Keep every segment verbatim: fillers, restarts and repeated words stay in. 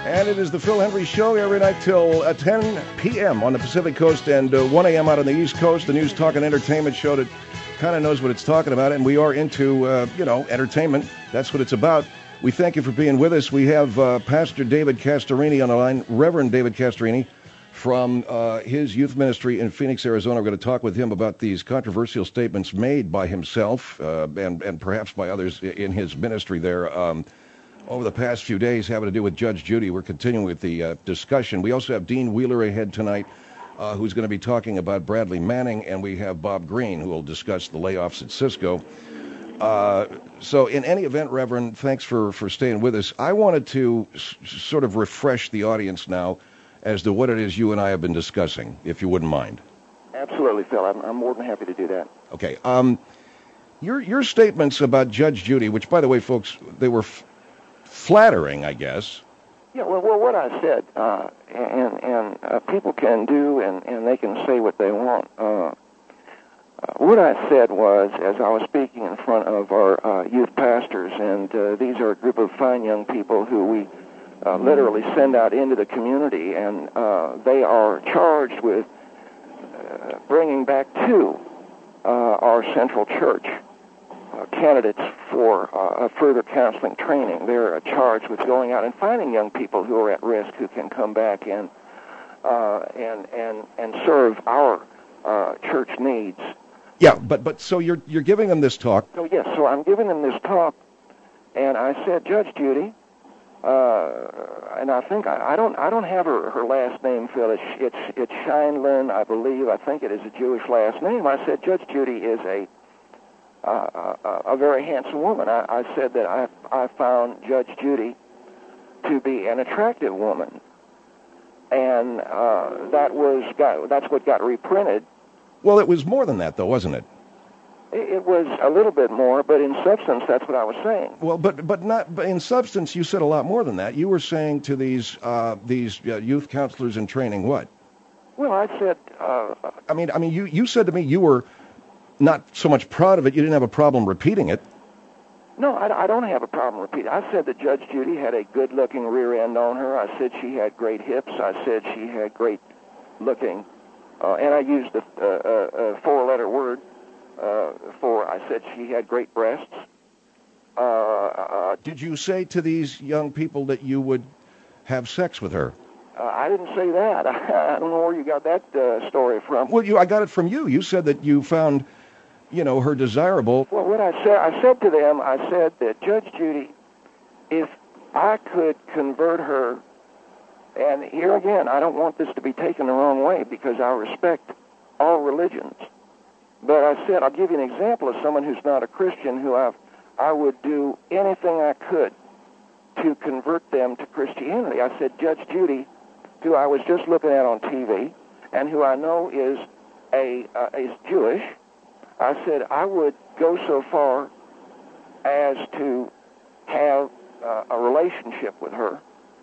And it is the Phil Hendrie Show every night till uh, ten p.m. on the Pacific Coast and uh, one a.m. out on the East Coast. The news, talk, and entertainment show that kind of knows what it's talking about. And we are into, uh, you know, entertainment. That's what it's about. We thank you for being with us. We have uh, Pastor David Castorini on the line, Reverend David Castorini, from uh, his youth ministry in Phoenix, Arizona. We're going to talk with him about these controversial statements made by himself uh, and, and perhaps by others in his ministry there. Um, over the past few days having to do with Judge Judy. We're continuing with the uh, discussion. We also have Dean Wheeler ahead tonight, uh, who's going to be talking about Bradley Manning, and we have Bob Green, who will discuss the layoffs at Cisco. Uh, so in any event, Reverend, thanks for, for staying with us. I wanted to s- sort of refresh the audience now as to what it is you and I have been discussing, if you wouldn't mind. Absolutely, Phil. I'm, I'm more than happy to do that. Okay. Um, your, your statements about Judge Judy, which, by the way, folks, they were... F- flattering, I guess. Yeah, well, well what I said, uh, and, and uh, people can do and, and they can say what they want. Uh, uh, what I said was, as I was speaking in front of our uh, youth pastors, and uh, these are a group of fine young people who we uh, literally send out into the community, and uh, they are charged with uh, bringing back to uh, our central church Uh, candidates for uh, further counseling training. They're uh, charged with going out and finding young people who are at risk who can come back and uh, and and and serve our uh, church needs. Yeah, but but so you're you're giving them this talk. So yes, so I'm giving them this talk, and I said, Judge Judy, uh, and I think I, I don't I don't have her, her last name, Phil. It's it's it's Scheinlin, I believe. I think it is a Jewish last name. I said, Judge Judy is a Uh, a, a very handsome woman. I, I said that I, I found Judge Judy to be an attractive woman, and uh, that was got, that's what got reprinted. Well, it was more than that, though, wasn't it? It, it was a little bit more, but in substance, that's what I was saying. Well, but but not but in substance, you said a lot more than that. You were saying to these uh, these uh, youth counselors in training what? Well, I said. Uh, I mean, I mean, you you said to me you were not so much proud of it, you didn't have a problem repeating it. No, I, I don't have a problem repeating it. I said that Judge Judy had a good-looking rear end on her. I said she had great hips. I said she had great-looking, uh, and I used a, a, a four-letter word uh, for, I said she had great breasts. Uh, uh, Did you say to these young people that you would have sex with her? Uh, I didn't say that. I don't know where you got that uh, story from. Well, you, I got it from you. You said that you found, you know, her desirable. Well, what I said, I said to them, I said that Judge Judy, if I could convert her, and here again, I don't want this to be taken the wrong way because I respect all religions, but I said I'll give you an example of someone who's not a Christian who I've, I would do anything I could to convert them to Christianity. I said Judge Judy, who I was just looking at on T V, and who I know is a uh, is Jewish, I said I would go so far as to have uh, a relationship with her.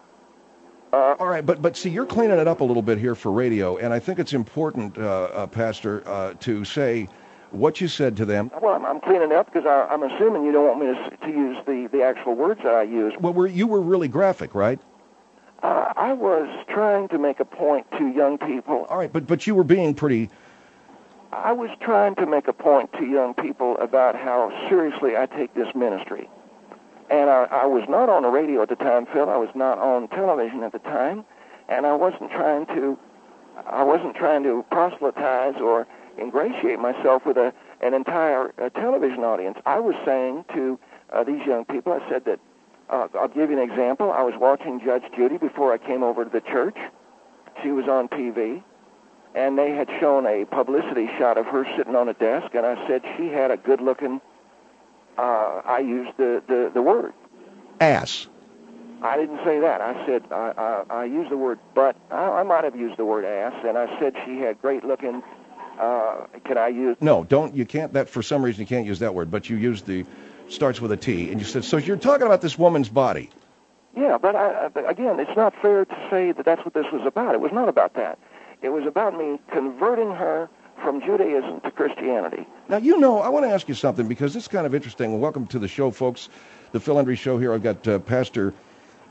Uh, All right, but but see, you're cleaning it up a little bit here for radio, and I think it's important, uh, uh, Pastor, uh, to say what you said to them. Well, I'm, I'm cleaning it up because I'm assuming you don't want me to, to use the, the actual words that I used. Well, were, you were really graphic, right? Uh, I was trying to make a point to young people. All right, but but you were being pretty... I was trying to make a point to young people about how seriously I take this ministry. And I, I was not on the radio at the time, Phil. I was not on television at the time. And I wasn't trying to, I wasn't trying to proselytize or ingratiate myself with a, an entire uh, television audience. I was saying to uh, these young people, I said that, Uh, I'll give you an example. I was watching Judge Judy before I came over to the church. She was on T V, and they had shown a publicity shot of her sitting on a desk, and I said she had a good-looking, uh, I used the, the, the word. Ass. I didn't say that. I said, I, I, I used the word butt. I, I might have used the word ass, and I said she had great-looking, uh, can I use... No, don't, you can't, that, for some reason you can't use that word, but you used the... starts with a T, and you said, so you're talking about this woman's body. Yeah, but I, again, it's not fair to say that that's what this was about. It was not about that. It was about me converting her from Judaism to Christianity. Now, you know, I want to ask you something, because this is kind of interesting. Welcome to the show, folks, the Phil Hendrie Show here. I've got uh, Pastor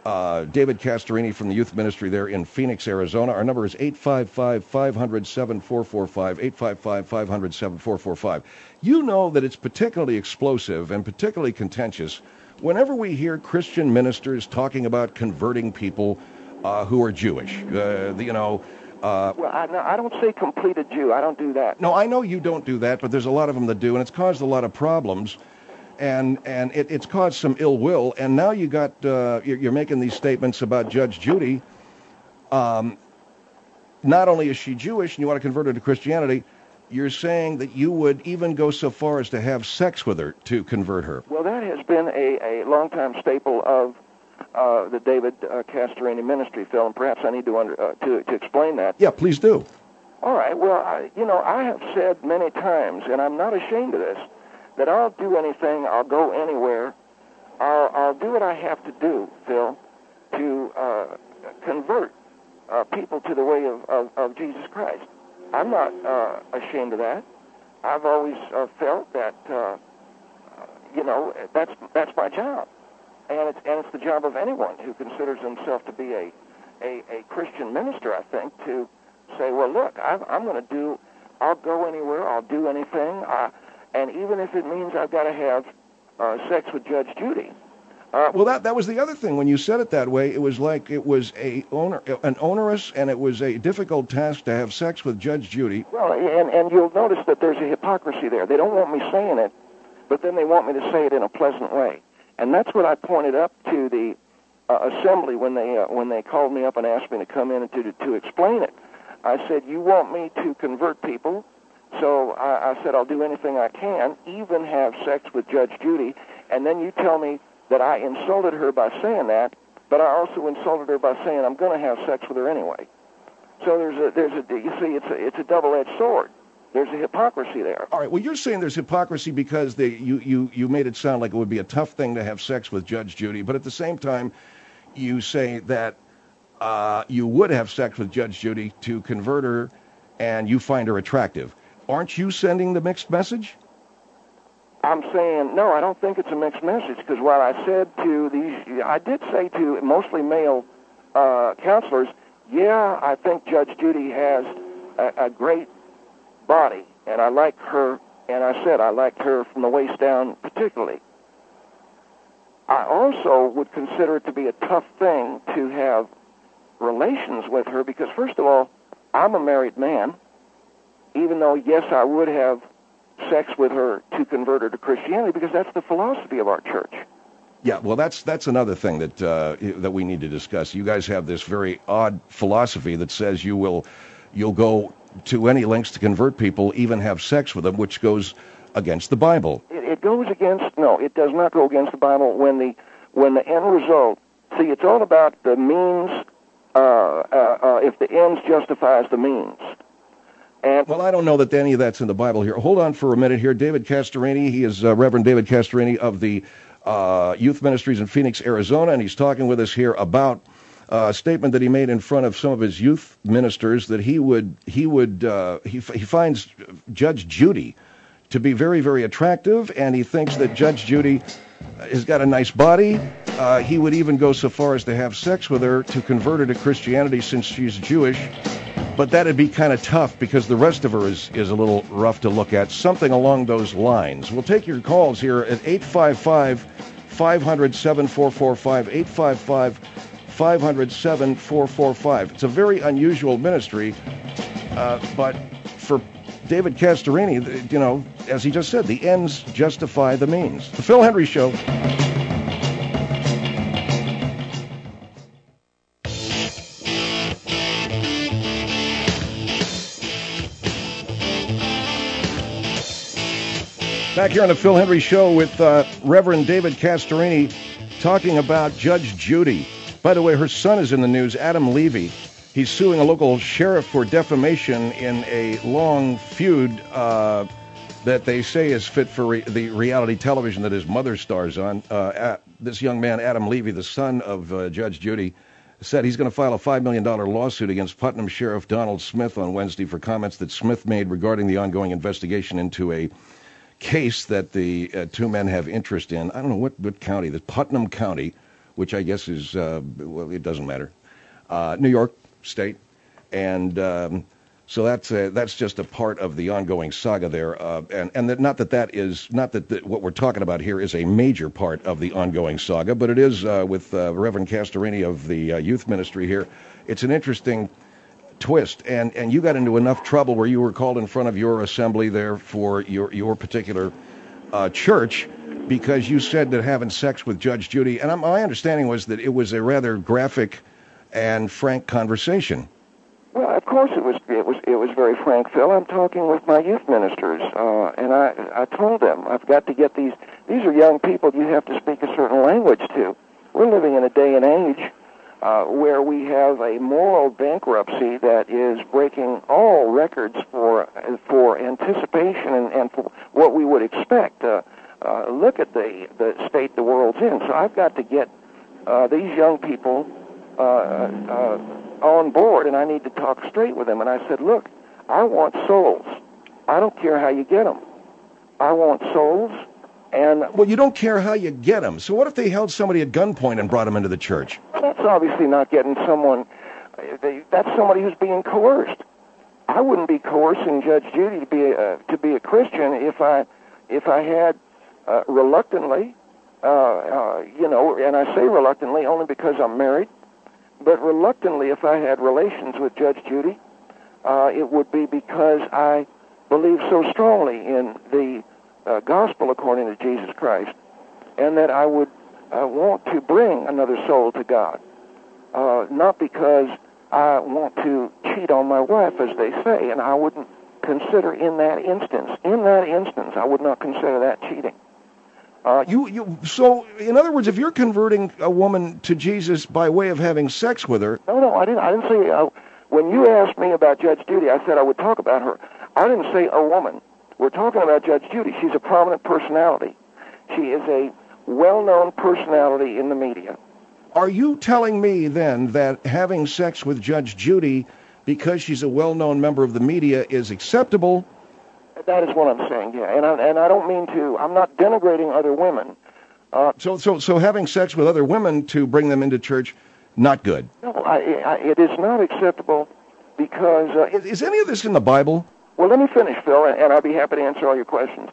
Uh, David Castorini from the youth ministry there in Phoenix, Arizona. Our number is eight five five, five hundred, seven four four five, eight five five, five hundred, seven four four five. You know that it's particularly explosive and particularly contentious whenever we hear Christian ministers talking about converting people uh, who are Jewish. Uh, the, you know... Uh, well, I, no, I don't say completed Jew. I don't do that. No, I know you don't do that, but there's a lot of them that do, and it's caused a lot of problems. And and it, it's caused some ill will, and now you got uh, you're, you're making these statements about Judge Judy. Um, not only is she Jewish and you want to convert her to Christianity, you're saying that you would even go so far as to have sex with her to convert her. Well, that has been a, a long-time staple of uh, the David uh, Castorini ministry, Phil, and perhaps I need to, under, uh, to to explain that. Yeah, please do. All right. Well, I, you know, I have said many times, and I'm not ashamed of this, that I'll do anything, I'll go anywhere, I'll, I'll do what I have to do, Phil, to uh, convert uh, people to the way of, of, of Jesus Christ. I'm not uh, ashamed of that. I've always uh, felt that, uh, you know, that's that's my job. And it's, and it's the job of anyone who considers himself to be a, a, a Christian minister, I think, to say, well, look, I've, I'm going to do, I'll go anywhere, I'll do anything, uh, and even if it means I've got to have uh, sex with Judge Judy. Uh, well, that that was the other thing. When you said it that way, it was like it was a owner, an onerous and it was a difficult task to have sex with Judge Judy. Well, and, and you'll notice that there's a hypocrisy there. They don't want me saying it, but then they want me to say it in a pleasant way. And that's what I pointed up to the uh, assembly when they uh, when they called me up and asked me to come in and to, to explain it. I said, you want me to convert people? So I, I said, I'll do anything I can, even have sex with Judge Judy, and then you tell me that I insulted her by saying that, but I also insulted her by saying I'm going to have sex with her anyway. So there's a, there's a, you see, it's a, it's a double-edged sword. There's a hypocrisy there. All right, well, you're saying there's hypocrisy because they, you, you, you made it sound like it would be a tough thing to have sex with Judge Judy, but at the same time, you say that uh, you would have sex with Judge Judy to convert her, and you find her attractive. Aren't you sending the mixed message? I'm saying, no, I don't think it's a mixed message, because what I said to these, I did say to mostly male uh, counselors, yeah, I think Judge Judy has a, a great body, and I like her, and I said I liked her from the waist down particularly. I also would consider it to be a tough thing to have relations with her, because first of all, I'm a married man, even though, yes, I would have sex with her to convert her to Christianity, because that's the philosophy of our church. Yeah, well, that's that's another thing that uh, that we need to discuss. You guys have this very odd philosophy that says you will you'll go to any lengths to convert people, even have sex with them, which goes against the Bible. It, it goes against no, it does not go against the Bible. When the when the end result, see, it's all about the means. Uh, uh, uh, if the ends justifies the means. And well, I don't know that any of that's in the Bible here. Hold on for a minute here. David Castorini, he is uh, Reverend David Castorini of the uh, Youth Ministries in Phoenix, Arizona, and he's talking with us here about uh, a statement that he made in front of some of his youth ministers that he would, he would, uh, he, he finds Judge Judy to be very, very attractive, and he thinks that Judge Judy has got a nice body. Uh, he would even go so far as to have sex with her to convert her to Christianity since she's Jewish. But that'd be kind of tough because the rest of her is, is a little rough to look at. Something along those lines. We'll take your calls here at eight five five, five hundred, seven four four five, eight five five, five hundred, seven four four five. It's a very unusual ministry, uh, but for David Castorini, you know, as he just said, the ends justify the means. The Phil Hendry Show. Back here on the Phil Hendry Show with uh, Reverend David Castorini talking about Judge Judy. By the way, her son is in the news, Adam Levy. He's suing a local sheriff for defamation in a long feud uh, that they say is fit for re- the reality television that his mother stars on. Uh, at, this young man, Adam Levy, the son of uh, Judge Judy, said he's going to file a five million dollars lawsuit against Putnam Sheriff Donald Smith on Wednesday for comments that Smith made regarding the ongoing investigation into a case that the uh, two men have interest in. I don't know what, what county, the Putnam County, which I guess is, uh, well, it doesn't matter, uh, New York State. And um, so that's uh, that's just a part of the ongoing saga there. Uh, and and that, not that that is, not that the, what we're talking about here is a major part of the ongoing saga, but it is uh, with uh, Reverend Castorini of the uh, youth ministry here. It's an interesting twist, and, and you got into enough trouble where you were called in front of your assembly there for your, your particular uh, church because you said that having sex with Judge Judy, and my understanding was that it was a rather graphic and frank conversation. Well, of course it was. It was. It was very frank, Phil. I'm talking with my youth ministers, uh, and I, I told them I've got to get these. These are young people. You have to speak a certain language to. We're living in a day and age uh, where we have a moral bankruptcy that is breaking all records for for anticipation and, and for what we would expect. Uh, uh, look at the the state the world's in. So I've got to get uh, these young people Uh, uh, on board, and I need to talk straight with them. And I said, look, I want souls. I don't care how you get them. I want souls. And well, you don't care how you get them. So what if they held somebody at gunpoint and brought them into the church? That's obviously not getting someone. They, that's somebody who's being coerced. I wouldn't be coercing Judge Judy to be a, to be a Christian if I if I had uh, reluctantly, uh, uh, you know, and I say reluctantly only because I'm married. But reluctantly, if I had relations with Judge Judy, uh, it would be because I believe so strongly in the uh, gospel according to Jesus Christ, and that I would uh, want to bring another soul to God, uh, not because I want to cheat on my wife, as they say, and I wouldn't consider in that instance, in that instance, I would not consider that cheating. Uh, you, you, so, in other words, if you're converting a woman to Jesus by way of having sex with her... No, no, I didn't, I didn't say... Uh, when you asked me about Judge Judy, I said I would talk about her. I didn't say a woman. We're talking about Judge Judy. She's a prominent personality. She is a well-known personality in the media. Are you telling me, then, that having sex with Judge Judy, because she's a well-known member of the media, is acceptable... That is what I'm saying, yeah, and I, and I don't mean to. I'm not denigrating other women. Uh, so, so, so having sex with other women to bring them into church, not good. No, I, I, it is not acceptable because. Uh, is, is any of this in the Bible? Well, let me finish, Phil, and I'll be happy to answer all your questions.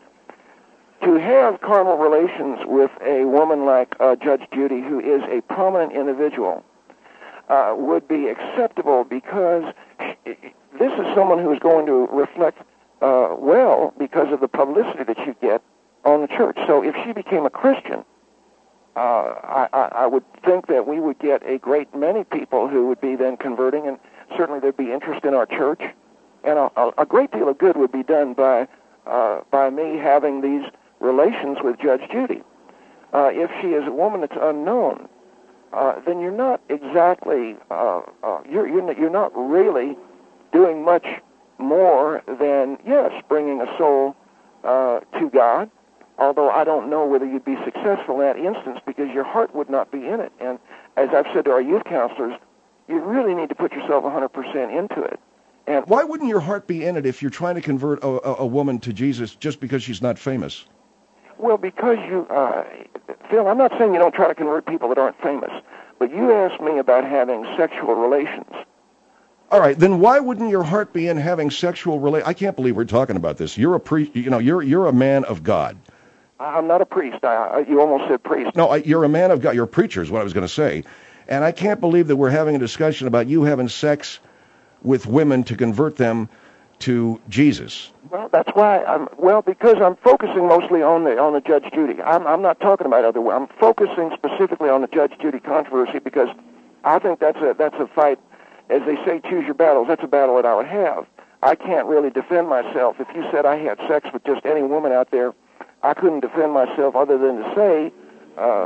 To have carnal relations with a woman like uh, Judge Judy, who is a prominent individual, uh, would be acceptable because she, this is someone who is going to reflect. Uh, well, because of the publicity that you get on the church. So if she became a Christian, uh, I, I, I would think that we would get a great many people who would be then converting, and certainly there'd be interest in our church. And a, a great deal of good would be done by uh, by me having these relations with Judge Judy. Uh, if she is a woman that's unknown, uh, then you're not exactly, uh, uh, you're, you're, you're not really doing much more than, yes, bringing a soul uh, to God, although I don't know whether you'd be successful in that instance because your heart would not be in it. And as I've said to our youth counselors, you really need to put yourself one hundred percent into it. And why wouldn't your heart be in it if you're trying to convert a, a, a woman to Jesus just because she's not famous? Well, because you, uh, Phil, I'm not saying you don't try to convert people that aren't famous, but you asked me about having sexual relations. All right, then why wouldn't your heart be in having sexual relations? I can't believe we're talking about this. You're a priest, you know, you're you're a man of God. I'm not a priest. I, you almost said priest. No, I, you're a man of God. You're a preacher is what I was going to say. And I can't believe that we're having a discussion about you having sex with women to convert them to Jesus. Well, that's why I'm, well, because I'm focusing mostly on the on the Judge Judy. I'm I'm not talking about other women. I'm focusing specifically on the Judge Judy controversy because I think that's a that's a fight. As they say, choose your battles. That's a battle that I would have. I can't really defend myself. If you said I had sex with just any woman out there, I couldn't defend myself other than to say, uh,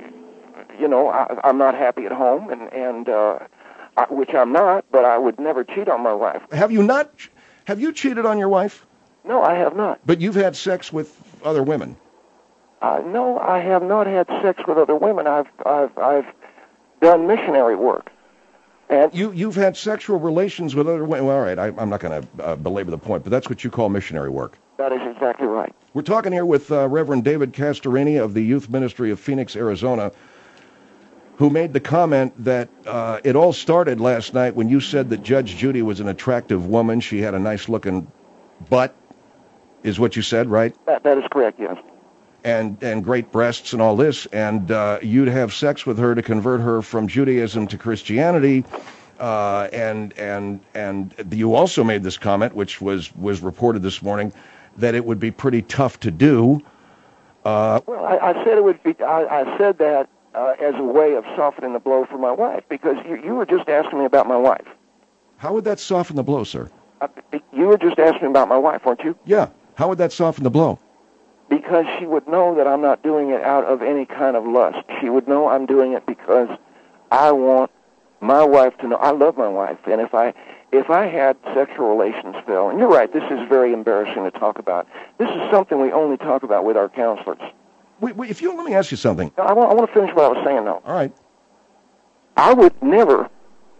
you know, I, I'm not happy at home, and, and uh, I, which I'm not, but I would never cheat on my wife. Have you not? Have you cheated on your wife? No, I have not. But you've had sex with other women? Uh, no, I have not had sex with other women. I've I've I've done missionary work. And you, you've had sexual relations with other women. Well, all right, I, I'm not going to uh, belabor the point, but that's what you call missionary work. That is exactly right. We're talking here with uh, Reverend David Castorini of the Youth Ministry of Phoenix, Arizona. who made the comment that uh, it all started last night when you said that Judge Judy was an attractive woman. She had a nice-looking butt, is what you said, right? That, that is correct, yes. And and great breasts and all this, and uh, you'd have sex with her to convert her from Judaism to Christianity, uh, and and and you also made this comment, which was, was reported this morning, that it would be pretty tough to do. Uh, well, I, I said it would be. I, I said that uh, as a way of softening the blow for my wife, because you, you were just asking me about my wife. How would that soften the blow, sir? Uh, you were just asking me about my wife, weren't you? Yeah. How would that soften the blow? Because she would know that I'm not doing it out of any kind of lust. She would know I'm doing it because I want my wife to know. I love my wife, and if I if I had sexual relations, Phil, and you're right, this is very embarrassing to talk about. This is something we only talk about with our counselors. Wait, wait, if you let me ask you something. I want, I want to finish what I was saying, though. All right. I would never,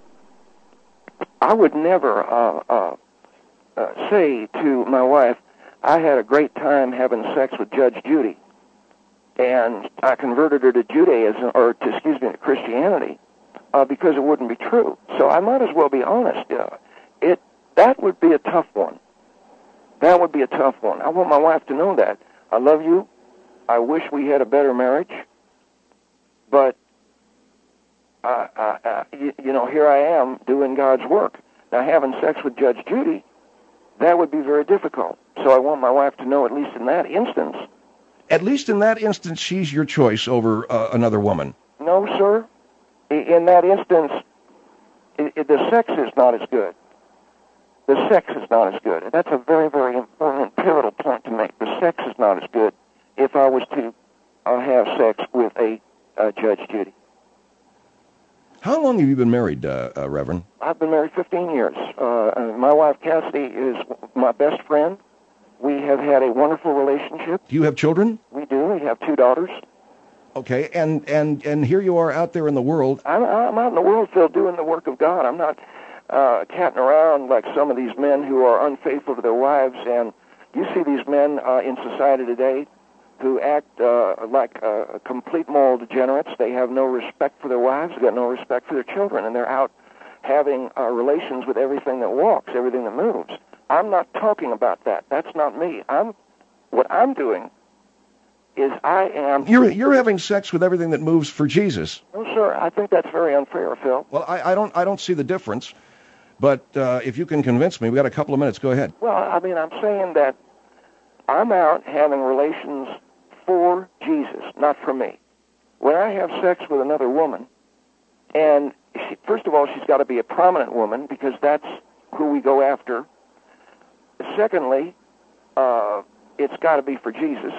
I would never uh, uh, uh, say to my wife, I had a great time having sex with Judge Judy, and I converted her to Judaism, or to, excuse me, to Christianity, uh, because it wouldn't be true. So I might as well be honest. Uh, it that would be a tough one. That would be a tough one. I want my wife to know that. I love you. I wish we had a better marriage, but uh, uh, uh, you, you know, here I am doing God's work. Now, having sex with Judge Judy, that would be very difficult. So I want my wife to know, at least in that instance. At least in that instance, she's your choice over uh, another woman. No, sir. In that instance, it, it, the sex is not as good. The sex is not as good. And that's a very, very important, pivotal point to make. The sex is not as good if I was to uh, have sex with a uh, Judge Judy. How long have you been married, uh, uh, Reverend? I've been married fifteen years. Uh, my wife, Cassidy, is my best friend. We have had a wonderful relationship. Do you have children? We do. We have two daughters. Okay, and, and, and here you are out there in the world. I'm, I'm out in the world, Phil, doing the work of God. I'm not uh, catting around like some of these men who are unfaithful to their wives. And you see these men uh, in society today who act uh, like uh, complete moral degenerates. They have no respect for their wives. They've got no respect for their children. And they're out having uh, relations with everything that walks, everything that moves. I'm not talking about that. That's not me. I'm what I'm doing is I am... You're you're having sex with everything that moves for Jesus. No, sir. I think that's very unfair, Phil. Well, I, I don't I don't see the difference. But uh, if you can convince me, we've got a couple of minutes. Go ahead. Well, I mean, I'm saying that I'm out having relations for Jesus, not for me. When I have sex with another woman, and she, first of all, she's got to be a prominent woman because that's who we go after. Secondly, uh, it's got to be for Jesus,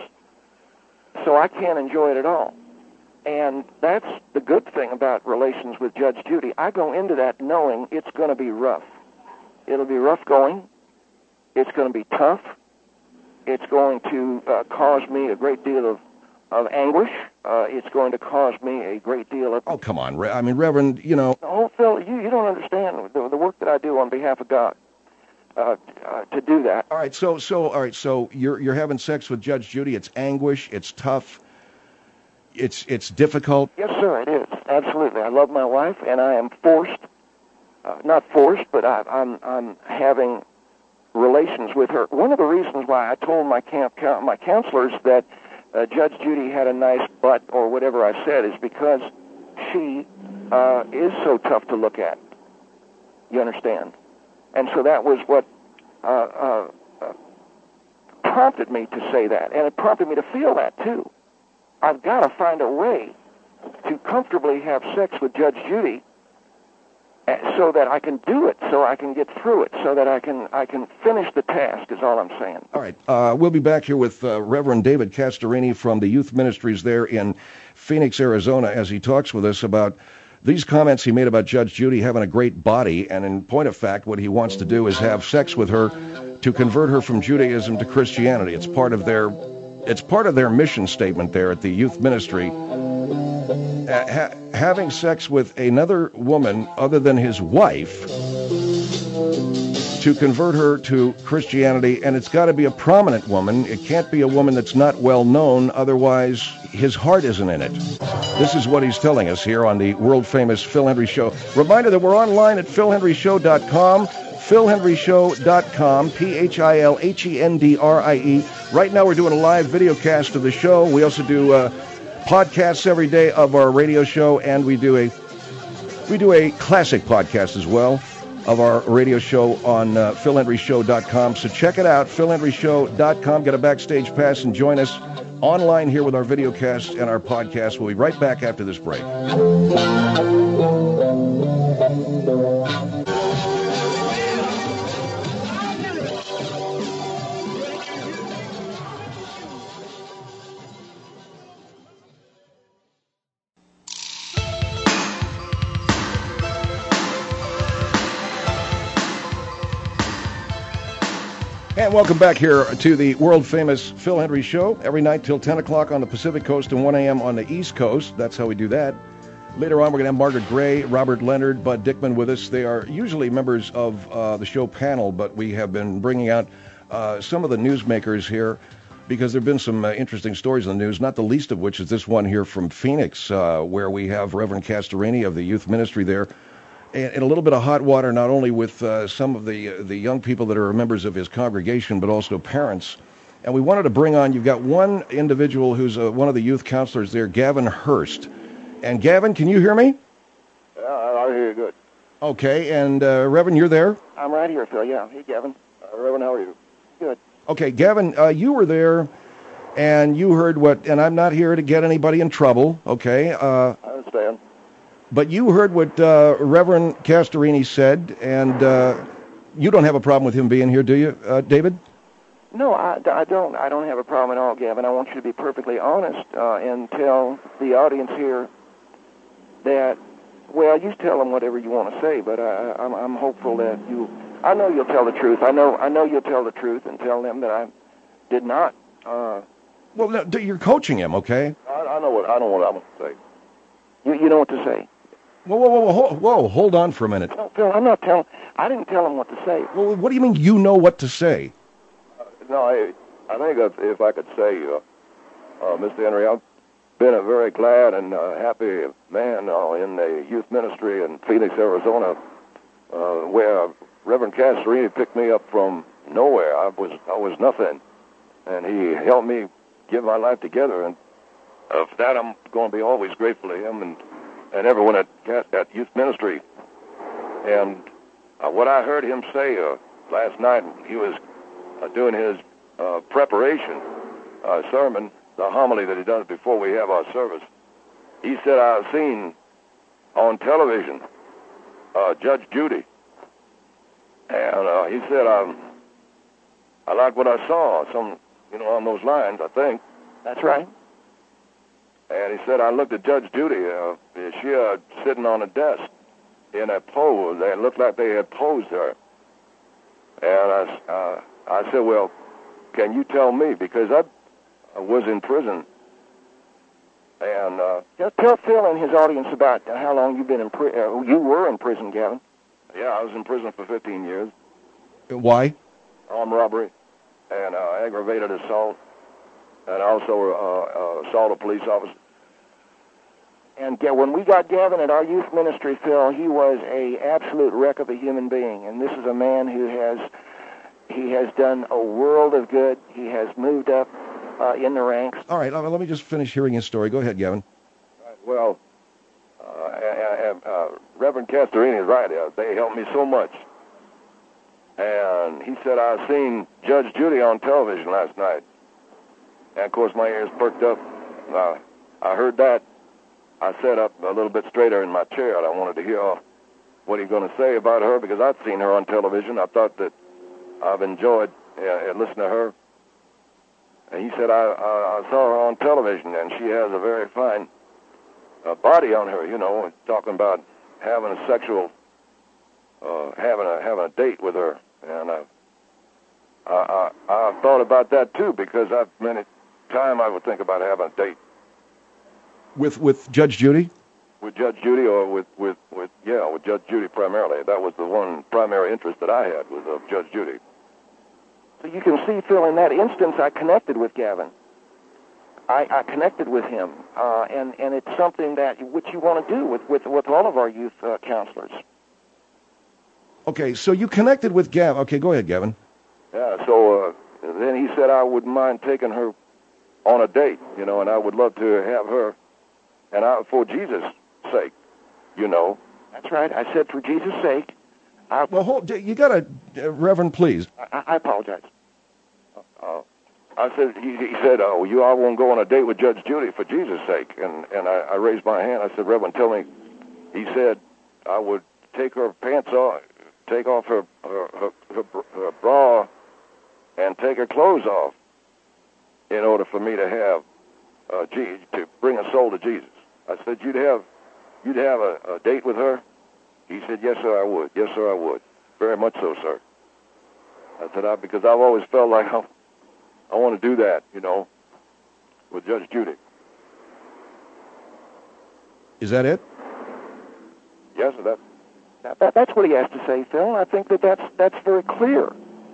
so I can't enjoy it at all. And that's the good thing about relations with Judge Judy. I go into that knowing it's going to be rough. It'll be rough going. It's going to be tough. It's going to uh, cause me a great deal of, of anguish. Uh, it's going to cause me a great deal of... Oh, come on. Re- I mean, Reverend, you know... Oh, Phil, you, you don't understand the, the work that I do on behalf of God. Uh, uh, to do that. All right, so so all right, so you're you're having sex with Judge Judy. It's anguish. It's tough. It's it's difficult. Yes, sir, it is. Absolutely. I love my wife, and I am forced, uh, not forced, but I, I'm I'm having relations with her. One of the reasons why I told my camp my counselors that uh, Judge Judy had a nice butt or whatever I said is because she uh, is so tough to look at. You understand? And so that was what uh, uh, uh, prompted me to say that, and it prompted me to feel that, too. I've got to find a way to comfortably have sex with Judge Judy so that I can do it, so I can get through it, so that I can I can finish the task, is all I'm saying. All right. Uh, we'll be back here with uh, Reverend David Castorini from the youth ministries there in Phoenix, Arizona, as he talks with us about these comments he made about Judge Judy having a great body, and in point of fact, what he wants to do is have sex with her to convert her from Judaism to Christianity. It's part of their, it's part of their mission statement there at the youth ministry. Uh, ha- having sex with another woman other than his wife to convert her to Christianity, and it's got to be a prominent woman. It can't be a woman that's not well known, otherwise his heart isn't in it. This is what he's telling us here on the world-famous Phil Hendrie Show. Reminder that we're online at phil hendrie show dot com, phil hendrie show dot com, P H I L H E N D R I E. Right now we're doing a live video cast of the show. We also do uh, podcasts every day of our radio show, and we do a we do a classic podcast as well of our radio show on uh, phil hendrie show dot com. So check it out, phil hendrie show dot com. Get a backstage pass and join us online here with our video cast and our podcast. We'll be right back after this break. And welcome back here to the world-famous Phil Hendrie Show, every night till ten o'clock on the Pacific Coast and one a.m. on the East Coast. That's how we do that. Later on, we're going to have Margaret Gray, Robert Leonard, Bud Dickman with us. They are usually members of uh, the show panel, but we have been bringing out uh, some of the newsmakers here because there have been some uh, interesting stories in the news, not the least of which is this one here from Phoenix, uh, where we have Reverend Castorini of the youth ministry there. And a little bit of hot water, not only with uh, some of the uh, the young people that are members of his congregation, but also parents. And we wanted to bring on, you've got one individual who's uh, one of the youth counselors there, Gavin Hurst. And Gavin, can you hear me? Yeah, I hear you good. Okay, and uh, Reverend, you're there? I'm right here, Phil, yeah. Hey, Gavin. Uh, Reverend, how are you? Good. Okay, Gavin, uh, you were there, and you heard what, and I'm not here to get anybody in trouble, okay? Uh, I understand. But you heard what uh, Reverend Castorini said, and uh, you don't have a problem with him being here, do you, uh, David? No, I, I don't. I don't have a problem at all, Gavin. I want you to be perfectly honest uh, and tell the audience here that, well, you tell them whatever you want to say, but I, I'm, I'm hopeful that you, I know you'll tell the truth. I know I know you'll tell the truth and tell them that I did not. Uh, well, no, you're coaching him, okay? I, I know what I know what I'm going to say. You, you know what to say. Whoa, whoa, whoa, whoa, whoa, hold on for a minute. No, Phil, I'm not telling, I didn't tell him what to say. Well, what do you mean you know what to say? Uh, no, I, I think if, if I could say, uh, uh, Mister Henry, I've been a very glad and uh, happy man uh, in the youth ministry in Phoenix, Arizona, uh, where Reverend Castorini picked me up from nowhere. I was I was nothing, and he helped me get my life together, and uh, for that I'm going to be always grateful to him and and everyone at, at youth ministry. And uh, what I heard him say uh, last night, he was uh, doing his uh, preparation uh, sermon, the homily that he does before we have our service. He said, I've seen on television uh, Judge Judy. And uh, he said, I, I like what I saw, some, you know, on those lines, I think. That's right. And he said, I looked at Judge Judy. Uh, she uh, sitting on a desk in a pose. It looked like they had posed her. And I, uh, I said, well, can you tell me? Because I was in prison. And uh, Just tell Phil and his audience about how long you've been in prison. Uh, you were in prison, Gavin. Yeah, I was in prison for fifteen years. Why? Armed robbery and uh, aggravated assault. And also uh, uh, assault a police officer. And uh, when we got Gavin at our youth ministry, Phil, he was a absolute wreck of a human being. And this is a man who has he has done a world of good. He has moved up uh, in the ranks. All right, let me just finish hearing his story. Go ahead, Gavin. Right, well, uh, I, I, uh, Reverend Castorini is right. Uh, they helped me so much. And he said, I seen Judge Judy on television last night. And, of course, my ears perked up. Uh, I heard that. I sat up a little bit straighter in my chair, and I wanted to hear what he's going to say about her, because I'd seen her on television. I thought that I've enjoyed uh, listening to her. And he said, I, I, I saw her on television, and she has a very fine uh, body on her, you know, talking about having a sexual, uh, having a having a date with her. And uh, I, I, I thought about that, too, because I've many time I would think about having a date. With with Judge Judy? With Judge Judy or with, with, with, yeah, with Judge Judy primarily. That was the one primary interest that I had, was of Judge Judy. So you can see, Phil, in that instance, I connected with Gavin. I, I connected with him, uh, and and it's something that which you want to do with with with all of our youth uh, counselors. Okay, so you connected with Gavin. Okay, go ahead, Gavin. Yeah, so uh, then he said I wouldn't mind taking her on a date, you know, and I would love to have her, and I, for Jesus' sake, you know. That's right. I said for Jesus' sake. I, well, hold, you got to, uh, Reverend, please. I, I apologize. Uh, I said, he, he said, oh, you all won't go on a date with Judge Judy for Jesus' sake. And, and I, I raised my hand. I said, Reverend, tell me. He said, I would take her pants off, take off her, her, her, her, her bra, and take her clothes off in order for me to have, uh, G, to bring a soul to Jesus. I said, you'd have, you'd have a, a date with her? He said, yes, sir, I would. Yes, sir, I would. Very much so, sir. I said, I, because I've always felt like I, I want to do that, you know, with Judge Judy. Is that it? Yes, that, that, that that's what he has to say, Phil. I think that that's that's very clear.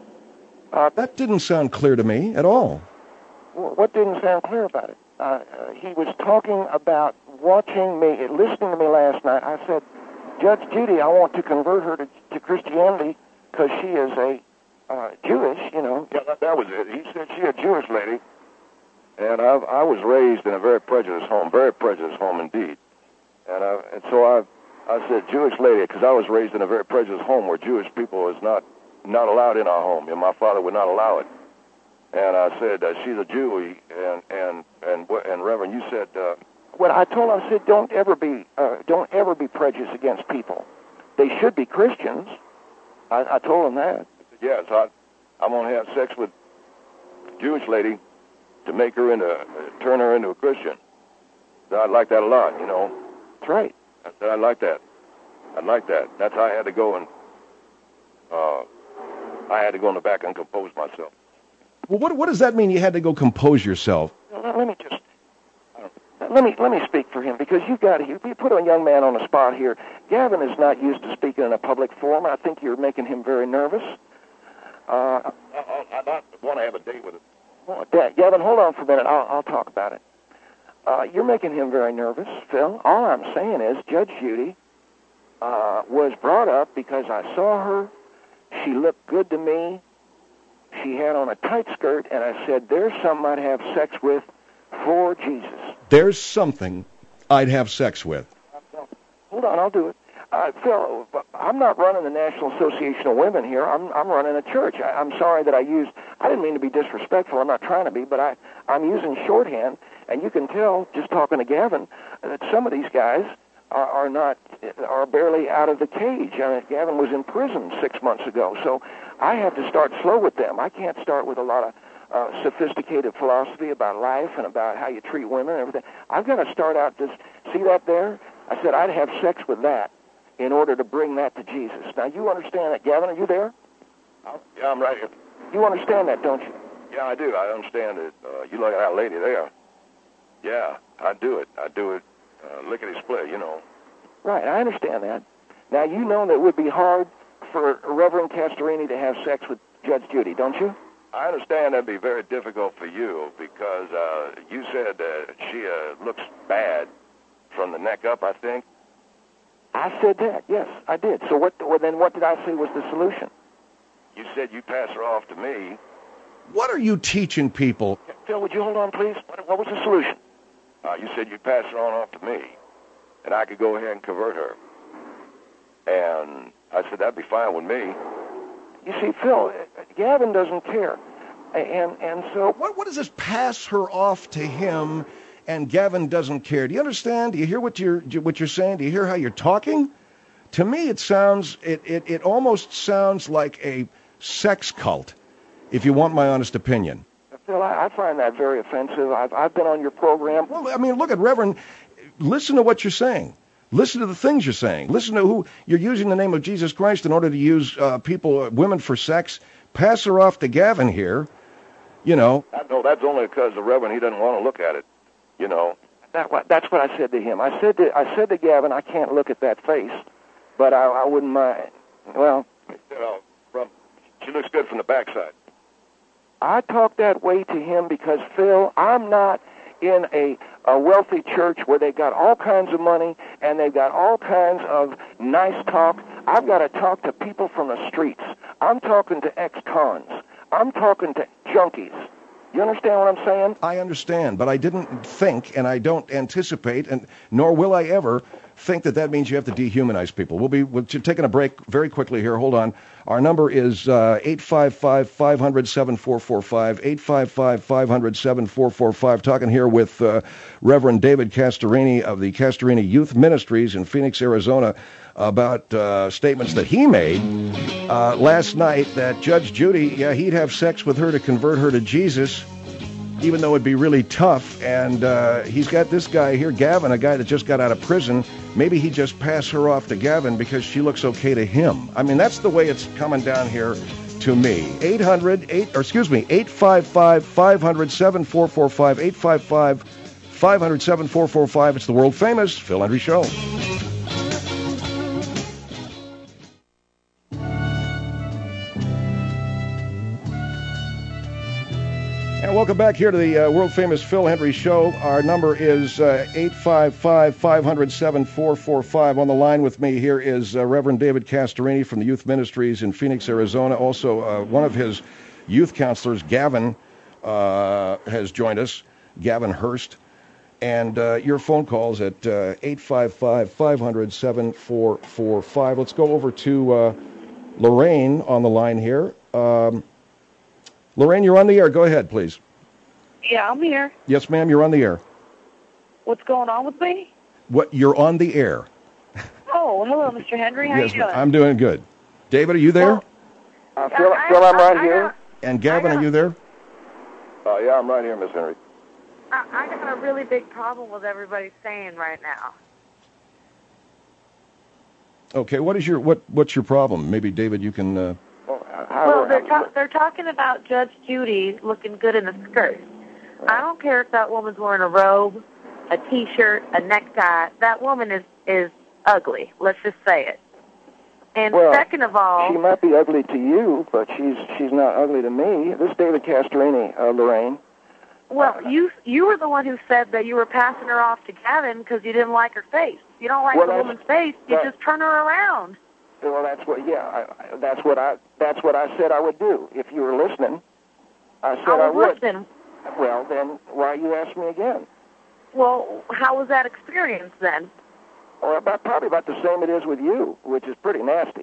Uh, that didn't sound clear to me at all. What didn't sound clear about it? Uh, uh, he was talking about watching me, listening to me last night. I said, Judge Judy, I want to convert her to, to Christianity because she is a uh, Jewish, you know. Yeah, that, that was it. He said she's a Jewish lady, and I, I was raised in a very prejudiced home, very prejudiced home indeed. And I, and so I, I said Jewish lady because I was raised in a very prejudiced home where Jewish people is not not allowed in our home, and my father would not allow it. And I said uh, she's a Jew, and and and and Reverend, you said. Uh, Well, I told him, I said, don't ever be, uh, don't ever be prejudiced against people. They should be Christians. I, I told him that. Yes, I, I'm gonna have sex with a Jewish lady to make her into, uh, turn her into a Christian. So I like that a lot, you know. That's right. I said I like that. I like that. That's how I had to go and, uh, I had to go in the back and compose myself. Well, what what does that mean? You had to go compose yourself. Let, let me just. Let me let me speak for him because you've got to you put a young man on the spot here. Gavin is not used to speaking in a public forum. I think you're making him very nervous. Uh, I, I, I want to have a date with him. Well, Gavin, hold on for a minute. I'll, I'll talk about it. Uh, you're making him very nervous, Phil. All I'm saying is Judge Judy uh, was brought up because I saw her. She looked good to me. She had on a tight skirt, and I said, "There's something I'd have sex with for Jesus." There's something I'd have sex with. Hold on, I'll do it. Uh, Phil, I'm not running the National Association of Women here. I'm I'm running a church. I, I'm sorry that I used, I didn't mean to be disrespectful. I'm not trying to be, but I, I'm using shorthand, and you can tell, just talking to Gavin, that some of these guys are, are not, are barely out of the cage. I mean, Gavin was in prison six months ago, so I have to start slow with them. I can't start with a lot of Uh, sophisticated philosophy about life and about how you treat women and everything. I've got to start out just, see that there? I said I'd have sex with that in order to bring that to Jesus. Now, you understand that, Gavin? Are you there? Oh, yeah, I'm right here. You understand that, don't you? Yeah, I do. I understand it. Uh, you look at that lady there. Yeah, I do it. I do it uh, lickety-split, you know. Right, I understand that. Now, you know that it would be hard for Reverend Castorini to have sex with Judge Judy, don't you? I understand that'd be very difficult for you because uh, you said uh, she uh, looks bad from the neck up, I think. I said that, yes, I did. So what? Well, then what did I say was the solution? You said you'd pass her off to me. What are you teaching people? Phil, would you hold on, please? What, what was the solution? Uh, you said you'd pass her on off to me, and I could go ahead and convert her. And I said that'd be fine with me. You see, Phil, Gavin doesn't care, and and so what what does this pass her off to him, and Gavin doesn't care? Do you understand? Do you hear what you're what you're saying? Do you hear how you're talking? To me, it sounds it it, it almost sounds like a sex cult, if you want my honest opinion. Phil, I, I find that very offensive. I've I've been on your program. Well, I mean, look at Reverend. Listen to what you're saying. Listen to the things you're saying. Listen to who you're using the name of Jesus Christ in order to use uh, people, uh, women for sex. Pass her off to Gavin here, you know. No, that's only because the Reverend, he doesn't want to look at it, you know. That, that's what I said to him. I said to I said to Gavin, I can't look at that face, but I, I wouldn't mind. Well, you know, from she looks good from the backside. I talked that way to him because, Phil, I'm not in a, a wealthy church where they've got all kinds of money and they've got all kinds of nice talk. I've got to talk to people from the streets. I'm talking to ex-cons. I'm talking to junkies. You understand what I'm saying? I understand, but I didn't think, and I don't anticipate, and nor will I ever think that that means you have to dehumanize people. We'll be we're taking a break very quickly here. Hold on. Our number is uh, eight five five, five hundred, seven four four five, eight five five, five hundred, seven four four five. Talking here with uh, Reverend David Castorini of the Castorini Youth Ministries in Phoenix, Arizona, about uh, statements that he made uh, last night that Judge Judy, yeah, he'd have sex with her to convert her to Jesus, even though it'd be really tough. And uh, he's got this guy here, Gavin, a guy that just got out of prison. Maybe he just pass her off to Gavin because she looks okay to him. I mean, that's the way it's coming down here to me. eight hundred, eight, or excuse me, eight five five, five hundred, seven four four five, eight five five, five hundred, seven four four five. It's the world famous Phil Hendrie Show. And welcome back here to the uh, world-famous Phil Hendrie Show. Our number is uh, eight five five, five hundred, seven four four five. On the line with me here is uh, Reverend David Castorini from the Youth Ministries in Phoenix, Arizona. Also, uh, one of his youth counselors, Gavin, uh, has joined us, Gavin Hurst. And uh, your phone calls at uh, eight five five, five hundred, seven four four five. Let's go over to uh, Lorraine on the line here. Um, Lorraine, you're on the air. Go ahead, please. Yeah, I'm here. Yes, ma'am, you're on the air. What's going on with me? What? You're on the air. Oh, hello, Mister Hendrie. How yes, you doing? I'm doing good. David, are you there? Well, Uh, Phil, I, Phil, I'm I, right I, here. I, And Gavin, I are you there? Uh, yeah, I'm right here, Miss Henry. I, I got a really big problem with everybody saying right now. Okay, what is your what? What's your problem? Maybe David, you can. Uh... Well, how, Well, they're, how, ta- they're talking about Judge Judy looking good in a skirt. I don't care if that woman's wearing a robe, a T-shirt, a necktie. That woman is, is ugly. Let's just say it. And well, second of all... she might be ugly to you, but she's she's not ugly to me. This is David Castorini, uh, Lorraine. Well, you you were the one who said that you were passing her off to Gavin because you didn't like her face. If you don't like Well, the that's- woman's face, you that- just turn her around. Well, that's what. Yeah, I, I, that's what I. That's what I said I would do. If you were listening, I said I I, was would. listening. Well, then why you ask me again? Well, how was that experience then? Or about probably about the same it is with you, which is pretty nasty.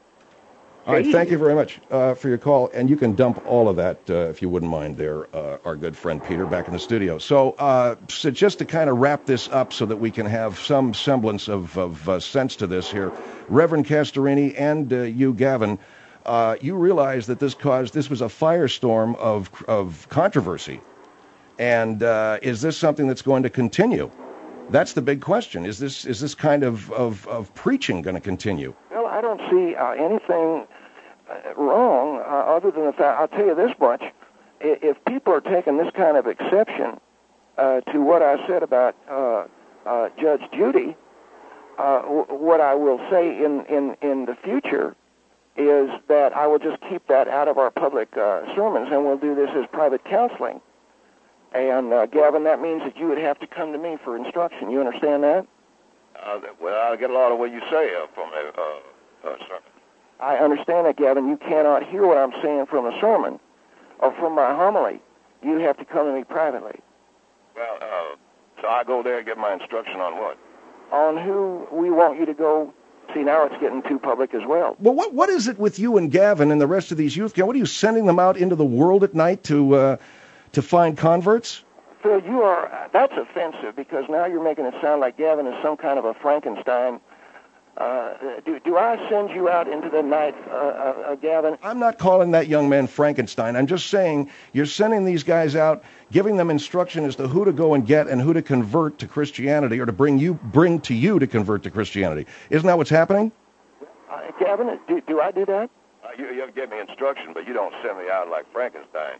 All right, thank you very much uh, for your call, and you can dump all of that, uh, if you wouldn't mind there, uh, our good friend Peter back in the studio. So, uh, so just to kind of wrap this up so that we can have some semblance of, of uh, sense to this here, Reverend Castorini and uh, you, Gavin, uh, you realize that this caused, this was a firestorm of, of controversy. And uh, is this something that's going to continue? That's the big question. Is this is this kind of, of, of preaching going to continue? Well, I don't see uh, anything uh, wrong uh, other than the fact, I'll tell you this much, I- if people are taking this kind of exception uh, to what I said about uh, uh, Judge Judy, uh, w- what I will say in, in, in the future is that I will just keep that out of our public uh, sermons, and we'll do this as private counseling. And, uh, Gavin, that means that you would have to come to me for instruction. You understand that? Uh, well, I get a lot of what you say uh, from a uh, uh, sermon. I understand that, Gavin. You cannot hear what I'm saying from a sermon or from my homily. You have to come to me privately. Well, uh, so I go there and get my instruction on what? On who we want you to go. See, now it's getting too public as well. Well, what what is it with you and Gavin and the rest of these youth? What are you sending them out into the world at night to uh, to find converts? Phil, you are, that's offensive because now you're making it sound like Gavin is some kind of a Frankenstein. Uh, do, do I send you out into the night, uh, uh, uh, Gavin? I'm not calling that young man Frankenstein. I'm just saying you're sending these guys out, giving them instruction as to who to go and get and who to convert to Christianity or to bring you bring to you to convert to Christianity. Isn't that what's happening? Uh, Gavin, do, do I do that? Uh, you, you give me instruction, but you don't send me out like Frankenstein.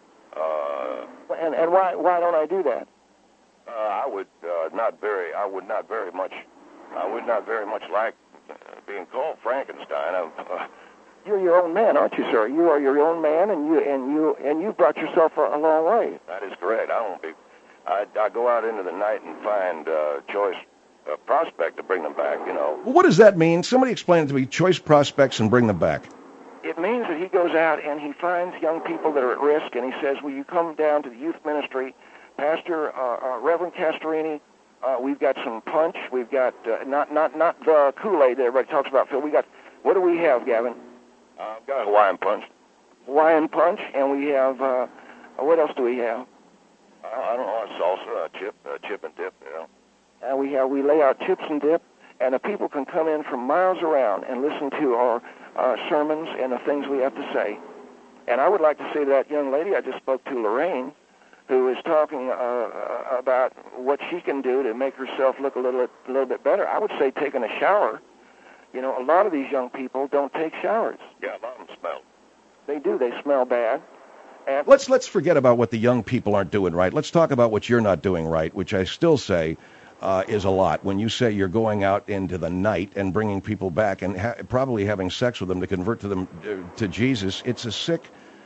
Uh, And, and why, why don't I do that? uh, I would uh, not very, I would not very much, I would not very much like uh, being called Frankenstein. I, uh, You're your own man, aren't you, sir? You are your own man, and you and you and you brought yourself a, a long way. that is correct. I won't be. I, I go out into the night and find uh, choice uh, prospect to bring them back, you know. Well, what does that mean? Somebody explain it to me. Choice prospects and bring them back. It means that he goes out and he finds young people that are at risk, and he says, will you come down to the youth ministry? Pastor, uh, uh, Reverend Castorini, uh, we've got some punch. We've got, uh, not not not the Kool-Aid that everybody talks about, Phil. We got, what do we have, Gavin? Uh, I've got a Hawaiian punch. Hawaiian punch, and we have, uh, what else do we have? Uh, I don't know, a salsa, a chip, a chip and dip, you know. And we have, we lay out chips and dip, and the people can come in from miles around and listen to our uh, sermons and the things we have to say. And I would like to say to that young lady I just spoke to, Lorraine, who is talking uh, about what she can do to make herself look a little, a little bit better. I would say taking a shower. You know, a lot of these young people don't take showers. Yeah, a lot of them smell. They do. They smell bad. And Let's let's forget about what the young people aren't doing right. Let's talk about what you're not doing right, which I still say uh, is a lot. When you say you're going out into the night and bringing people back and ha- probably having sex with them to convert to them uh, to Jesus, it's a sick.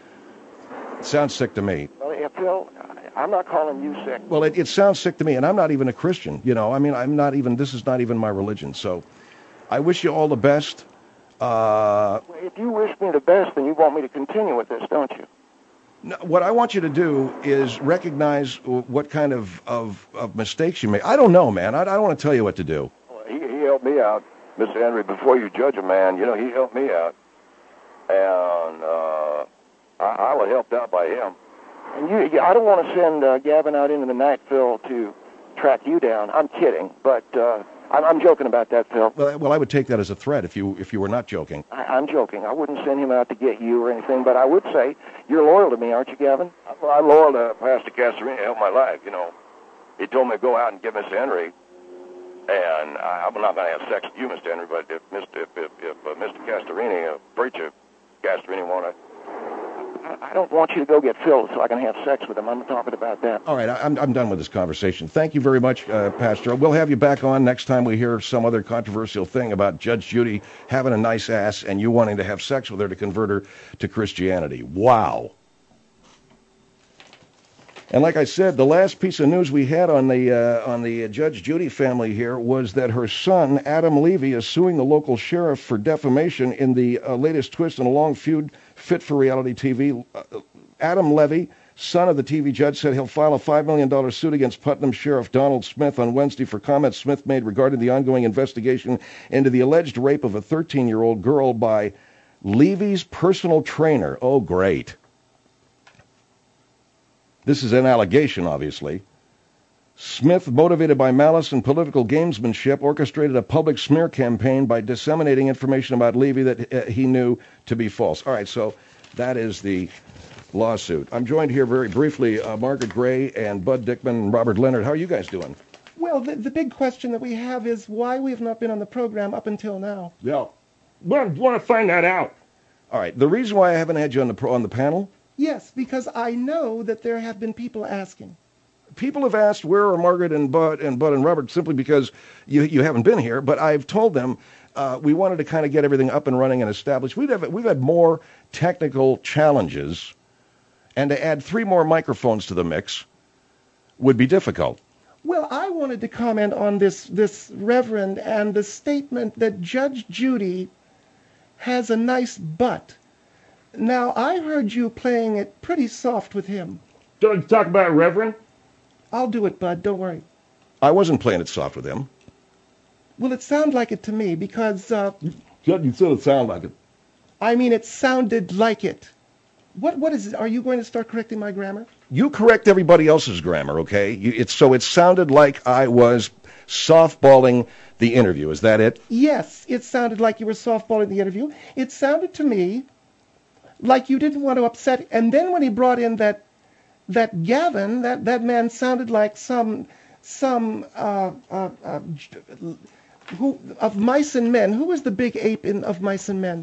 It sounds sick to me. Well, yeah, Phil, I'm not calling you sick. Well, it, it sounds sick to me, and I'm not even a Christian. You know, I mean, I'm not even. This is not even my religion. So, I wish you all the best. Uh, If you wish me the best, then you want me to continue with this, don't you? No, what I want you to do is recognize what kind of, of, of mistakes you make. I don't know, man. I, I don't want to tell you what to do. Well, he, he helped me out, Mister Henry. Before you judge a man, you know, he helped me out. And uh, I, I was helped out by him. And you, I don't want to send uh, Gavin out into the night, Phil, to track you down. I'm kidding, but uh, I'm, I'm joking about that, Phil. Well, well, I would take that as a threat if you if you were not joking. I, I'm joking. I wouldn't send him out to get you or anything, but I would say you're loyal to me, aren't you, Gavin? Well, I'm loyal to Pastor Castorini to help my life, you know. He told me to go out and get Mister Henry, and I, I'm not going to have sex with you, Mister Henry, but if Mister if, if, if uh, Mister Castorini, a preacher, Castorini, want to... I don't want you to go get Phil so I can have sex with him. I'm talking about that. All right, I'm I'm done with this conversation. Thank you very much, uh, Pastor. We'll have you back on next time we hear some other controversial thing about Judge Judy having a nice ass and you wanting to have sex with her to convert her to Christianity. Wow. And like I said, the last piece of news we had on the uh, on the Judge Judy family here was that her son, Adam Levy, is suing the local sheriff for defamation in the uh, latest twist in a long feud fit for reality T V. Uh, Adam Levy, son of the T V judge, said he'll file a five million dollars suit against Putnam Sheriff Donald Smith on Wednesday for comments Smith made regarding the ongoing investigation into the alleged rape of a thirteen-year-old girl by Levy's personal trainer. Oh, great. This is an allegation, obviously. Smith, motivated by malice and political gamesmanship, orchestrated a public smear campaign by disseminating information about Levy that uh, he knew to be false. All right, so that is the lawsuit. I'm joined here very briefly, uh, Margaret Gray and Bud Dickman and Robert Leonard. How are you guys doing? Well, the, the big question that we have is why we have not been on the program up until now. Yeah. We want to find that out. All right, the reason why I haven't had you on the pro- on the panel... Yes, because I know that there have been people asking. People have asked where are Margaret and Bud and Bud and Robert simply because you you haven't been here. But I've told them uh, we wanted to kind of get everything up and running and established. We've have, we've had more technical challenges, and to add three more microphones to the mix would be difficult. Well, I wanted to comment on this this Reverend and the statement that Judge Judy has a nice butt. Now, I heard you playing it pretty soft with him. Don't you talk about Reverend? I'll do it, Bud. Don't worry. I wasn't playing it soft with him. Well, it sounded like it to me because... Uh, You said it sounded like it. I mean, it sounded like it. What What is it? Are you going to start correcting my grammar? You correct everybody else's grammar, okay? You, it's so it sounded like I was softballing the interview. Is that it? Yes, it sounded like you were softballing the interview. It sounded to me like you didn't want to upset. And then when he brought in that that Gavin, that, that man sounded like some some uh, uh, uh, who of Mice and Men. Who was the big ape in of Mice and Men?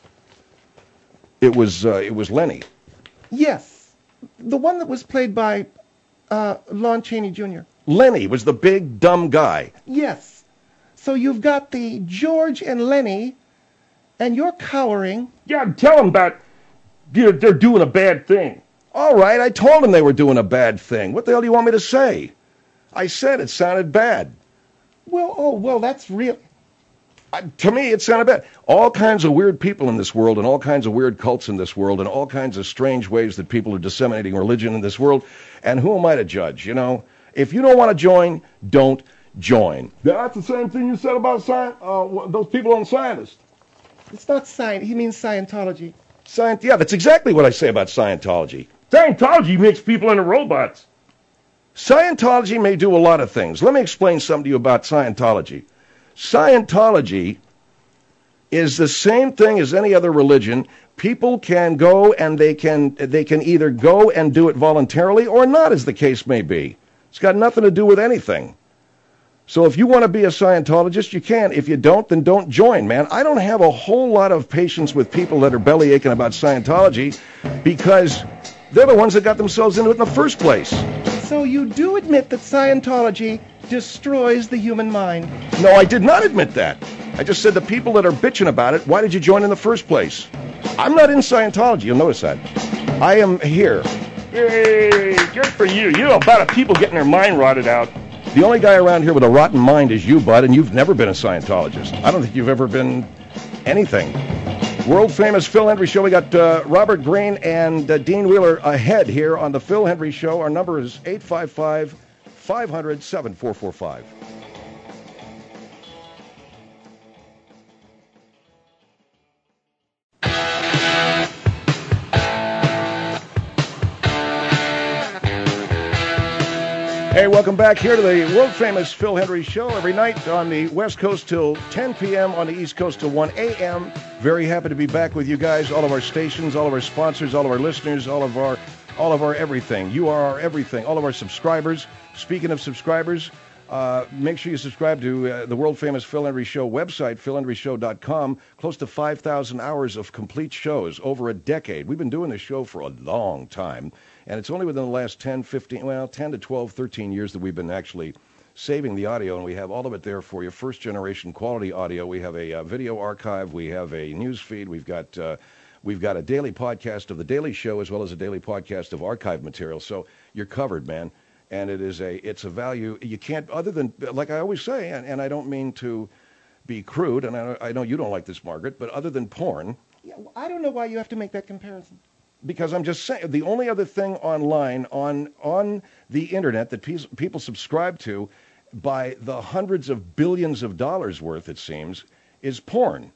It was uh, it was Lenny. Yes, the one that was played by uh, Lon Chaney Junior Lenny was the big dumb guy. Yes. So you've got the George and Lenny, and you're cowering. Yeah, tell them about they're, they're doing a bad thing. All right, I told them they were doing a bad thing. What the hell do you want me to say? I said it sounded bad. Well, oh, well, that's real. I, to me, it sounded bad. All kinds of weird people in this world and all kinds of weird cults in this world and all kinds of strange ways that people are disseminating religion in this world. And who am I to judge, you know? If you don't want to join, don't join. That's the same thing you said about sci- uh, those people on scientists. It's not science. He means Scientology. Scient- yeah, that's exactly what I say about Scientology. Scientology makes people into robots. Scientology may do a lot of things. Let me explain something to you about Scientology. Scientology is the same thing as any other religion. People can go and they can they can either go and do it voluntarily or not, as the case may be. It's got nothing to do with anything. So if you want to be a Scientologist, you can. If you don't, then don't join, man. I don't have a whole lot of patience with people that are belly aching about Scientology because they're the ones that got themselves into it in the first place. So you do admit that Scientology destroys the human mind? No, I did not admit that. I just said the people that are bitching about it, why did you join in the first place? I'm not in Scientology, you'll notice that. I am here. Hey, good for you. You know about a people getting their mind rotted out. The only guy around here with a rotten mind is you, bud, and you've never been a Scientologist. I don't think you've ever been anything. World famous Phil Hendrie Show. We got uh, Robert Greene and uh, Dean Wheeler ahead here on the Phil Hendrie Show. Our number is eight five five, five hundred, seven four four five. Hey, welcome back here to the world-famous Phil Hendrie Show. Every night on the West Coast till ten p.m., on the East Coast till one a.m. Very happy to be back with you guys, all of our stations, all of our sponsors, all of our listeners, all of our all of our everything. You are our everything, all of our subscribers. Speaking of subscribers, uh, make sure you subscribe to uh, the world-famous Phil Hendrie Show website, phil hendrie show dot com. Close to five thousand hours of complete shows, over a decade. We've been doing this show for a long time. And it's only within the last ten, fifteen, well, ten to twelve, thirteen years that we've been actually saving the audio, and we have all of it there for you. First generation quality audio. We have a uh, video archive. We have a news feed. We've got uh, we've got a daily podcast of the Daily Show as well as a daily podcast of archive material. So you're covered, man. And it is a it's a value you can't, other than, like I always say, and, and I don't mean to be crude, and I, I know you don't like this, Margaret, but other than porn. Yeah, well, I don't know why you have to make that comparison. Because I'm just saying, the only other thing online, on on the internet that pe- people subscribe to by the hundreds of billions of dollars worth, it seems, is porn.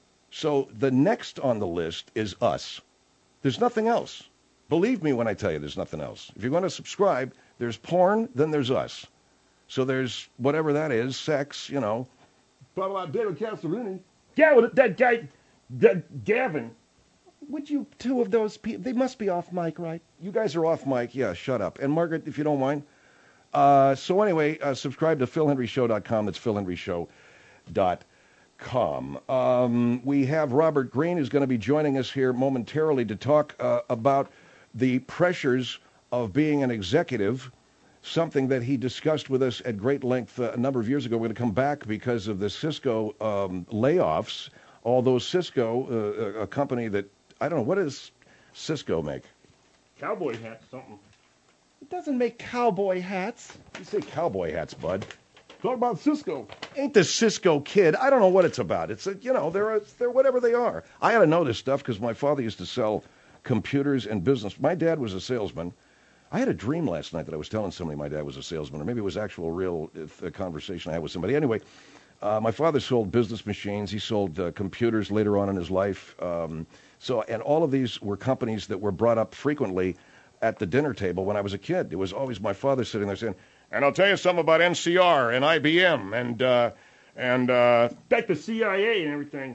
So the next on the list is us. There's nothing else. Believe me when I tell you there's nothing else. If you're going to subscribe, there's porn, then there's us. So there's whatever that is, sex, you know. Talk about David Castellini. Yeah, well, that guy, that Gavin. Would you two of those people, they must be off mic, right? You guys are off mic. Yeah, shut up. And Margaret, if you don't mind. Uh, so anyway, uh, subscribe to phil hendrie show dot com. That's phil hendrie show dot com. Um, we have Robert Greene, who's going to be joining us here momentarily to talk uh, about the pressures of being an executive, something that he discussed with us at great length uh, a number of years ago. We're going to come back because of the Cisco um, layoffs, although Cisco, uh, a company that, I don't know, what does Cisco make? Cowboy hat, something. It doesn't make cowboy hats. You say cowboy hats, bud. Talk about Cisco. Ain't the Cisco kid? I don't know what it's about. It's, a, you know, they're, a, they're whatever they are. I ought to know this stuff because my father used to sell computers and business. My dad was a salesman. I had a dream last night that I was telling somebody my dad was a salesman, or maybe it was actual real uh, conversation I had with somebody. Anyway, uh, my father sold business machines. He sold uh, computers later on in his life. Um, so, and all of these were companies that were brought up frequently at the dinner table when I was a kid. It was always my father sitting there saying, and I'll tell you something about N C R and I B M and, uh, and, uh, Back to C I A and everything.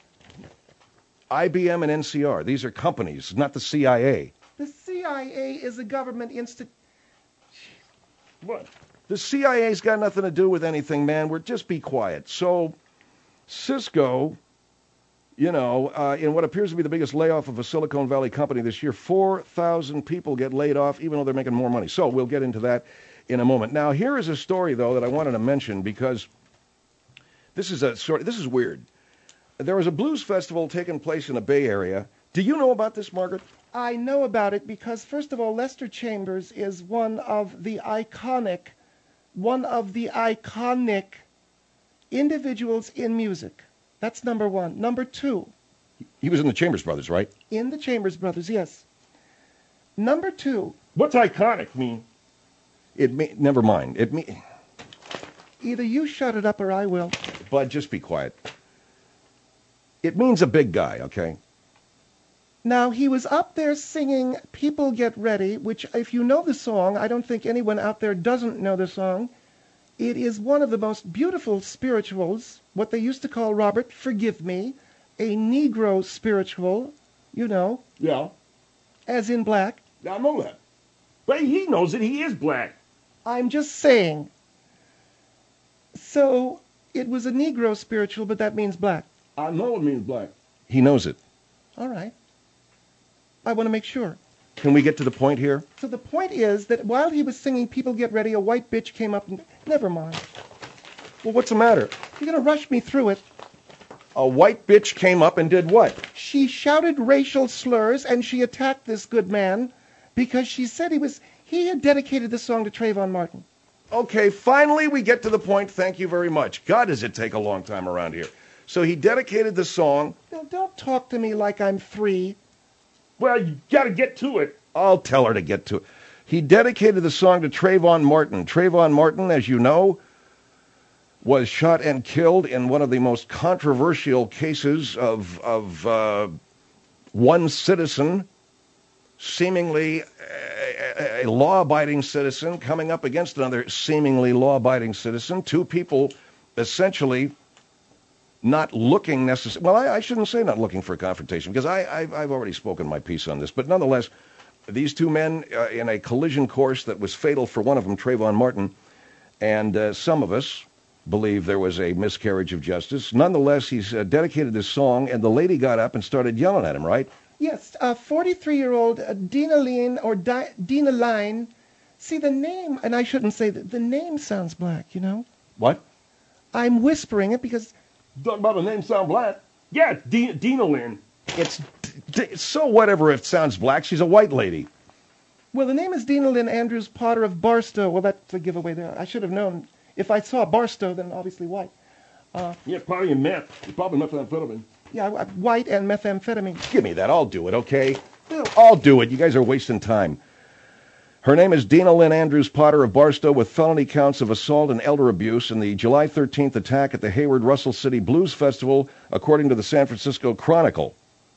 I B M and N C R. These are companies, not the C I A. The C I A is a government institute. What? The C I A's got nothing to do with anything, man. We're just be quiet. So, Cisco, you know, uh, in what appears to be the biggest layoff of a Silicon Valley company this year, four thousand people get laid off, even though they're making more money. So we'll get into that in a moment. Now, here is a story, though, that I wanted to mention because this is a sort. This is weird. There was a blues festival taking place in the Bay Area. Do you know about this, Margaret? I know about it because, first of all, Lester Chambers is one of the iconic, one of the iconic individuals in music. That's number one. Number two. He was in the Chambers Brothers, right? In the Chambers Brothers, yes. Number two. What's iconic mean? It me- never mind. It me. Either you shut it up or I will. Bud, just be quiet. It means a big guy, okay? Now, he was up there singing People Get Ready, which, if you know the song, I don't think anyone out there doesn't know the song. It is one of the most beautiful spirituals, what they used to call, Robert, forgive me, a Negro spiritual, you know, Yeah. as in black. I know that. But he knows that he is black. I'm just saying. So, it was a Negro spiritual, but that means black. I know it means black. He knows it. All right. I want to make sure. Can we get to the point here? So the point is that while he was singing People Get Ready, a white bitch came up and... Never mind. Well, what's the matter? You're going to rush me through it. A white bitch came up and did what? She shouted racial slurs and she attacked this good man because she said he was... He had dedicated the song to Trayvon Martin. Okay, finally we get to the point. Thank you very much. God, does it take a long time around here. So he dedicated the song. Now, don't talk to me like I'm three. Well, you got to get to it. I'll tell her to get to it. He dedicated the song to Trayvon Martin. Trayvon Martin, as you know, was shot and killed in one of the most controversial cases of, of uh, one citizen, seemingly a, a law-abiding citizen, coming up against another seemingly law-abiding citizen. Two people essentially not looking necessarily, well, I, I shouldn't say not looking for a confrontation, because I, I've, I've already spoken my piece on this, but nonetheless, these two men uh, in a collision course that was fatal for one of them, Trayvon Martin, and uh, some of us believe there was a miscarriage of justice. Nonetheless, he's uh, dedicated this song, and the lady got up and started yelling at him, right? Yes, uh, forty-three-year-old uh, Dina Line, or Di- Dina Line. See, the name, and I shouldn't say that, the name sounds black, you know? What? I'm whispering it because... Talking about the name sound black. Yeah, it's D- Dina Lynn. It's d- so whatever if it sounds black. She's a white lady. Well, the name is Dina Lynn Andrews Potter of Barstow. Well, that's a giveaway there. I should have known. If I saw Barstow, then obviously white. Uh, Yeah, probably meth. It's probably methamphetamine. yeah, uh, white and methamphetamine. Give me that. I'll do it, okay? I'll do it. You guys are wasting time. Her name is Dina Lynn Andrews Potter of Barstow, with felony counts of assault and elder abuse in the July thirteenth attack at the Hayward Russell City Blues Festival, according to the San Francisco Chronicle.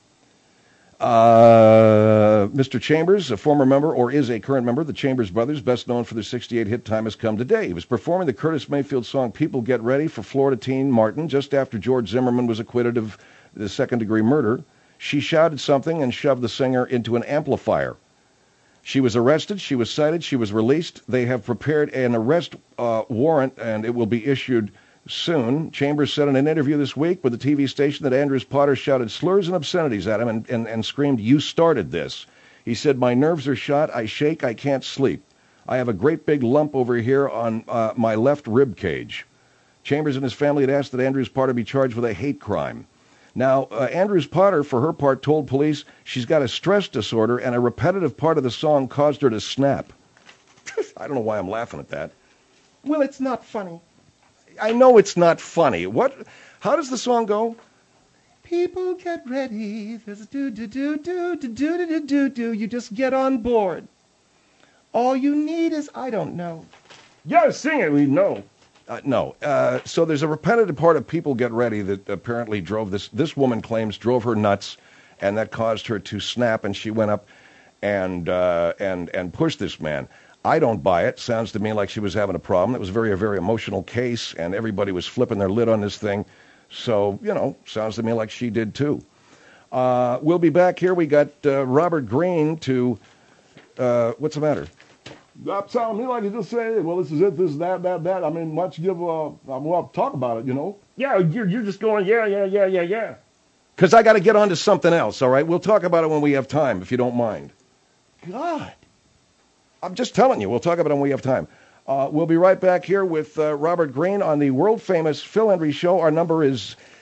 Uh, Mister Chambers, a former member, or is a current member of the Chambers Brothers, best known for their sixty-eight hit Time Has Come Today. He was performing the Curtis Mayfield song People Get Ready for Florida teen Martin just after George Zimmerman was acquitted of the second-degree murder. She shouted something and shoved the singer into an amplifier. She was arrested, she was cited, she was released. They have prepared an arrest uh, warrant, and it will be issued soon. Chambers said in an interview this week with the T V station that Andrews Potter shouted slurs and obscenities at him and, and, and screamed, "You started this." He said, "My nerves are shot, I shake, I can't sleep. I have a great big lump over here on uh, my left rib cage." Chambers and his family had asked that Andrews Potter be charged with a hate crime. Now, uh, Andrews Potter, for her part, told police she's got a stress disorder and a repetitive part of the song caused her to snap. I don't know why I'm laughing at that. Well, it's not funny. I know it's not funny. What? How does the song go? People get ready. There's a do do do do do do do do do. You just get on board. All you need is I don't know. Yeah, sing it. We know. Uh, no. Uh, so there's a repetitive part of People Get Ready that apparently drove this, this woman claims drove her nuts, and that caused her to snap, and she went up and uh, and and pushed this man. I don't buy it. Sounds to me like she was having a problem. It was a very, a very emotional case, and everybody was flipping their lid on this thing. So, you know, sounds to me like she did too. Uh, we'll be back here. We got uh, Robert Greene to, uh, what's the matter? That sounds to me like you just say, well, this is it, this is that, that, that. I mean, why don't you give, uh, I want to talk about it, you know? Yeah, you're, you're just going, yeah, yeah, yeah, yeah, yeah. Because I got to get on to something else, all right? We'll talk about it when we have time, if you don't mind. God. I'm just telling you, we'll talk about it when we have time. Uh, we'll be right back here with uh, Robert Greene on the world-famous Phil Hendry Show. Our number is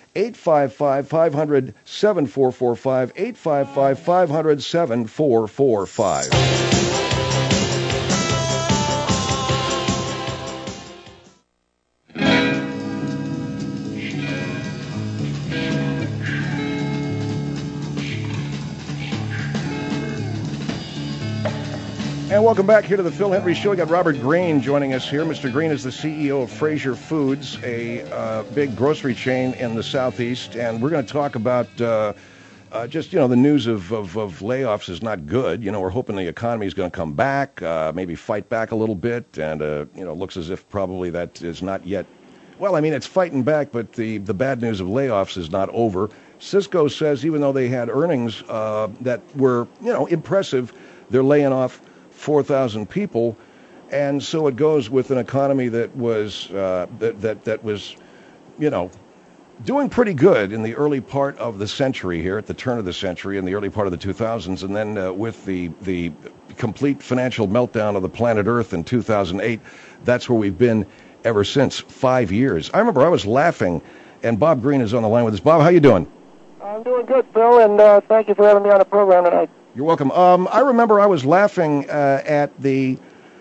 eight five five, five hundred, seven four four five, eight five five, five hundred, seven four four five. And welcome back here to the Phil Hendrie Show. We got Robert Green joining us here. Mister Green is the C E O of Fraser Foods, a uh, big grocery chain in the Southeast. And we're going to talk about uh, uh, just, you know, the news of, of, of layoffs is not good. You know, we're hoping the economy is going to come back, uh, maybe fight back a little bit. And, uh, you know, looks as if probably that is not yet. Well, I mean, it's fighting back, but the, the bad news of layoffs is not over. Cisco says even though they had earnings uh, that were, you know, impressive, they're laying off four thousand people, and so it goes with an economy that was uh, that that that was, you know, doing pretty good in the early part of the century here, at the turn of the century, in the early part of the two thousands, and then uh, with the the complete financial meltdown of the planet Earth in two thousand eight, that's where we've been ever since. Five years. I remember I was laughing, and Bob Green is on the line with us. Bob, how you doing? I'm doing good, Phil, and uh, thank you for having me on the program tonight. You're welcome. Um, I remember I was laughing uh, at the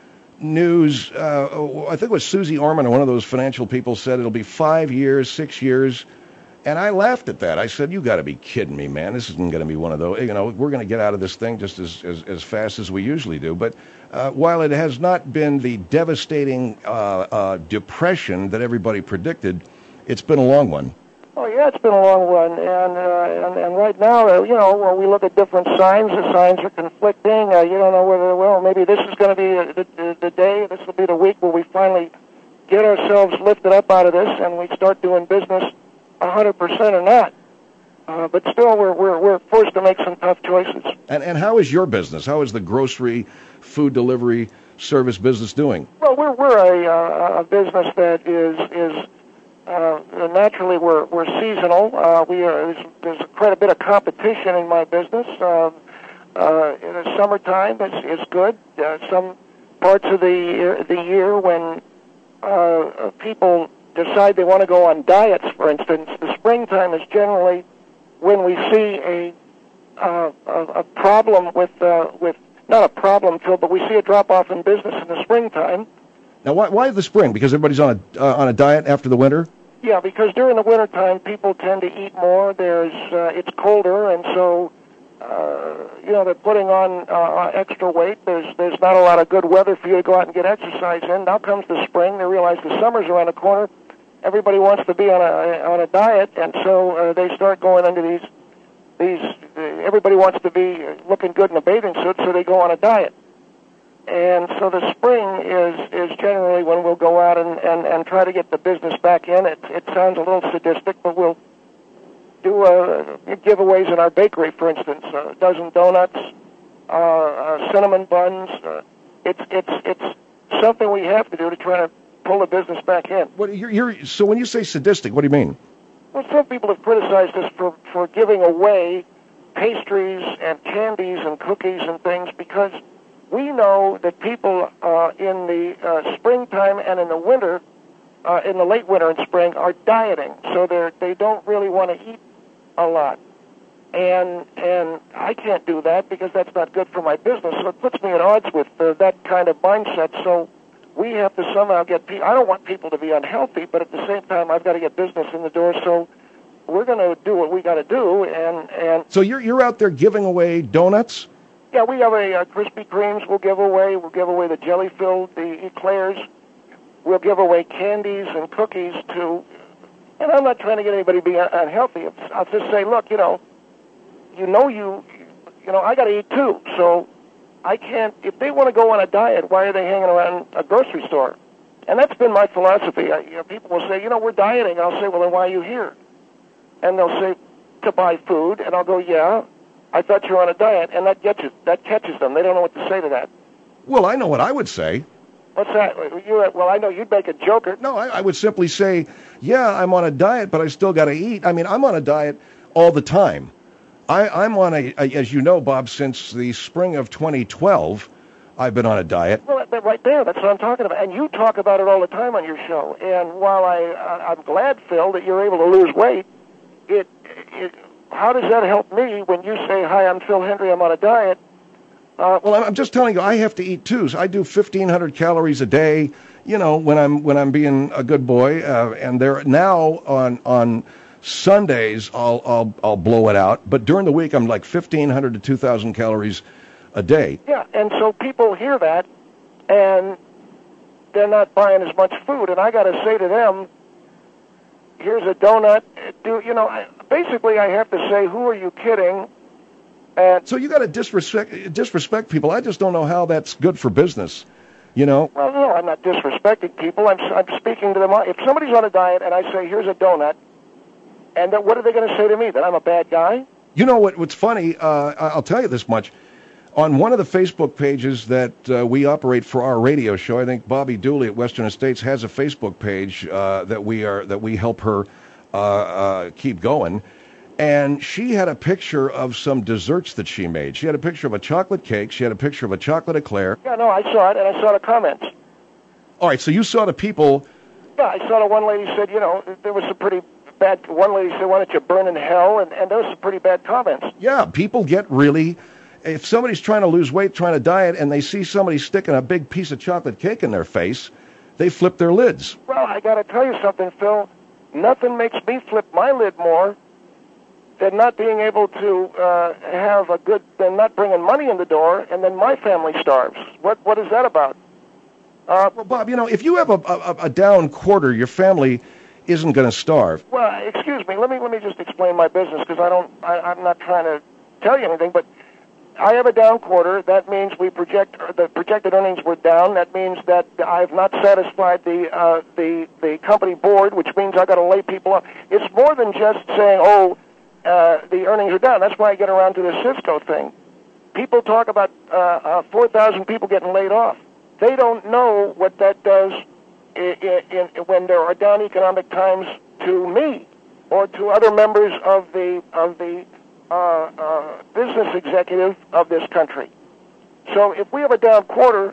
news. Uh, I think it was Susie Orman, or one of those financial people, said it'll be five years, six years. And I laughed at that. I said, you got to be kidding me, man. This isn't going to be one of those. You know, we're going to get out of this thing just as, as, as fast as we usually do. But uh, while it has not been the devastating uh, uh, depression that everybody predicted, it's been a long one. Oh, yeah, it's been a long run, and uh, and, and right now, uh, you know, when we look at different signs, the signs are conflicting. Uh, you don't know whether, well, maybe this is going to be the, the, the day, this will be the week where we finally get ourselves lifted up out of this and we start doing business one hundred percent or not. Uh, but still, we're, we're we're forced to make some tough choices. And and how is your business? How is the grocery, food delivery service business doing? Well, we're we're a, uh, a business that is is. Uh, naturally, we're we're seasonal. Uh, we are there's, there's quite a bit of competition in my business. Uh, uh, in the summertime, it's, it's good. Uh, some parts of the year, the year when uh, people decide they want to go on diets, for instance, the springtime is generally when we see a uh, a, a problem with uh, with not a problem, Phil, but we see a drop off in business in the springtime. Now, why why the spring? Because everybody's on a uh, on a diet after the winter. Yeah, because during the wintertime, people tend to eat more. There's, uh, it's colder, and so, uh, you know, they're putting on uh, extra weight. There's, there's not a lot of good weather for you to go out and get exercise in. Now comes the spring. They realize the summer's around the corner. Everybody wants to be on a on a diet, and so uh, they start going into these these. Uh, everybody wants to be looking good in a bathing suit, so they go on a diet. And so the spring is, is generally when we'll go out and, and, and try to get the business back in. It, it sounds a little sadistic, but we'll do uh, giveaways in our bakery, for instance, a dozen donuts, uh, uh, cinnamon buns. Uh, it's it's it's something we have to do to try to pull the business back in. What you're, you're so when you say sadistic, what do you mean? Well, some people have criticized us for, for giving away pastries and candies and cookies and things because we know that people uh, in the uh, springtime and in the winter, uh, in the late winter and spring, are dieting, so they they don't really want to eat a lot, and and I can't do that because that's not good for my business. So it puts me at odds with uh, that kind of mindset. So we have to somehow get people. I don't want people to be unhealthy, but at the same time, I've got to get business in the door. So we're going to do what we got to do, and and so you're you're out there giving away donuts. Yeah, we have a uh, Krispy Kremes we'll give away. We'll give away the jelly-filled, the eclairs. We'll give away candies and cookies to, and I'm not trying to get anybody to be unhealthy. I'll just say, look, you know, you know you, you know, I got to eat too. So I can't, if they want to go on a diet, why are they hanging around a grocery store? And that's been my philosophy. I, you know, people will say, you know, we're dieting. I'll say, well, then why are you here? And they'll say, to buy food. And I'll go, yeah. I thought you were on a diet, and that gets you, that catches them. They don't know what to say to that. Well, I know what I would say. What's that? You, well, I know you'd make a joker. No, I, I would simply say, yeah, I'm on a diet, but I still got to eat. I mean, I'm on a diet all the time. I, I'm on a, a, as you know, Bob, since the spring of twenty twelve, I've been on a diet. Well, right there, that's what I'm talking about. And you talk about it all the time on your show. And while I, I'm glad, Phil, that you're able to lose weight, it, it, how does that help me when you say, hi, I'm Phil Hendrie, I'm on a diet? Uh, well, I'm just telling you, I have to eat too. So I do fifteen hundred calories a day, you know, when I'm when I'm being a good boy. Uh, and there now on on Sundays, I'll I'll I'll blow it out. But during the week, I'm like fifteen hundred to two thousand calories a day. Yeah, and so people hear that, and they're not buying as much food. And I got to say to them, here's a donut. Do you know? I, basically, I have to say, who are you kidding? And so you got to disrespect disrespect people. I just don't know how that's good for business. You know? Well, no, I'm not disrespecting people. I'm I'm speaking to them. If somebody's on a diet and I say, here's a donut, and then what are they going to say to me? That I'm a bad guy? You know what? What's funny? Uh, I'll tell you this much. On one of the Facebook pages that uh, we operate for our radio show, I think Bobby Dooley at Western Estates has a Facebook page uh, that we are that we help her uh, uh, keep going. And she had a picture of some desserts that she made. She had a picture of a chocolate cake. She had a picture of a chocolate eclair. Yeah, no, I saw it, and I saw the comments. All right, so you saw the people. Yeah, I saw the one lady said, you know, there was some pretty bad. One lady said, why don't you burn in hell? And, and there was some pretty bad comments. Yeah, people get really. If somebody's trying to lose weight, trying to diet, and they see somebody sticking a big piece of chocolate cake in their face, they flip their lids. Well, I got to tell you something, Phil. Nothing makes me flip my lid more than not being able to uh, have a good, than not bringing money in the door, and then my family starves. What what is that about? Uh, well, Bob, you know, if you have a, a, a down quarter, your family isn't going to starve. Well, excuse me. Let me let me just explain my business, because I don't. I, I'm not trying to tell you anything, but I have a down quarter. That means we project the projected earnings were down. That means that I've not satisfied the uh, the the company board, which means I got to lay people off. It's more than just saying, oh. Uh, the earnings are down. That's why I get around to the Cisco thing. People talk about uh, uh, four thousand people getting laid off. They don't know what that does in, in, in, when there are down economic times to me or to other members of the of the uh, uh, business executive of this country. So if we have a down quarter,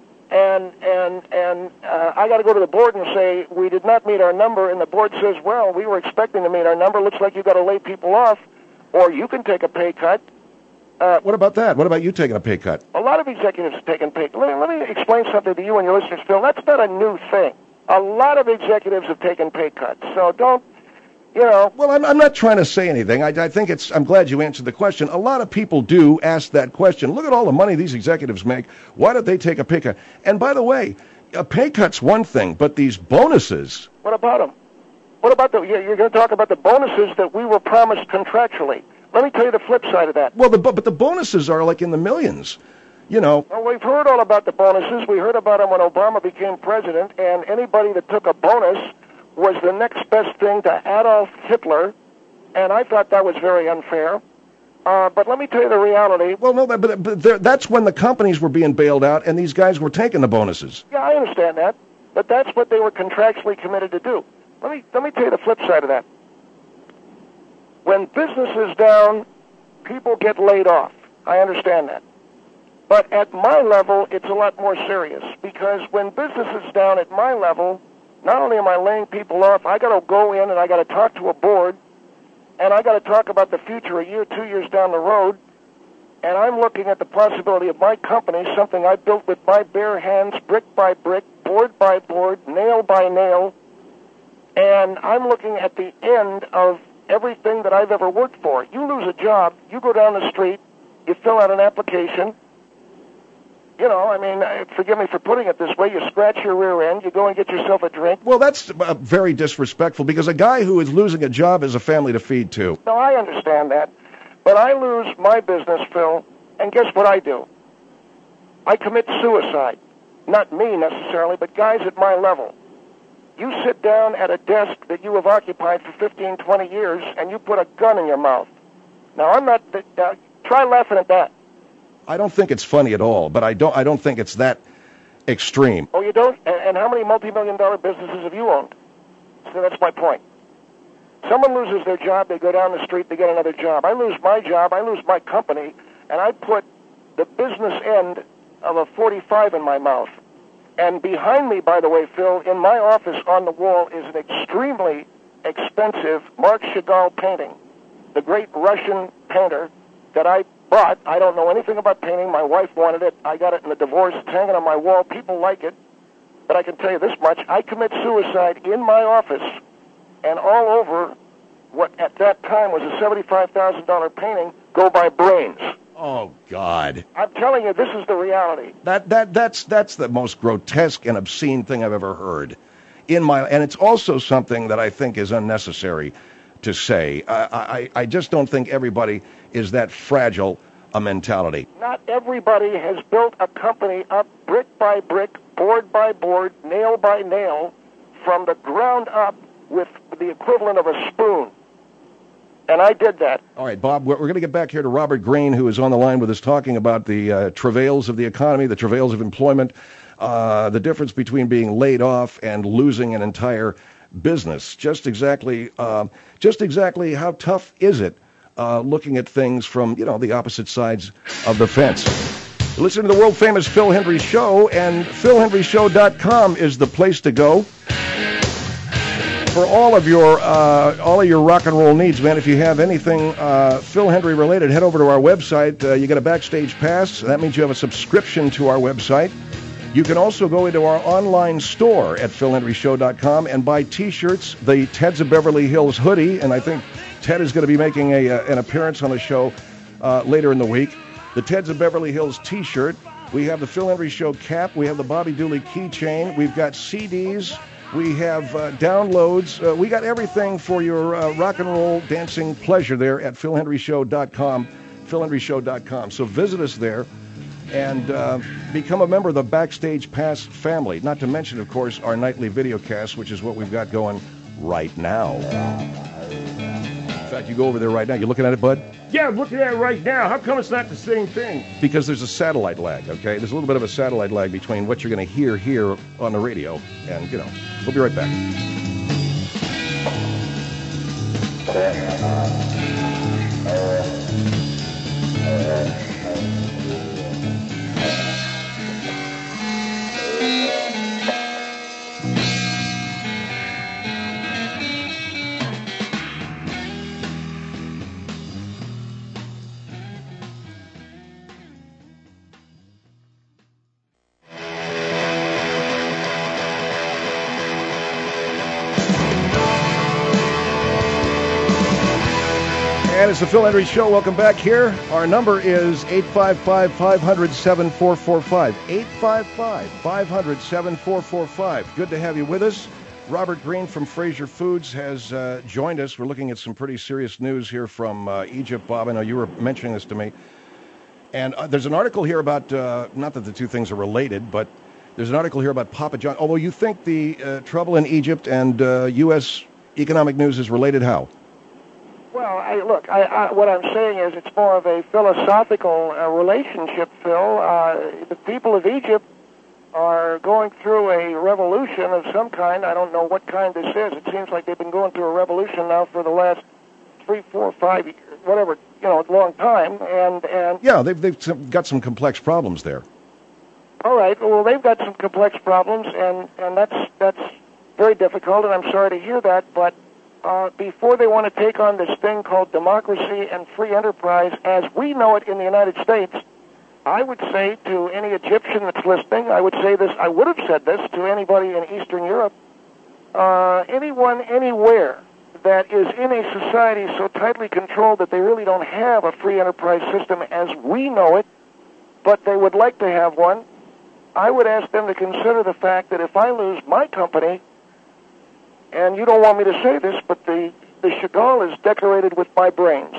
and and and uh, I got to go to the board and say we did not meet our number, and the board says, well, we were expecting to meet our number. Looks like you got to lay people off, or you can take a pay cut. Uh, what about that? What about you taking a pay cut? A lot of executives have taken pay. Let me, let me explain something to you and your listeners, Phil. That's not a new thing. A lot of executives have taken pay cuts. So don't. You know, well, I'm, I'm not trying to say anything. I, I think it's. I'm glad you answered the question. A lot of people do ask that question. Look at all the money these executives make. Why don't they take a pay cut? And by the way, a pay cut's one thing, but these bonuses. What about them? What about the? You're going to talk about the bonuses that we were promised contractually. Let me tell you the flip side of that. Well, the, but the bonuses are like in the millions. You know. Well, we've heard all about the bonuses. We heard about them when Obama became president, and anybody that took a bonus was the next best thing to Adolf Hitler, and I thought that was very unfair. Uh, but let me tell you the reality. Well, no, but, but that's when the companies were being bailed out and these guys were taking the bonuses. Yeah, I understand that, but that's what they were contractually committed to do. Let me let me tell you the flip side of that. When business is down, people get laid off. I understand that. But at my level, it's a lot more serious, because when business is down at my level, not only am I laying people off, I got to go in and I got to talk to a board, and I got to talk about the future a year, two years down the road, and I'm looking at the possibility of my company, something I built with my bare hands, brick by brick, board by board, nail by nail, and I'm looking at the end of everything that I've ever worked for. You lose a job, you go down the street, you fill out an application. You know, I mean, forgive me for putting it this way, you scratch your rear end, you go and get yourself a drink. Well, that's uh, very disrespectful, because a guy who is losing a job has a family to feed, too. No, I understand that. But I lose my business, Phil, and guess what I do? I commit suicide. Not me, necessarily, but guys at my level. You sit down at a desk that you have occupied for fifteen, twenty years, and you put a gun in your mouth. Now, I'm not... Uh, try laughing at that. I don't think it's funny at all, but I don't I don't think it's that extreme. Oh, you don't? And, and how many multi-million dollar businesses have you owned? So that's my point. Someone loses their job, they go down the street, they get another job. I lose my job, I lose my company, and I put the business end of a forty-five in my mouth. And behind me, by the way, Phil, in my office on the wall is an extremely expensive Marc Chagall painting, the great Russian painter that I bought. I don't know anything about painting. My wife wanted it. I got it in the divorce. It's hanging on my wall. People like it. But I can tell you this much. I commit suicide in my office and all over what at that time was a seventy-five thousand dollars painting go by brains. Oh, God. I'm telling you, this is the reality. That that that's that's the most grotesque and obscene thing I've ever heard in my, and it's also something that I think is unnecessary to say. I I, I just don't think everybody is that fragile a mentality. Not everybody has built a company up brick by brick, board by board, nail by nail, from the ground up with the equivalent of a spoon. And I did that. All right, Bob, we're, we're going to get back here to Robert Greene, who is on the line with us talking about the uh, travails of the economy, the travails of employment, uh, the difference between being laid off and losing an entire business. Just exactly, uh, just exactly how tough is it uh, looking at things from, you know, the opposite sides of the fence? Listen to the world-famous Phil Hendrie Show, and phil hendrie show dot com is the place to go for all of your uh, all of your rock and roll needs, man. If you have anything uh, Phil Hendrie related, head over to our website. Uh, you get a backstage pass. That means you have a subscription to our website. You can also go into our online store at phil hendrie show dot com and buy T-shirts, the Ted's of Beverly Hills hoodie, and I think Ted is going to be making a uh, an appearance on the show uh, later in the week. The Ted's of Beverly Hills T-shirt. We have the Phil Hendrie Show cap. We have the Bobby Dooley keychain. We've got C Ds. We have uh, downloads. Uh, we got everything for your uh, rock and roll dancing pleasure there at phil hendrie show dot com, phil hendrie show dot com. So visit us there and uh, become a member of the Backstage Pass family. Not to mention, of course, our nightly video cast, which is what we've got going right now. In fact, you go over there right now. You looking at it, bud? Yeah, I'm looking at it right now. How come it's not the same thing? Because there's a satellite lag, okay? There's a little bit of a satellite lag between what you're going to hear here on the radio and, you know, we'll be right back. And it's the Phil Hendrie Show. Welcome back here. Our number is eight five five, five hundred, seven four four five. eight five five, five hundred, seven four four five. Good to have you with us. Robert Greene from Fraser Foods has uh, joined us. We're looking at some pretty serious news here from uh, Egypt. Bob, I know you were mentioning this to me. And uh, there's an article here about, uh, not that the two things are related, but there's an article here about Papa John. Although you think the uh, trouble in Egypt and uh, U S economic news is related, how? Well, I, look, I, I, what I'm saying is it's more of a philosophical uh, relationship, Phil. Uh, the people of Egypt are going through a revolution of some kind. I don't know what kind this is. It seems like they've been going through a revolution now for the last three, four, five, whatever, you know, a long time. And, and yeah, they've, they've got some complex problems there. All right. Well, they've got some complex problems, and, and that's that's very difficult, and I'm sorry to hear that, but Uh, before they want to take on this thing called democracy and free enterprise as we know it in the United States, I would say to any Egyptian that's listening, I would say this, I would have said this to anybody in Eastern Europe, uh, anyone anywhere that is in a society so tightly controlled that they really don't have a free enterprise system as we know it, but they would like to have one, I would ask them to consider the fact that if I lose my company, and you don't want me to say this, but the, the Chagall is decorated with my brains.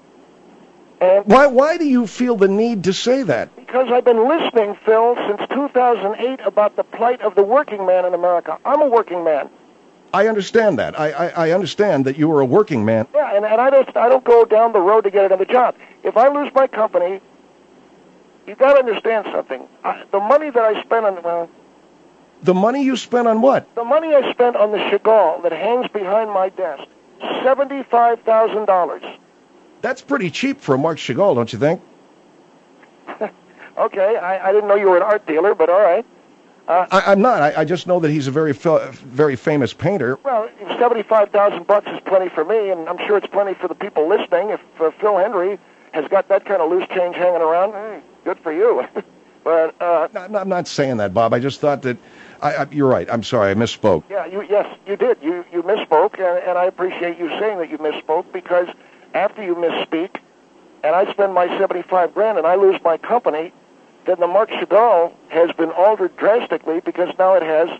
And why why do you feel the need to say that? Because I've been listening, Phil, since two thousand eight about the plight of the working man in America. I'm a working man. I understand that. I, I, I understand that you are a working man. Yeah, and, and I don't I don't go down the road to get another job. If I lose my company, you got to understand something. I, the money that I spend on well. The money you spent on what? The money I spent on the Chagall that hangs behind my desk, seventy-five thousand dollars. That's pretty cheap for a Marc Chagall, don't you think? Okay, I, I didn't know you were an art dealer, but all right. Uh, I, I'm not. I, I just know that he's a very, fa- very famous painter. Well, seventy-five thousand bucks is plenty for me, and I'm sure it's plenty for the people listening. If uh, Phil Hendry has got that kind of loose change hanging around, hey, good for you. But uh, No, I'm not- I'm not saying that, Bob. I just thought that. I, I, you're right. I'm sorry. I misspoke. yeah, you yes, you did. You you misspoke, and, and I appreciate you saying that you misspoke, because after you misspeak, and I spend my seventy-five grand and I lose my company, then the Marc Chagall has been altered drastically, because now it has,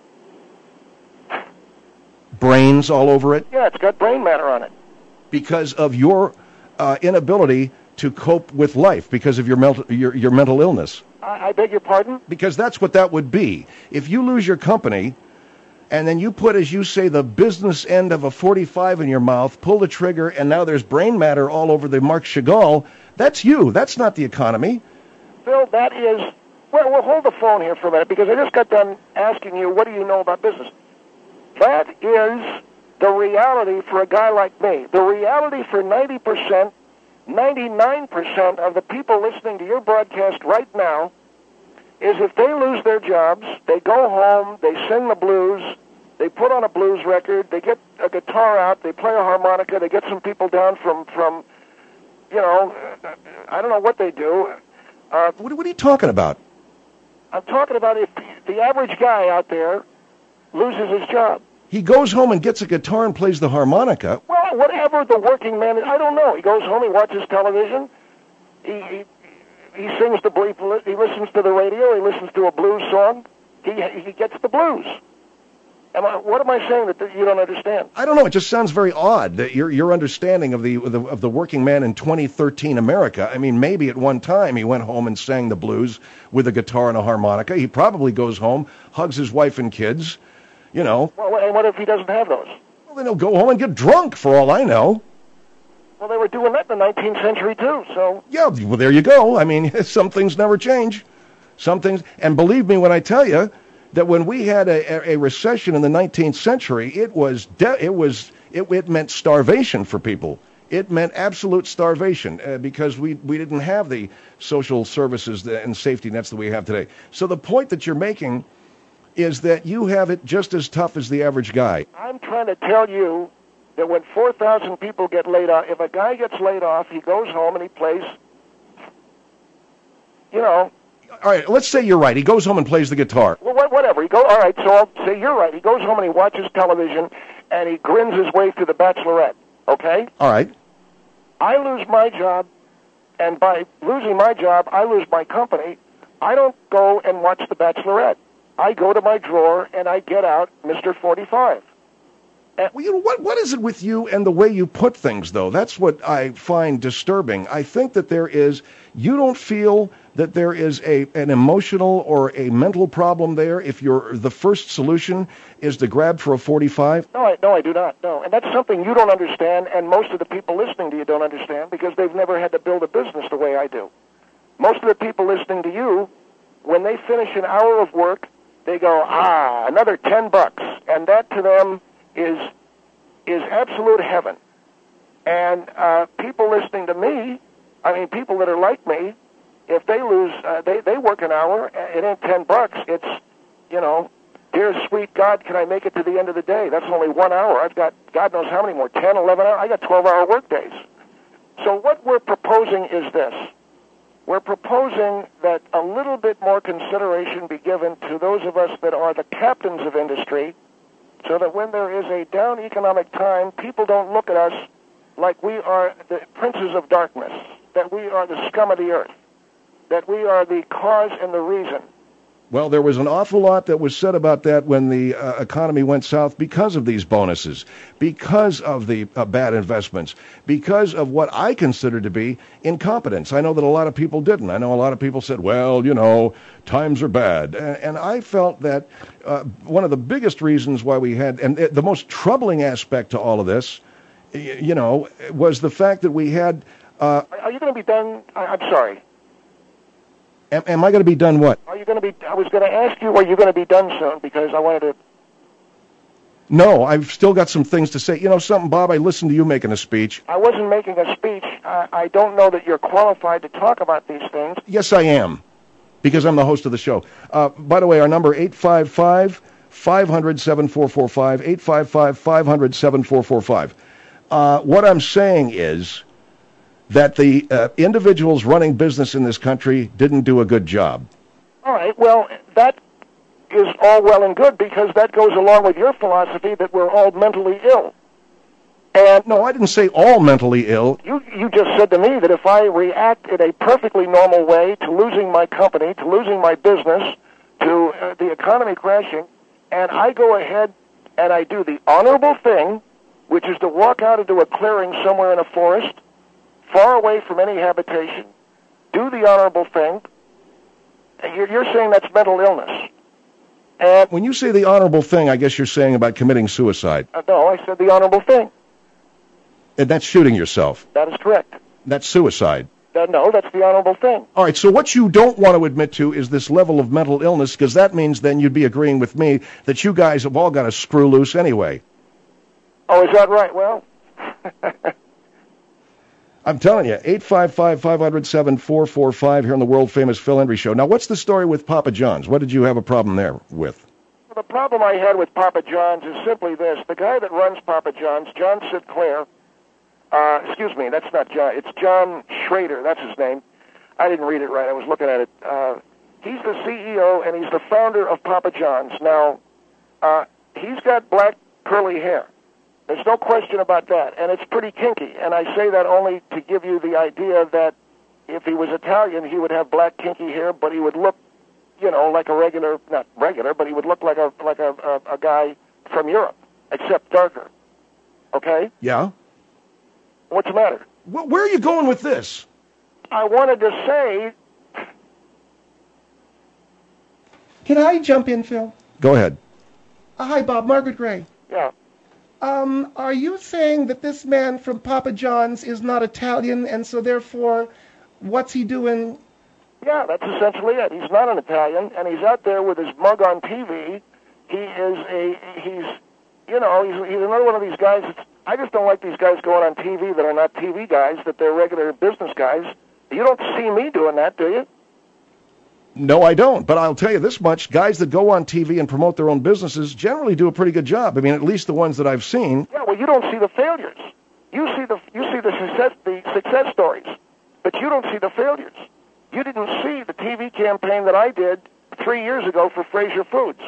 Brains all over it yeah, it's got brain matter on it. because of your uh, inability to cope with life, because of your mental your, your mental illness. I, I beg your pardon? Because that's what that would be. If you lose your company, and then you put, as you say, the business end of a forty-five in your mouth, pull the trigger, and now there's brain matter all over the Marc Chagall, that's you. That's not the economy. Phil, that is, well, we'll hold the phone here for a minute, because I just got done asking you, what do you know about business? That is the reality for a guy like me. The reality for ninety percent, ninety-nine percent of the people listening to your broadcast right now is if they lose their jobs, they go home, they sing the blues, they put on a blues record, they get a guitar out, they play a harmonica, they get some people down from, from you know, I don't know what they do. Uh, What, what are you talking about? I'm talking about if the average guy out there loses his job. He goes home and gets a guitar and plays the harmonica. Well, whatever the working man is, I don't know. He goes home, he watches television, he he, he sings the blues, he listens to the radio, he listens to a blues song, he he gets the blues. Am I, what am I saying that you don't understand? I don't know. It just sounds very odd that your your understanding of the, of the of the working man in twenty thirteen America. I mean, maybe at one time he went home and sang the blues with a guitar and a harmonica. He probably goes home, hugs his wife and kids. You know. Well, and what if he doesn't have those? Well, then he'll go home and get drunk, for all I know. Well, they were doing that in the nineteenth century too. So Yeah, well, there you go. I mean, some things never change. Some things, and believe me when I tell you that when we had a, a recession in the nineteenth century, it was de- it was it, it meant starvation for people. It meant absolute starvation uh, because we we didn't have the social services and safety nets that we have today. So the point that you're making is that you have it just as tough as the average guy. I'm trying to tell you that when four thousand people get laid off, if a guy gets laid off, he goes home and he plays, you know. All right, let's say you're right. He goes home and plays the guitar. Well, whatever. He go. All right, so I'll say you're right. He goes home and he watches television, and he grins his way through The Bachelorette. Okay. All right. I lose my job, and by losing my job, I lose my company. I don't go and watch The Bachelorette. I go to my drawer and I get out Mister forty-five. Well, you know, what, what is it with you and the way you put things, though? That's what I find disturbing. I think that there is, you don't feel that there is a an emotional or a mental problem there if you're, the first solution is to grab for a forty-five? No, I, no, I do not. No, and that's something you don't understand, and most of the people listening to you don't understand because they've never had to build a business the way I do. Most of the people listening to you, when they finish an hour of work, they go, ah, another ten bucks, and that to them is is absolute heaven. And uh, people listening to me, I mean, people that are like me, if they lose, uh, they they work an hour, it ain't ten bucks. It's, you know, dear sweet God, can I make it to the end of the day? That's only one hour. I've got God knows how many more, ten, eleven hours. I got twelve-hour work days. So what we're proposing is this. We're proposing that a little bit more consideration be given to those of us that are the captains of industry, so that when there is a down economic time, people don't look at us like we are the princes of darkness, that we are the scum of the earth, that we are the cause and the reason. Well, there was an awful lot that was said about that when the uh, economy went south because of these bonuses, because of the uh, bad investments, because of what I consider to be incompetence. I know that a lot of people didn't. I know a lot of people said, well, you know, times are bad. And, and I felt that uh, one of the biggest reasons why we had, and the most troubling aspect to all of this, you know, was the fact that we had... Uh, are you going to be done? I, I'm sorry. Am, am I going to be done what? Are you going to be, I was going to ask you, are you going to be done soon? Because I wanted to... No, I've still got some things to say. You know something, Bob? I listened to you making a speech. I wasn't making a speech. I, I don't know that you're qualified to talk about these things. Yes, I am. because I'm the host of the show. Uh, by the way, our number eight five five, five hundred, seven four four five, eight five five, five hundred, seven four four five. Uh, what I'm saying is that the uh, individuals running business in this country didn't do a good job. All right, well, that is all well and good because that goes along with your philosophy that we're all mentally ill. And no, I didn't say all mentally ill. You you just said to me that if I react in a perfectly normal way to losing my company, to losing my business, to uh, the economy crashing, and I go ahead and I do the honorable thing, which is to walk out into a clearing somewhere in a forest, far away from any habitation, do the honorable thing, you're, you're saying that's mental illness. And when you say the honorable thing, I guess you're saying about committing suicide. Uh, no, I said the honorable thing. And that's shooting yourself. That is correct. That's suicide. Uh, no, that's the honorable thing. All right, so what you don't want to admit to is this level of mental illness, because that means then you'd be agreeing with me that you guys have all got to screw loose anyway. Oh, is that right? Well... I'm telling you, eight five five, five hundred, seven four four five here on the world-famous Phil Hendrie Show. Now, what's the story with Papa John's? What did you have a problem there with? Well, the problem I had with Papa John's is simply this. The guy that runs Papa John's, John Sinclair, uh, excuse me, that's not John, it's John Schrader, that's his name. I didn't read it right, I was looking at it. Uh, he's the C E O and he's the founder of Papa John's. Now, uh, he's got black curly hair. There's no question about that, and it's pretty kinky, and I say that only to give you the idea that if he was Italian, he would have black kinky hair, but he would look, you know, like a regular, not regular, but he would look like a like a, a, a guy from Europe, except darker. Okay? Yeah? What's the matter? Well, where are you going with this? I wanted to say... Can I jump in, Phil? Go ahead. Uh, hi, Bob. Margaret Gray. Yeah. Um, are you saying that this man from Papa John's is not Italian, and so therefore, what's he doing? Yeah, that's essentially it. He's not an Italian, and he's out there with his mug on T V. He is a, he's, you know, he's, he's another one of these guys. That's, I just don't like these guys going on T V that are not T V guys, that they're regular business guys. You don't see me doing that, do you? No, I don't. But I'll tell you this much. Guys that go on T V and promote their own businesses generally do a pretty good job. I mean, at least the ones that I've seen. Yeah, well, you don't see the failures. You see the you see the success the success stories, but you don't see the failures. You didn't see the T V campaign that I did three years ago for Fraser Foods.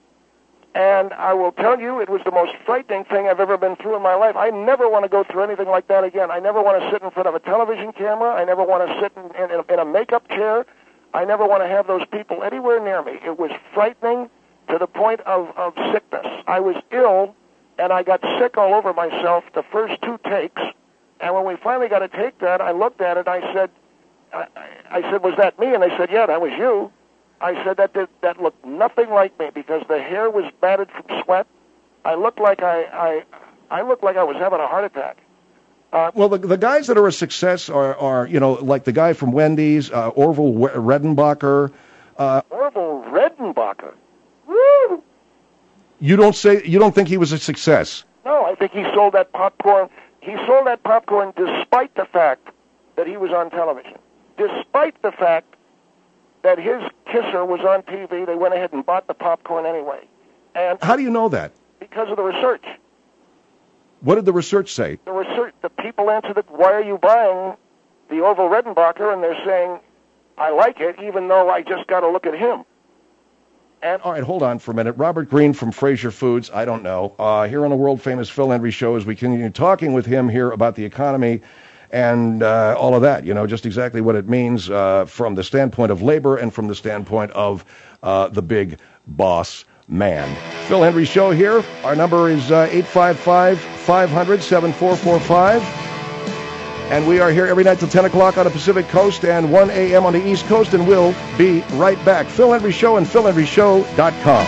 And I will tell you, it was the most frightening thing I've ever been through in my life. I never want to go through anything like that again. I never want to sit in front of a television camera. I never want to sit in, in, in a makeup chair. I never want to have those people anywhere near me. It was frightening to the point of, of sickness. I was ill, and I got sick all over myself the first two takes. And when we finally got to take that, I looked at it, and I said, I, I said, was that me? And they said, yeah, that was you. I said, that did, that looked nothing like me because the hair was matted from sweat. I looked like I, I, I looked like I was having a heart attack. Uh, well, the, the guys that are a success are, are, you know, like the guy from Wendy's, uh, Orville Redenbacher. Uh, Orville Redenbacher? Woo! You don't say, you don't think he was a success? No, I think he sold that popcorn. He sold that popcorn despite the fact that he was on television. Despite the fact that his kisser was on T V, they went ahead and bought the popcorn anyway. And how do you know that? Because of the research. What did the research say? The research, the people answered it, why are you buying the Orville Redenbacher? And they're saying, I like it, even though I just got to look at him. And all right, hold on for a minute. Robert Greene from Fraser Foods, I don't know. Uh, here on the world-famous Phil Hendrie Show, as we continue talking with him here about the economy and uh, all of that, you know, just exactly what it means uh, from the standpoint of labor and from the standpoint of uh, the big boss man. Phil Hendrie Show here. Our number is uh, eight five five, five hundred, seven four four five. And we are here every night till ten o'clock on the Pacific Coast and one a.m. on the East Coast, and we'll be right back. Phil Hendrie Show and phil hendrie show dot com.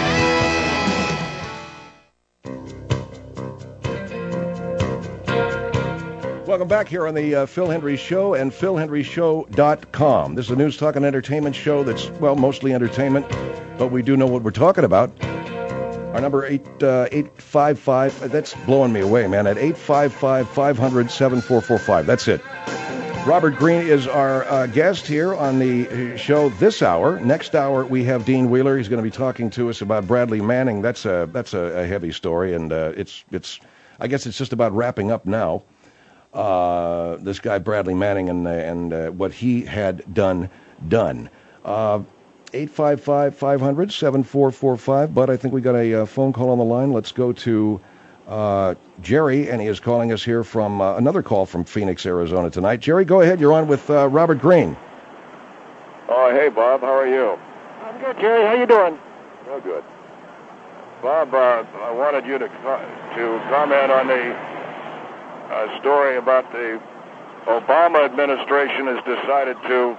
Welcome back here on the uh, Phil Hendrie Show and phil hendrie show dot com. This is a news, talk, and entertainment show that's, well, mostly entertainment, but we do know what we're talking about. Our number eight uh, eight five five. That's blowing me away, man. At eight five five, five hundred, seven four four five. That's it. Robert Greene is our uh, guest here on the show this hour. Next hour, we have Dean Wheeler. He's going to be talking to us about Bradley Manning. That's a that's a, a heavy story, and uh, it's it's I guess it's just about wrapping up now. Uh, this guy Bradley Manning and uh, and uh, what he had done done. Uh, eight five five, five hundred, seven four four five. But I think we got a uh, phone call on the line. Let's go to Uh, Jerry, and he is calling us here from uh, another call from Phoenix, Arizona tonight. Jerry, go ahead. You're on with uh, Robert Greene. Oh, hey, Bob. How are you? I'm good, Jerry. How you doing? Oh, good. Bob, uh, I wanted you to co- to comment on the uh, story about the Obama administration has decided to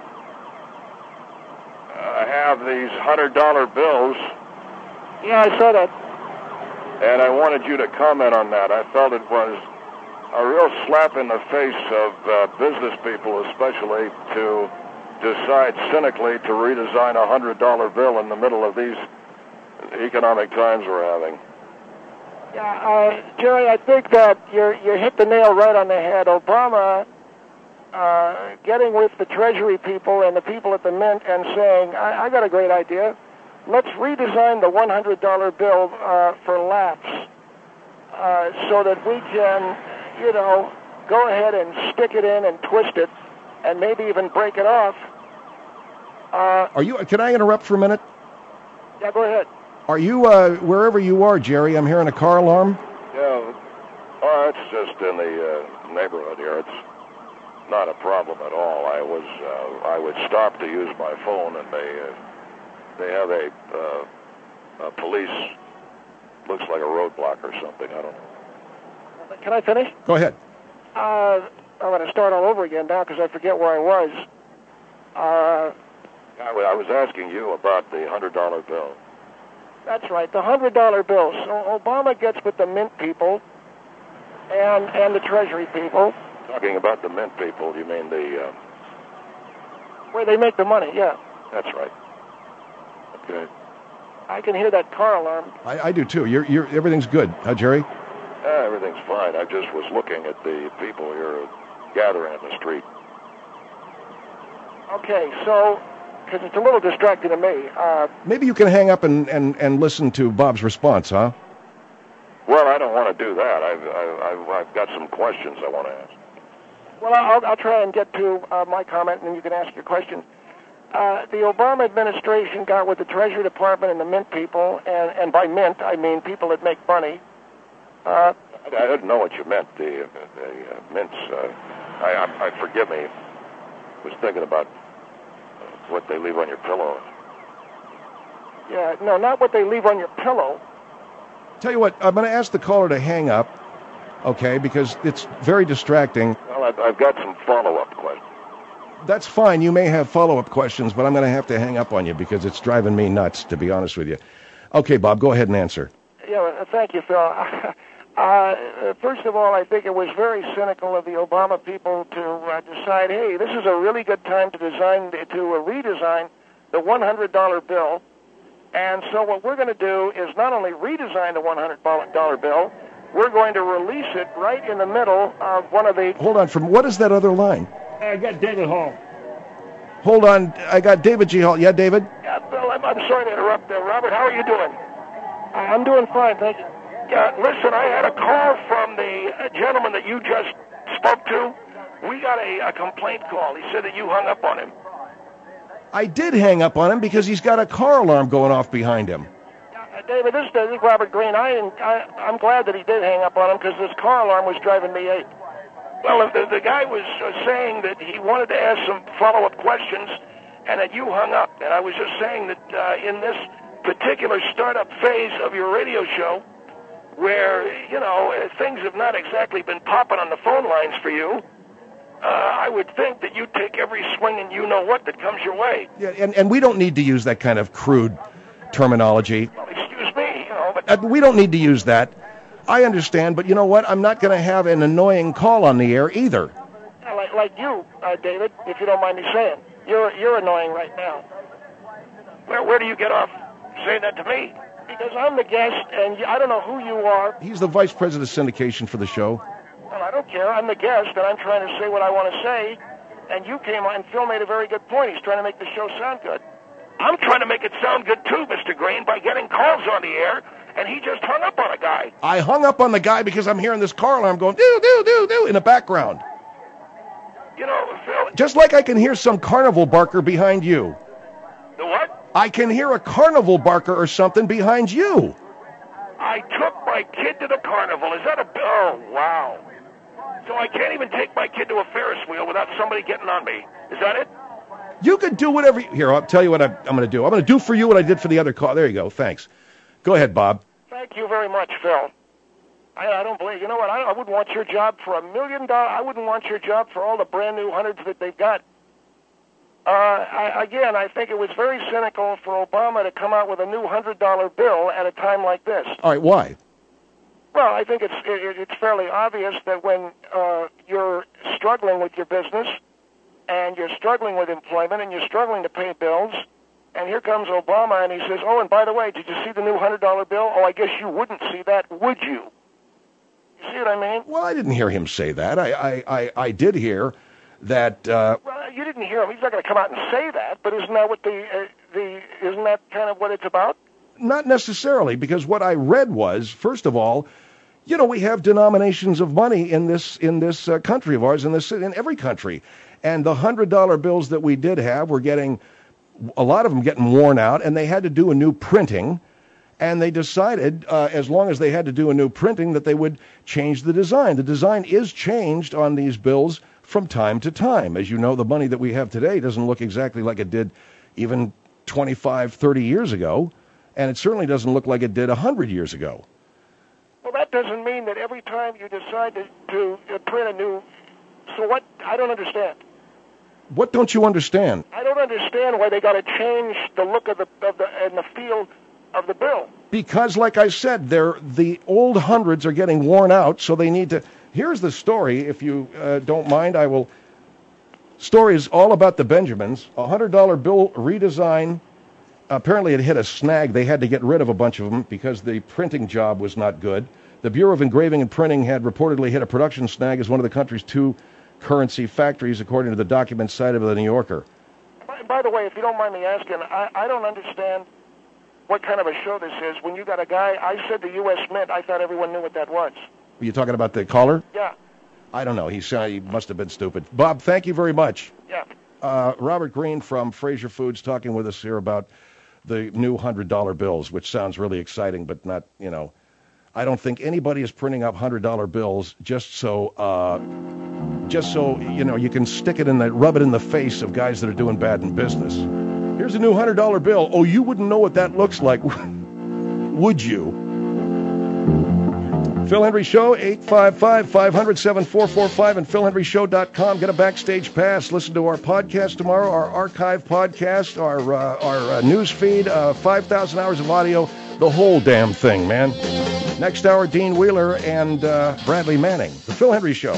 uh, have these one hundred dollar bills. Yeah, I saw that. And I wanted you to comment on that. I felt it was a real slap in the face of uh, business people, especially, to decide cynically to redesign a one hundred dollar bill in the middle of these economic times we're having. Yeah, uh, Jerry, I think that you you hit the nail right on the head. Obama uh, getting with the Treasury people and the people at the Mint and saying, I, I got a great idea. Let's redesign the one hundred dollar bill uh, for laughs uh, so that we can, you know, go ahead and stick it in and twist it and maybe even break it off. Uh, Are you? Can I interrupt for a minute? Yeah, go ahead. Are you, uh, wherever you are, Jerry, I'm hearing a car alarm? Yeah, oh, it's just in the uh, neighborhood here. It's not a problem at all. I was, uh, I would stop to use my phone, and they... Uh, They have a, uh, a police, looks like a roadblock or something. I don't know. Can I finish? Go ahead. Uh, I'm going to start all over again now because I forget where I was. Uh, I, I was asking you about the one hundred dollar bill. That's right, the one hundred dollar bill. So Obama gets with the Mint people and and the Treasury people. Talking about the Mint people, you mean the... Uh, where they make the money, yeah. That's right. Okay. I can hear that car alarm. I, I do too. You're, you're, everything's good, huh, Jerry? Yeah, everything's fine. I just was looking at the people here gathering in the street. Okay, so, because it's a little distracting to me. Uh, Maybe you can hang up and, and, and listen to Bob's response, huh? Well, I don't want to do that. I've, I've, I've got some questions I want to ask. Well, I'll, I'll try and get to uh, my comment, and then you can ask your question. Uh, the Obama administration got with the Treasury Department and the Mint people, and, and by Mint, I mean people that make money. Uh, I didn't know what you meant, the, the uh, mints. Uh, I, I, I forgive me. I was thinking about what they leave on your pillow. Yeah, no, not what they leave on your pillow. Tell you what, I'm going to ask the caller to hang up, okay, because it's very distracting. Well, I've, I've got some follow-up questions. That's fine. You may have follow-up questions, but I'm going to have to hang up on you because it's driving me nuts, to be honest with you. Okay, Bob, go ahead and answer. Yeah, well, thank you, Phil. uh, first of all, I think it was very cynical of the Obama people to uh, decide, hey, this is a really good time to design to uh, redesign the one hundred dollar bill. And so what we're going to do is not only redesign the one hundred dollar bill, we're going to release it right in the middle of one of the... Hold on, from what is that other line? I got David Hall. Hold on, I got David G. Hall. Yeah, David? Yeah, Bill, I'm, I'm sorry to interrupt there. Robert, how are you doing? Uh, I'm doing fine, thank you. Yeah, listen, I had a call from the uh, gentleman that you just spoke to. We got a, a complaint call. He said that you hung up on him. I did hang up on him because he's got a car alarm going off behind him. Uh, David, this, this is Robert Greene. I, I, I'm glad that he did hang up on him because this car alarm was driving me ape. Well, the, the guy was uh, saying that he wanted to ask some follow-up questions and that you hung up. And I was just saying that uh, in this particular startup phase of your radio show, where, you know, things have not exactly been popping on the phone lines for you, uh, I would think that you take every swing and you-know-what that comes your way. Yeah, and, and we don't need to use that kind of crude terminology. Well, excuse me, you know, but... Uh, we don't need to use that. I understand, but you know what? I'm not going to have an annoying call on the air either. Yeah, like, like you, uh, David, if you don't mind me saying. You're you're annoying right now. Where where do you get off saying that to me? Because I'm the guest, and you, I don't know who you are. He's the vice president of syndication for the show. Well, I don't care. I'm the guest, and I'm trying to say what I want to say. And you came on, and Phil made a very good point. He's trying to make the show sound good. I'm trying to make it sound good too, Mister Green, by getting calls on the air, and he just hung up on a guy. I hung up on the guy because I'm hearing this car alarm going do do do do in the background. You know, Phil. Just like I can hear some carnival barker behind you. The what? I can hear a carnival barker or something behind you. I took my kid to the carnival. Is that a... Oh, wow. So I can't even take my kid to a Ferris wheel without somebody getting on me. Is that it? You could do whatever... You, here, I'll tell you what I, I'm going to do. I'm going to do for you what I did for the other car. There you go. Thanks. Go ahead, Bob. Thank you very much, Phil. I, I don't believe... You know what? I, I wouldn't want your job for a million dollars. I wouldn't want your job for all the brand new hundreds that they've got. Uh, I, again, I think it was very cynical for Obama to come out with a new one hundred dollar bill at a time like this. All right, why? Well, I think it's it, it's fairly obvious that when uh, you're struggling with your business and you're struggling with employment and you're struggling to pay bills, and here comes Obama and he says, oh, and by the way, did you see the new one hundred dollar bill? Oh, I guess you wouldn't see that, would you? You see what I mean? Well, I didn't hear him say that. I, I, I, I did hear that... Uh, well, you didn't hear him. He's not going to come out and say that, but isn't that what the uh, the isn't that kind of what it's about? Not necessarily, because what I read was, first of all, you know, we have denominations of money in this in this uh, country of ours, in this in every country, and the hundred dollar bills that we did have were getting a lot of them getting worn out, and they had to do a new printing, and they decided, uh, as long as they had to do a new printing, that they would change the design. The design is changed on these bills from time to time. As you know, the money that we have today doesn't look exactly like it did even twenty-five, thirty years ago, and it certainly doesn't look like it did one hundred years ago. Well, that doesn't mean that every time you decide to, to print a new... So what? I don't understand. What don't you understand? I don't understand why they got to change the look of the of the and the feel of the bill. Because, like I said, they're, the old hundreds are getting worn out, so they need to... Here's the story, if you uh, don't mind, I will... Story is all about the Benjamins. A one hundred dollar bill redesign. Apparently it hit a snag. They had to get rid of a bunch of them because the printing job was not good. The Bureau of Engraving and Printing had reportedly hit a production snag as one of the country's two currency factories, according to the documents cited by the New Yorker. By, by the way, if you don't mind me asking, I, I don't understand what kind of a show this is. When you got a guy, I said the U S Mint, I thought everyone knew what that was. Were you talking about the caller? Yeah. I don't know. He, uh, he must have been stupid. Bob, thank you very much. Yeah. Uh, Robert Green from Fraser Foods talking with us here about the new one hundred dollar bills, which sounds really exciting, but not, you know, I don't think anybody is printing up one hundred dollar bills just so, uh, just so, you know, you can stick it in the, rub it in the face of guys that are doing bad in business. Here's a new one hundred dollar bill. Oh, you wouldn't know what that looks like, would you? Phil Hendrie Show, eight five five, five hundred, seven four four five and phil hendrie show dot com. Get a backstage pass. Listen to our podcast tomorrow, our archive podcast, our uh, our uh, news feed, uh, five thousand hours of audio, the whole damn thing, man. Next hour, Dean Wheeler and uh, Bradley Manning. The Phil Hendrie Show.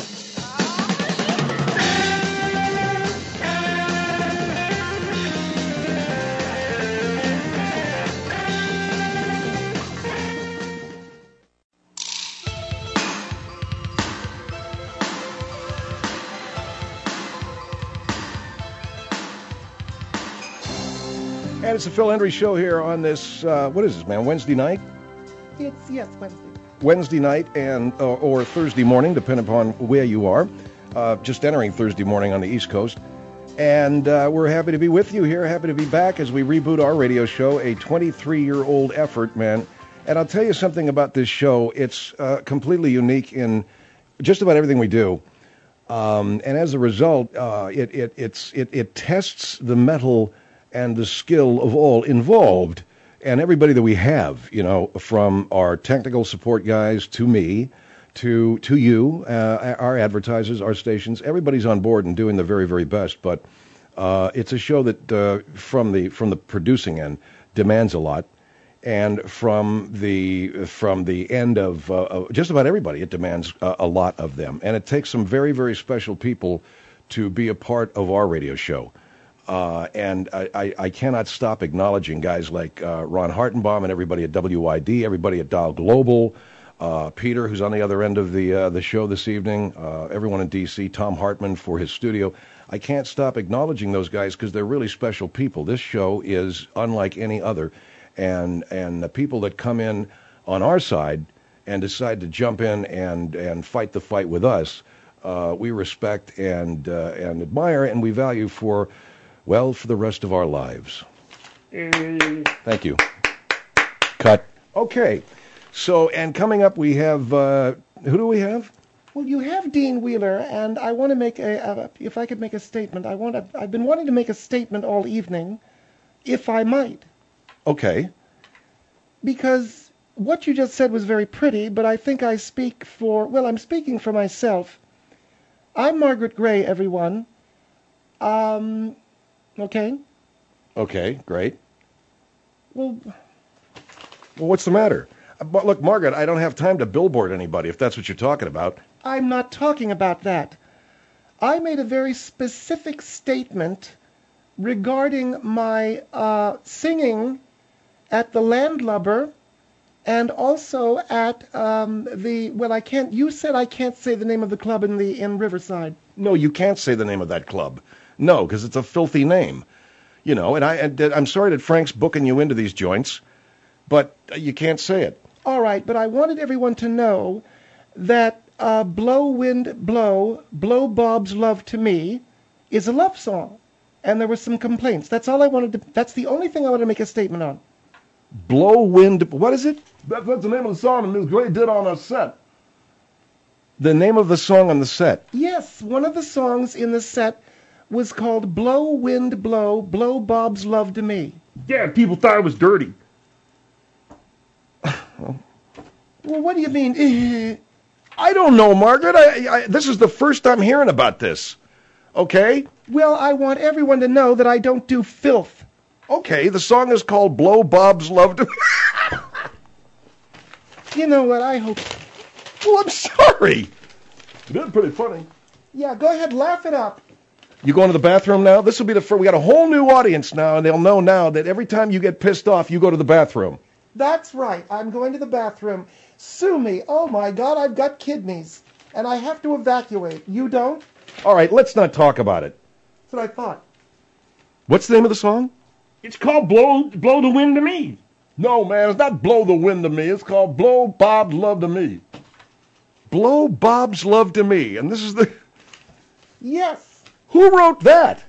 And it's the Phil Hendrie Show here on this, uh, what is this, man, Wednesday night? It's, yes, Wednesday. Wednesday night and uh, or Thursday morning, depending upon where you are. Uh, just entering Thursday morning on the East Coast. And uh, we're happy to be with you here, happy to be back as we reboot our radio show, a twenty-three-year-old effort, man. And I'll tell you something about this show. It's uh, completely unique in just about everything we do. Um, and as a result, uh, it, it, it's, it, it tests the mettle and the skill of all involved, and everybody that we have, you know, from our technical support guys to me, to to you, uh, our advertisers, our stations, everybody's on board and doing the very, very best. But uh, it's a show that, uh, from the from the producing end, demands a lot, and from the from the end of uh, just about everybody, it demands a, a lot of them, and it takes some very, very special people to be a part of our radio show. Uh, and I, I, I cannot stop acknowledging guys like uh, Ron Hartenbaum and everybody at W I D, everybody at Dial Global, uh, Peter, who's on the other end of the uh, the show this evening, uh, everyone in D C, Tom Hartman for his studio. I can't stop acknowledging those guys because they're really special people. This show is unlike any other, and and the people that come in on our side and decide to jump in and, and fight the fight with us, uh, we respect and uh, and admire and we value for, well, for the rest of our lives. Thank you. Cut. Okay. So, and coming up we have, uh, who do we have? Well, you have Dean Wheeler, and I want to make a, a if I could make a statement. I want to, I've been wanting to make a statement all evening, if I might. Okay. Because what you just said was very pretty, but I think I speak for, well, I'm speaking for myself. I'm Margaret Gray, everyone. Um, okay? Okay, great. Well, well, what's the matter? But look, Margaret, I don't have time to billboard anybody, if that's what you're talking about. I'm not talking about that. I made a very specific statement regarding my uh, singing at the Landlubber and also at um, the, well, I can't, you said I can't say the name of the club in the in Riverside. No, you can't say the name of that club. No, because it's a filthy name. You know, and, I, and I'm sorry that Frank's booking you into these joints, but you can't say it. All right, but I wanted everyone to know that uh, Blow Wind Blow, Blow Bob's Love to Me is a love song. And there were some complaints. That's all I wanted to, that's the only thing I wanted to make a statement on. Blow Wind, what is it? That, that's the name of the song that Miss Gray did on her set. The name of the song on the set? Yes, one of the songs in the set was called Blow Wind Blow, Blow Bob's Love to Me. Yeah, people thought it was dirty. Well, what do you mean? I don't know, Margaret. I, I, this is the first I'm hearing about this. Okay? Well, I want everyone to know that I don't do filth. Okay, the song is called Blow Bob's Love to Me. You know what, I hope... Well, I'm sorry. It is pretty funny. Yeah, go ahead, laugh it up. You going to the bathroom now? This will be the first... We got a whole new audience now, and they'll know now that every time you get pissed off, you go to the bathroom. That's right. I'm going to the bathroom. Sue me. Oh, my God, I've got kidneys. And I have to evacuate. You don't? All right, let's not talk about it. That's what I thought. What's the name of the song? It's called Blow Blow the Wind to Me. No, man, it's not Blow the Wind to Me. It's called Blow Bob's Love to Me. Blow Bob's Love to Me. And this is the... Yes. Who wrote that?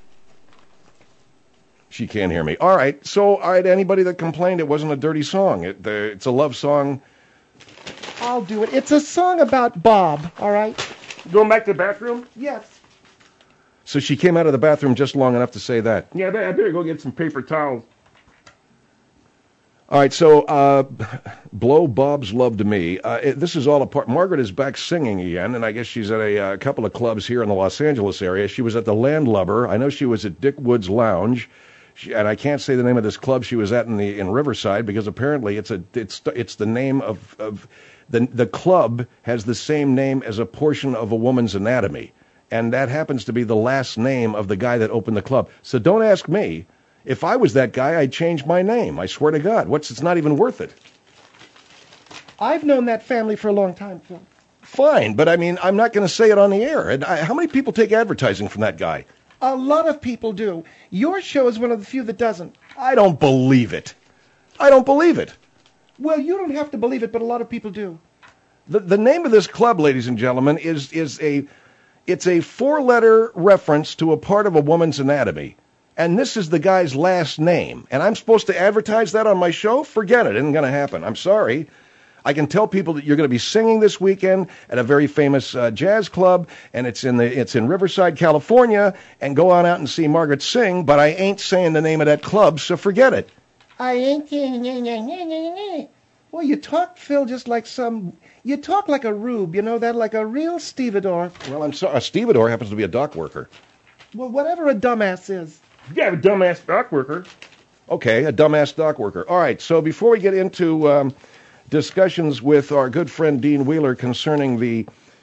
She can't hear me. All right, so all right, anybody that complained it wasn't a dirty song. It, uh, it's a love song. I'll do it. It's a song about Bob, all right? Going back to the bathroom? Yes. So she came out of the bathroom just long enough to say that. Yeah, I better, I better go get some paper towels. All right, so uh, Blow Bob's Love to Me. Uh, it, this is all a part. Margaret is back singing again, and I guess she's at a, a couple of clubs here in the Los Angeles area. She was at the Landlubber. I know she was at Dick Wood's Lounge. She, and I can't say the name of this club she was at in the in Riverside because apparently it's a it's it's the name of of the the club has the same name as a portion of a woman's anatomy, and that happens to be the last name of the guy that opened the club. So don't ask me. If I was that guy, I'd change my name. I swear to God. What's it's not even worth it. I've known that family for a long time, Phil. Fine, but I mean, I'm not going to say it on the air. And I, how many people take advertising from that guy? A lot of people do. Your show is one of the few that doesn't. I don't believe it. I don't believe it. Well, you don't have to believe it, but a lot of people do. The the name of this club, ladies and gentlemen, is is a it's a four-letter reference to a part of a woman's anatomy. And this is the guy's last name. And I'm supposed to advertise that on my show? Forget it. It isn't going to happen. I'm sorry. I can tell people that you're going to be singing this weekend at a very famous uh, jazz club, and it's in the it's in Riverside, California, and go on out and see Margaret sing, but I ain't saying the name of that club, so forget it. I ain't saying... Well, you talk, Phil, just like some... You talk like a rube, you know that? Like a real stevedore. Well, I'm sorry. A stevedore happens to be a dock worker. Well, whatever a dumbass is. Yeah, a dumbass dock worker. Okay, a dumbass dock worker. All right, so before we get into... Um, discussions with our good friend Dean Wheeler concerning the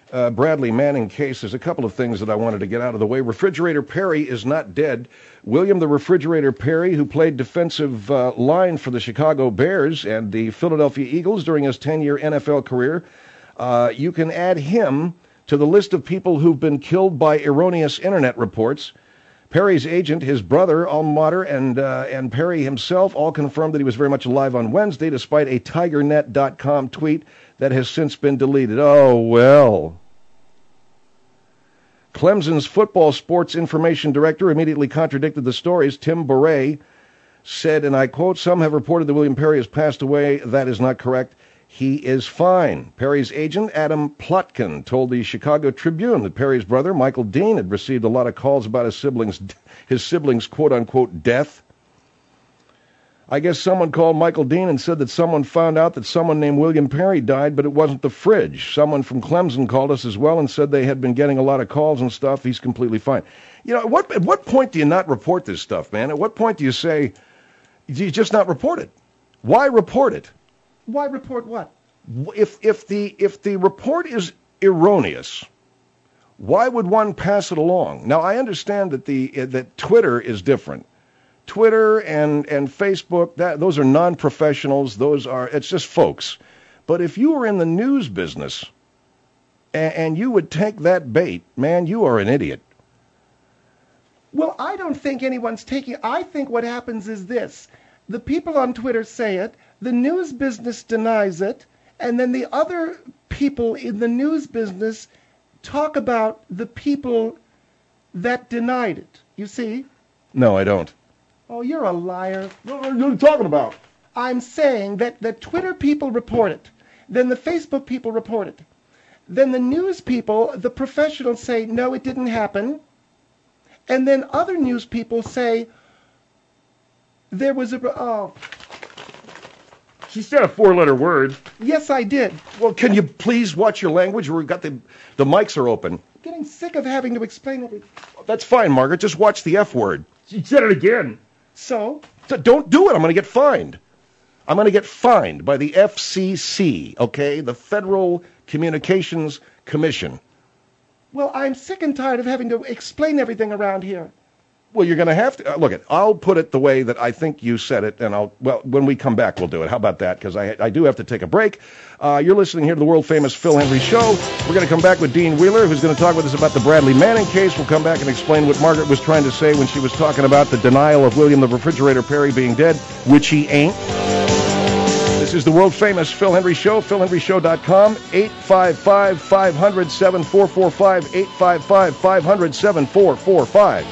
uh, Bradley Manning case, there's a couple of things that I wanted to get out of the way. Refrigerator Perry is not dead. William the Refrigerator Perry, who played defensive uh, line for the Chicago Bears and the Philadelphia Eagles during his ten-year N F L career, uh, you can add him to the list of people who've been killed by erroneous internet reports. Perry's agent, his brother, alma mater, and, uh, and Perry himself all confirmed that he was very much alive on Wednesday, despite a Tiger Net dot com tweet that has since been deleted. Oh, well. Clemson's football sports information director immediately contradicted the stories. Tim Bourret said, and I quote, "Some have reported that William Perry has passed away. That is not correct. He is fine." Perry's agent, Adam Plotkin, told the Chicago Tribune that Perry's brother, Michael Dean, had received a lot of calls about his siblings, his siblings' quote-unquote death. I guess someone called Michael Dean and said that someone found out that someone named William Perry died, but it wasn't the fridge. Someone from Clemson called us as well and said they had been getting a lot of calls and stuff. He's completely fine. You know, at what, at what point do you not report this stuff, man? At what point do you say, do you just not report it? Why report it? Why report what? If if the if the report is erroneous, why would one pass it along? Now, I understand that the uh, that Twitter is different. Twitter and, and Facebook, that those are non-professionals. Those are, it's just folks. But if you were in the news business and, and you would take that bait, man, you are an idiot. Well, I don't think anyone's taking, I think what happens is this. The people on Twitter say it, the news business denies it, and then the other people in the news business talk about the people that denied it. You see? No, I don't. Oh, you're a liar. What are you talking about? I'm saying that the Twitter people report it. Then the Facebook people report it. Then the news people, the professionals say, no, it didn't happen. And then other news people say, there was a... Oh. She said a four-letter word. Yes, I did. Well, can you please watch your language? We've got the, the mics are open. I'm getting sick of having to explain it. That's fine, Margaret. Just watch the F word. She said it again. So? So don't do it. I'm going to get fined. I'm going to get fined by the F C C, okay? The Federal Communications Commission. Well, I'm sick and tired of having to explain everything around here. Well, you're going to have to. Uh, look, it. I'll put it the way that I think you said it, and I'll. Well, when we come back, we'll do it. How about that? Because I, I do have to take a break. Uh, you're listening here to the world-famous Phil Hendrie Show. We're going to come back with Dean Wheeler, who's going to talk with us about the Bradley Manning case. We'll come back and explain what Margaret was trying to say when she was talking about the denial of William the Refrigerator Perry being dead, which he ain't. This is the world-famous Phil Hendrie Show, phil hendrie show dot com, eight five five, five hundred, seven four four five, eight five five, five hundred, seven four four five.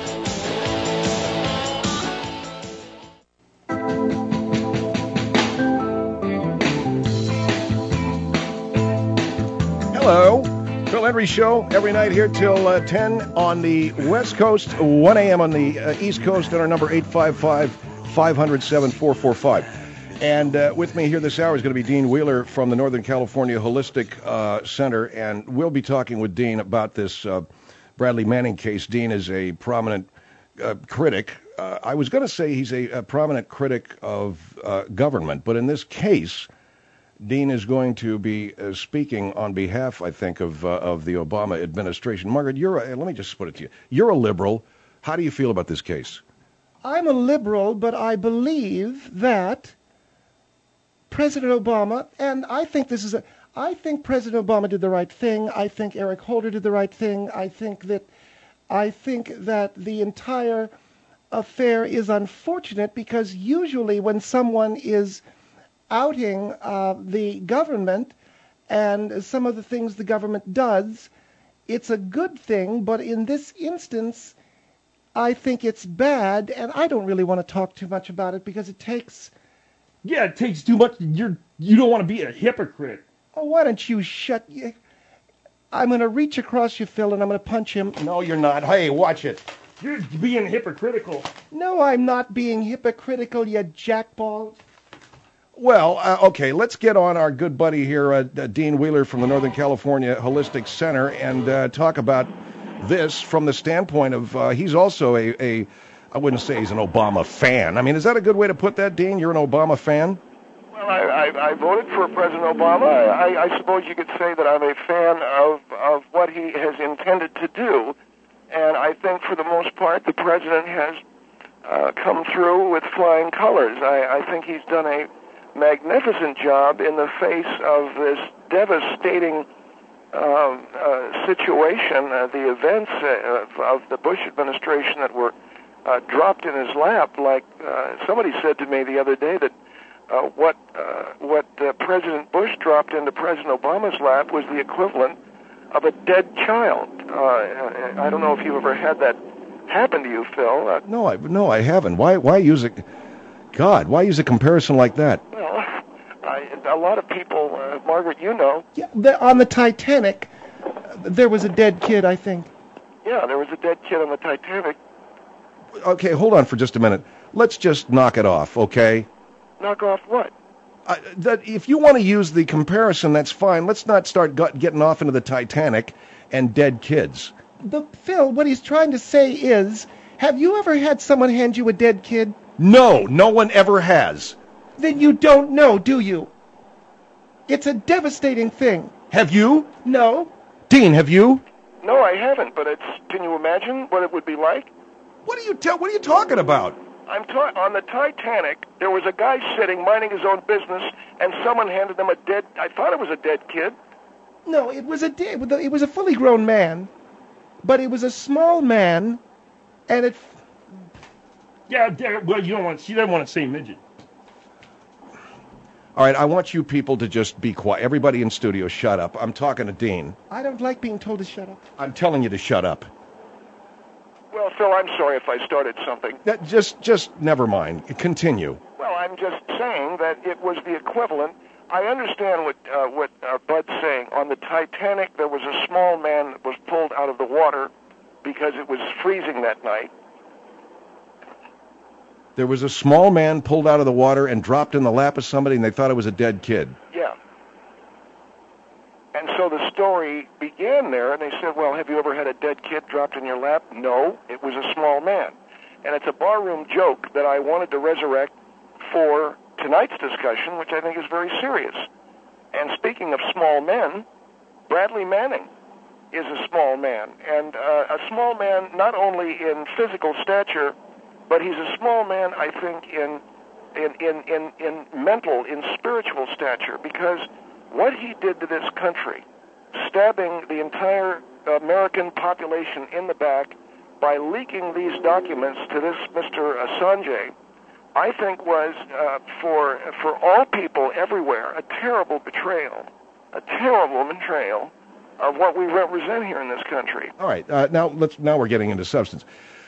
Hello, Phil Hendrie Show, every night here till uh, ten on the West Coast, one a.m. on the uh, East Coast, and our number eight five five, five hundred, seven four four five. And uh, with me here this hour is going to be Dean Wheeler from the Northern California Holistic uh, Center, and we'll be talking with Dean about this uh, Bradley Manning case. Dean is a prominent uh, critic. Uh, I was going to say he's a, a prominent critic of uh, government, but in this case, Dean is going to be uh, speaking on behalf, I think, of uh, of the Obama administration. Margaret, you're a, let me just put it to you. You're a liberal. How do you feel about this case? I'm a liberal, but I believe that President Obama, and I think this is a, I think President Obama did the right thing. I think Eric Holder did the right thing. I think that, I think that the entire affair is unfortunate because usually when someone is outing uh, the government and some of the things the government does, it's a good thing, but in this instance, I think it's bad, and I don't really want to talk too much about it because it takes... Yeah, it takes too much. You're, you don't want to be a hypocrite. Oh, why don't you shut... You... I'm going to reach across you, Phil, and I'm going to punch him. No, you're not. Hey, watch it. You're being hypocritical. No, I'm not being hypocritical, you jackball. Well, uh, okay, let's get on our good buddy here, uh, Dean Wheeler from the Northern California Holistic Center, and uh, talk about this from the standpoint of uh, he's also a, a, I wouldn't say he's an Obama fan. I mean, is that a good way to put that, Dean? You're an Obama fan? Well, I, I, I voted for President Obama. I, I suppose you could say that I'm a fan of, of what he has intended to do. And I think for the most part, the president has uh, come through with flying colors. I, I think he's done a magnificent job in the face of this devastating um, uh, situation, uh, the events uh, of, of the Bush administration that were uh, dropped in his lap. Like uh, somebody said to me the other day that uh, what uh, what uh, President Bush dropped into President Obama's lap was the equivalent of a dead child. Uh, I don't know if you've ever had that happen to you, Phil. Uh, no, I no, I haven't. Why why use a God? Why use a comparison like that? Well, I, a lot of people, uh, Margaret, you know. Yeah, the, on the Titanic, uh, there was a dead kid, I think. Yeah, there was a dead kid on the Titanic. Okay, hold on for just a minute. Let's just knock it off, okay? Knock off what? Uh, that if you want to use the comparison, that's fine. Let's not start got, getting off into the Titanic and dead kids. The, Phil, what he's trying to say is, have you ever had someone hand you a dead kid? No, no one ever has. Then you don't know, do you? It's a devastating thing. Have you? No. Dean, have you? No, I haven't, but it's, can you imagine what it would be like? What are you tell? What are you talking about? I'm ta- on the Titanic, there was a guy sitting, minding his own business, and someone handed him a dead, I thought it was a dead kid. No, it was a de- it was a fully grown man, but it was a small man, and it... Yeah, yeah, well, you don't want, she doesn't want to say midget. All right, I want you people to just be quiet. Everybody in studio, shut up. I'm talking to Dean. I don't like being told to shut up. I'm telling you to shut up. Well, Phil, I'm sorry if I started something. That just, just never mind. Continue. Well, I'm just saying that it was the equivalent. I understand what uh, what uh, Bud's saying. On the Titanic, there was a small man that was pulled out of the water because it was freezing that night. There was a small man pulled out of the water and dropped in the lap of somebody, and they thought it was a dead kid. Yeah. And so the story began there, and they said, well, have you ever had a dead kid dropped in your lap? No, it was a small man. And it's a barroom joke that I wanted to resurrect for tonight's discussion, which I think is very serious. And speaking of small men, Bradley Manning is a small man. And uh, a small man not only in physical stature, but he's a small man, I think, in in, in, in, in mental, in spiritual stature, because what he did to this country, stabbing the entire American population in the back by leaking these documents to this Mister Assange, I think was, uh, for for all people everywhere, a terrible betrayal, a terrible betrayal of what we represent here in this country. All right, uh, now let's now we're getting into substance.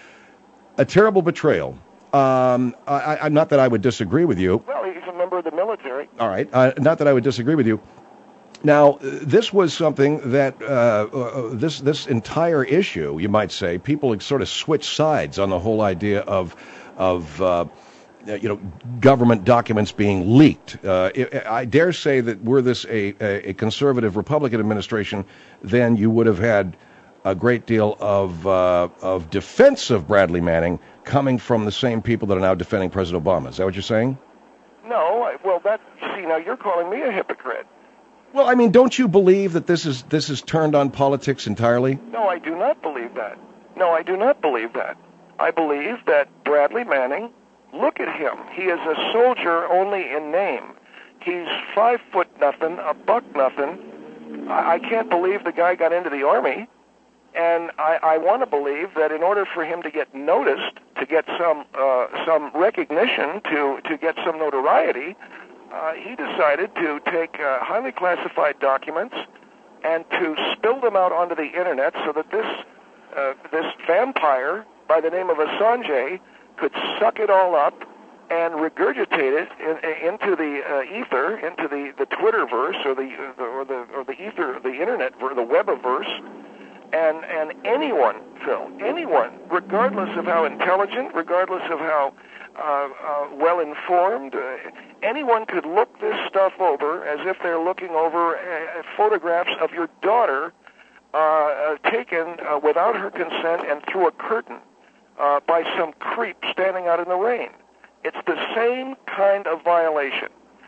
A terrible betrayal. Um, I, I'm not that I would disagree with you. Well, he's a member of the military. All right, uh, not that I would disagree with you. Now, this was something that uh, uh, this this entire issue, you might say, people sort of switched sides on the whole idea of of uh, you know government documents being leaked. Uh, I dare say that were this a, a conservative Republican administration, then you would have had a great deal of uh, of defense of Bradley Manning coming from the same people that are now defending President Obama. Is that what you're saying? No, I, well, that see now you're calling me a hypocrite. Well, I mean, don't you believe that this is this is turned on politics entirely? No, I do not believe that. No, I do not believe that. I believe that Bradley Manning, look at him. He is a soldier only in name. He's five foot nothing, a buck nothing. I, I can't believe the guy got into the Army. And I, I want to believe that in order for him to get noticed, to get some uh, some recognition, to, to get some notoriety, uh, he decided to take uh, highly classified documents and to spill them out onto the Internet so that this uh, this vampire by the name of Assange could suck it all up and regurgitate it in, into the uh, ether, into the, the Twitterverse or the, or the or the ether, the Internet, the Webiverse. And and anyone, Phil, anyone, regardless of how intelligent, regardless of how uh, uh, well-informed, uh, anyone could look this stuff over as if they're looking over uh, photographs of your daughter uh, uh, taken uh, without her consent and through a curtain uh, by some creep standing out in the rain. It's the same kind of violation.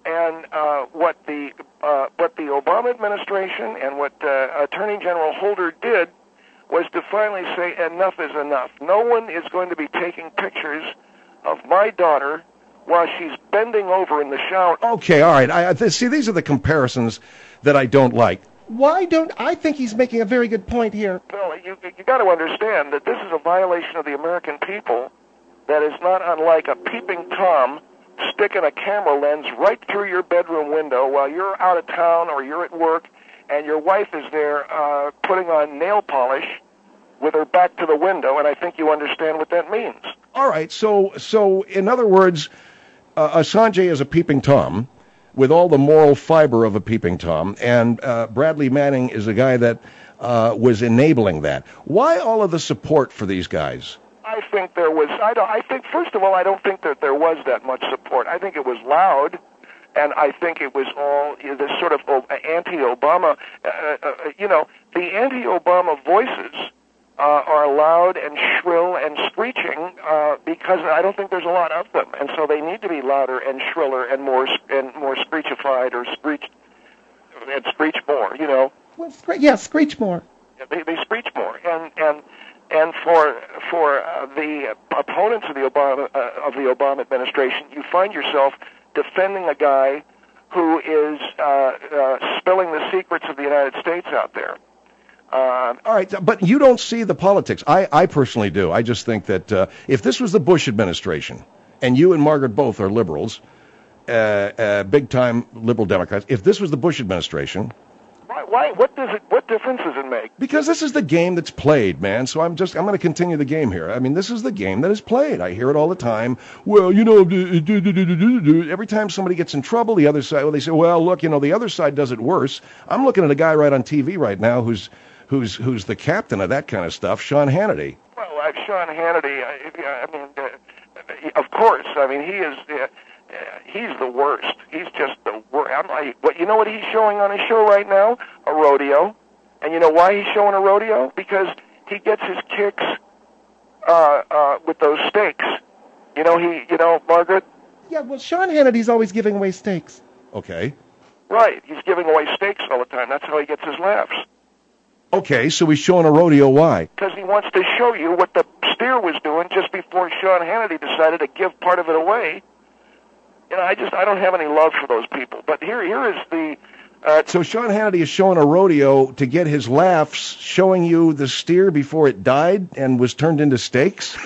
And uh, what the uh, what the Obama administration and what uh, Attorney General Holder did was to finally say enough is enough. No one is going to be taking pictures of my daughter while she's bending over in the shower. Okay, all right. I, I th- see, these are the comparisons that I don't like. Why don't I think he's making a very good point here? Well, you you got to understand that this is a violation of the American people that is not unlike a peeping Tom sticking a camera lens right through your bedroom window while you're out of town or you're at work, and your wife is there uh, putting on nail polish with her back to the window, and I think you understand what that means. All right, so so in other words, uh, Assange is a peeping Tom with all the moral fiber of a peeping Tom, and uh, Bradley Manning is a guy that uh, was enabling that. Why all of the support for these guys? I think there was, I don't, I think, first of all, I don't think that there was that much support. I think it was loud, and I think it was all you know, this sort of anti-Obama, uh, uh, you know, the anti-Obama voices uh, are loud and shrill and screeching uh, because I don't think there's a lot of them, and so they need to be louder and shriller and more and more screechified or screech and screech more, you know. Well, scre- yeah, screech more. They, they screech more, and and. And for for uh, the opponents of the Obama uh, of the Obama administration, you find yourself defending a guy who is uh, uh, spilling the secrets of the United States out there. Uh, All right, but you don't see the politics. I, I personally do. I just think that uh, if this was the Bush administration, and you and Margaret both are liberals, uh, uh, big-time liberal Democrats, if this was the Bush administration... Why, why? What does it? What difference does it make? Because this is the game that's played, man. So I'm just I'm going to continue the game here. I mean, this is the game that is played. I hear it all the time. Well, you know, every time somebody gets in trouble, the other side. Well, they say, well, look, you know, the other side does it worse. I'm looking at a guy right on T V right now who's who's who's the captain of that kind of stuff, Sean Hannity. Well, uh, Sean Hannity. I, I mean, uh, of course. I mean, he is. Uh, Uh, he's the worst. He's just the worst. I'm like, what, you know what he's showing on his show right now? A rodeo. And you know why he's showing a rodeo? Because he gets his kicks uh, uh, with those stakes. You know, he, you know, Margaret? Yeah, well, Sean Hannity's always giving away steaks. Okay. Right. He's giving away steaks all the time. That's how he gets his laughs. Okay, so he's showing a rodeo. Why? Because he wants to show you what the steer was doing just before Sean Hannity decided to give part of it away. You know, I just, I don't have any love for those people. But here, here is the... Uh, so Sean Hannity is showing a rodeo to get his laughs, showing you the steer before it died and was turned into steaks?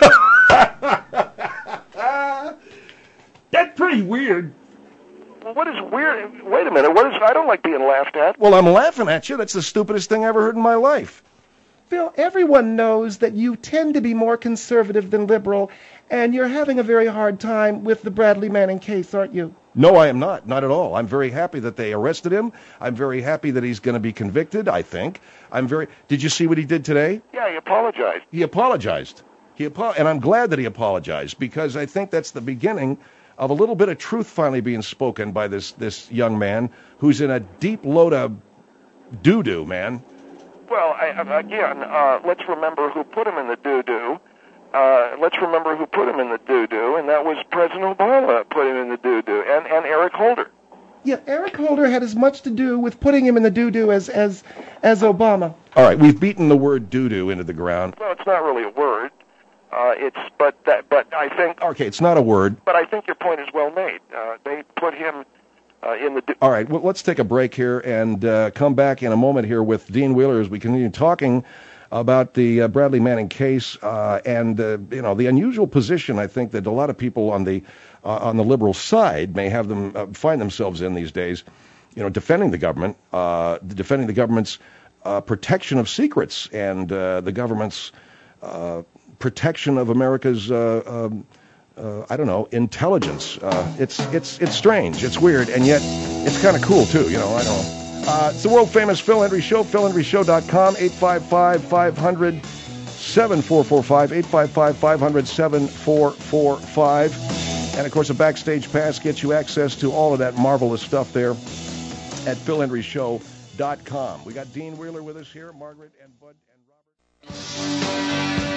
That's pretty weird. Well, what is weird? Wait a minute. What is? I don't like being laughed at. Well, I'm laughing at you. That's the stupidest thing I ever heard in my life. Phil, everyone knows that you tend to be more conservative than liberal, and you're having a very hard time with the Bradley Manning case, aren't you? No, I am not. Not at all. I'm very happy that they arrested him. I'm very happy that he's going to be convicted, I think. I'm very... Did you see what he did today? Yeah, he apologized. He apologized. He apo- And I'm glad that he apologized, because I think that's the beginning of a little bit of truth finally being spoken by this, this young man who's in a deep load of doo-doo, man. Well, I, again, uh, let's remember who put him in the doo-doo. Uh, let's remember who put him in the doo-doo, and that was President Obama put him in the doo-doo, and, and Eric Holder. Yeah, Eric Holder had as much to do with putting him in the doo-doo as, as, as Obama. All right, we've beaten the word doo-doo into the ground. Well, it's not really a word. Uh, it's, but that, but I think... Okay, it's not a word. But I think your point is well made. Uh, they put him... Uh, in the All right, well, let's take a break here and uh, come back in a moment here with Dean Wheeler as we continue talking about the uh, Bradley Manning case uh, and uh, you know the unusual position I think that a lot of people on the uh, on the liberal side may have them uh, find themselves in these days. You know, defending the government, uh, defending the government's uh, protection of secrets and uh, the government's uh, protection of America's. Uh, um, Uh, I don't know, intelligence. Uh, it's it's it's strange, it's weird, and yet it's kind of cool too. You know, I don't know. Uh, it's the world famous Phil Hendrie Show. Phil Hendrie Show dot com. eight five five, five hundred, seven four four five. eight five five, five hundred, seven four four five. And of course, a backstage pass gets you access to all of that marvelous stuff there at Phil Hendrie Show dot com. We got Dean Wheeler with us here, Margaret and Bud and Robert.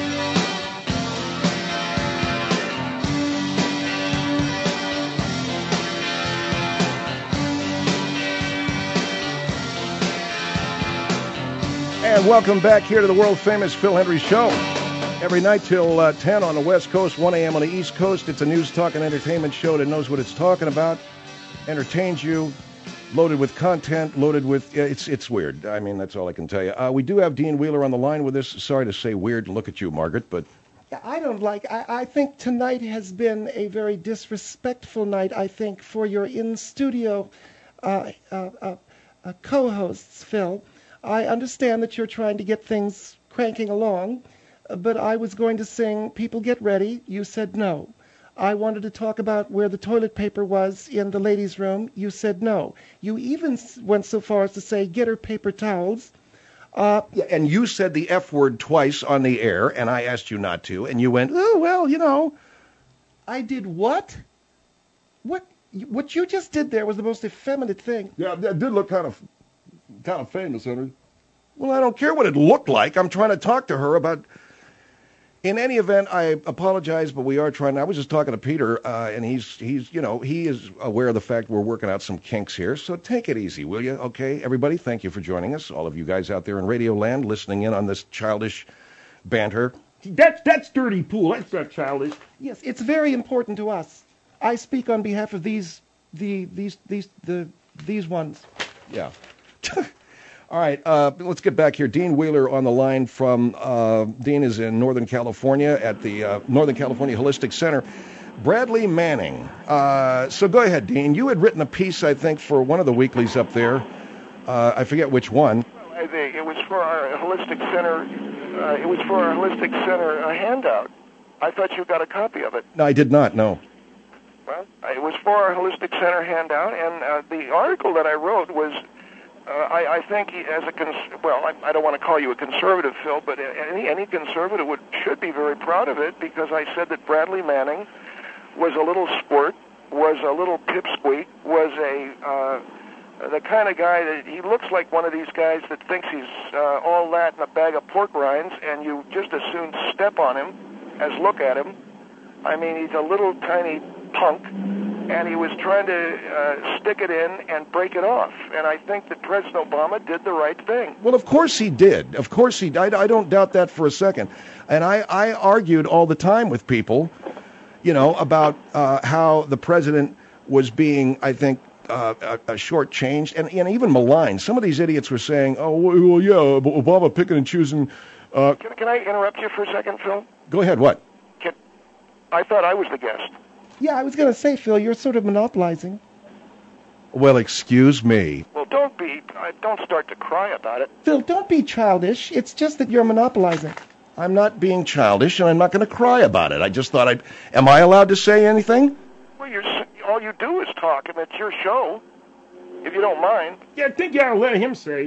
And welcome back here to the world-famous Phil Hendrie Show. Every night till uh, ten on the West Coast, one a.m. on the East Coast. It's a news, talk, and entertainment show that knows what it's talking about, entertains you, loaded with content, loaded with... Uh, it's it's weird. I mean, that's all I can tell you. Uh, we do have Dean Wheeler on the line with us. Sorry to say weird. Look at you, Margaret, but... Yeah, I don't like... I, I think tonight has been a very disrespectful night, I think, for your in-studio uh, uh, uh, uh, co-hosts, Phil. I understand that you're trying to get things cranking along, but I was going to sing People Get Ready. You said no. I wanted to talk about where the toilet paper was in the ladies' room. You said no. You even went so far as to say, get her paper towels. Uh, yeah, and you said the F word twice on the air, and I asked you not to, and you went, oh, well, you know. I did what? What What you just did there was the most effeminate thing. Yeah, that did look kind of... kind of famous, Henry. Well, I don't care what it looked like. I'm trying to talk to her about... In any event, I apologize, but we are trying... I was just talking to Peter, uh, and he's, he's, you know, he is aware of the fact we're working out some kinks here, so take it easy, will you? Okay, everybody, thank you for joining us. All of you guys out there in Radio Land listening in on this childish banter. That's, that's dirty pool. That's not childish. Yes, it's very important to us. I speak on behalf of these, the, these, these, the, these ones. Yeah. All right, uh, let's get back here. Dean Wheeler on the line from, uh, Dean is in Northern California at the uh, Northern California Holistic Center. Bradley Manning. Uh, so go ahead, Dean. You had written a piece, I think, for one of the weeklies up there. Uh, I forget which one. Well, I think it was for our Holistic Center. Uh, it was for our Holistic Center uh, handout. I thought you got a copy of it. No, I did not, no. Well, it was for our Holistic Center handout, and uh, the article that I wrote was... Uh, I, I think as a cons- well, I, I don't want to call you a conservative, Phil, but any any conservative would should be very proud of it because I said that Bradley Manning was a little squirt, was a little pipsqueak, was a uh, the kind of guy that he looks like one of these guys that thinks he's uh, all that in a bag of pork rinds, and you just as soon step on him as look at him. I mean, he's a little tiny punk. And he was trying to uh, stick it in and break it off. And I think that President Obama did the right thing. Well, of course he did. Of course he did. I, I don't doubt that for a second. And I, I argued all the time with people, you know, about uh, how the president was being, I think, uh, uh, shortchanged and, and even maligned. Some of these idiots were saying, oh, well, yeah, Obama picking and choosing. Uh, can, can I interrupt you for a second, Phil? Go ahead, what? Can, I thought I was the guest. Yeah, I was going to say, Phil, you're sort of monopolizing. Well, excuse me. Well, don't be, uh, don't start to cry about it. Phil, don't be childish. It's just that you're monopolizing. I'm not being childish, and I'm not going to cry about it. I just thought I'd... Am I allowed to say anything? Well, you're, all you do is talk, and it's your show, if you don't mind. Yeah, I think you ought to let him say.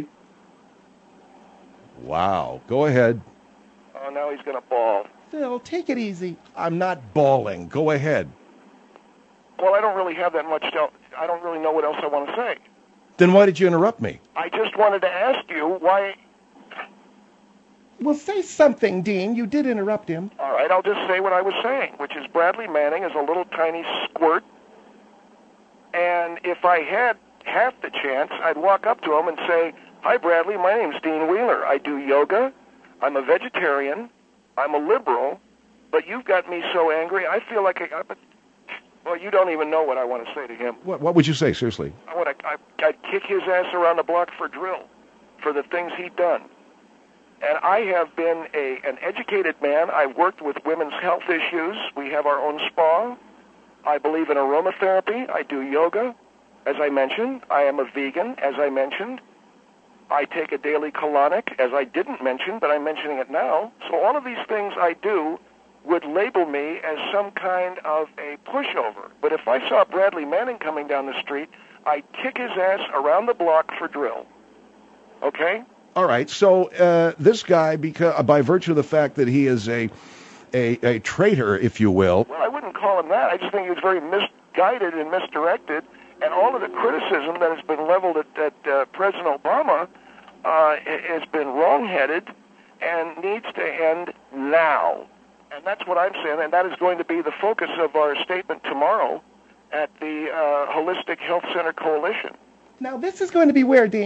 Wow. Go ahead. Oh, now he's going to bawl. Phil, take it easy. I'm not bawling. Go ahead. Well, I don't really have that much to, I don't really know what else I want to say. Then why did you interrupt me? I just wanted to ask you why... Well, say something, Dean. You did interrupt him. All right, I'll just say what I was saying, which is Bradley Manning is a little tiny squirt, and if I had half the chance, I'd walk up to him and say, hi, Bradley, my name's Dean Wheeler. I do yoga. I'm a vegetarian. I'm a liberal, but you've got me so angry, I feel like I... I Well, you don't even know what I want to say to him. What, what would you say, seriously? I want to, I, I'd kick his ass around the block for drill, for the things he'd done. And I have been a an educated man. I've worked with women's health issues. We have our own spa. I believe in aromatherapy. I do yoga, as I mentioned. I am a vegan, as I mentioned. I take a daily colonic, as I didn't mention, but I'm mentioning it now. So all of these things I do would label me as some kind of a pushover. But if I saw Bradley Manning coming down the street, I'd kick his ass around the block for drill. Okay? All right. So uh, this guy, because by virtue of the fact that he is a, a a traitor, if you will. Well, I wouldn't call him that. I just think he was very misguided and misdirected. And all of the criticism that has been leveled at, at uh, President Obama uh, has been wrong-headed and needs to end now. And that's what I'm saying, and that is going to be the focus of our statement tomorrow at the uh, Holistic Health Center Coalition. Now, this is going to be where, Dean?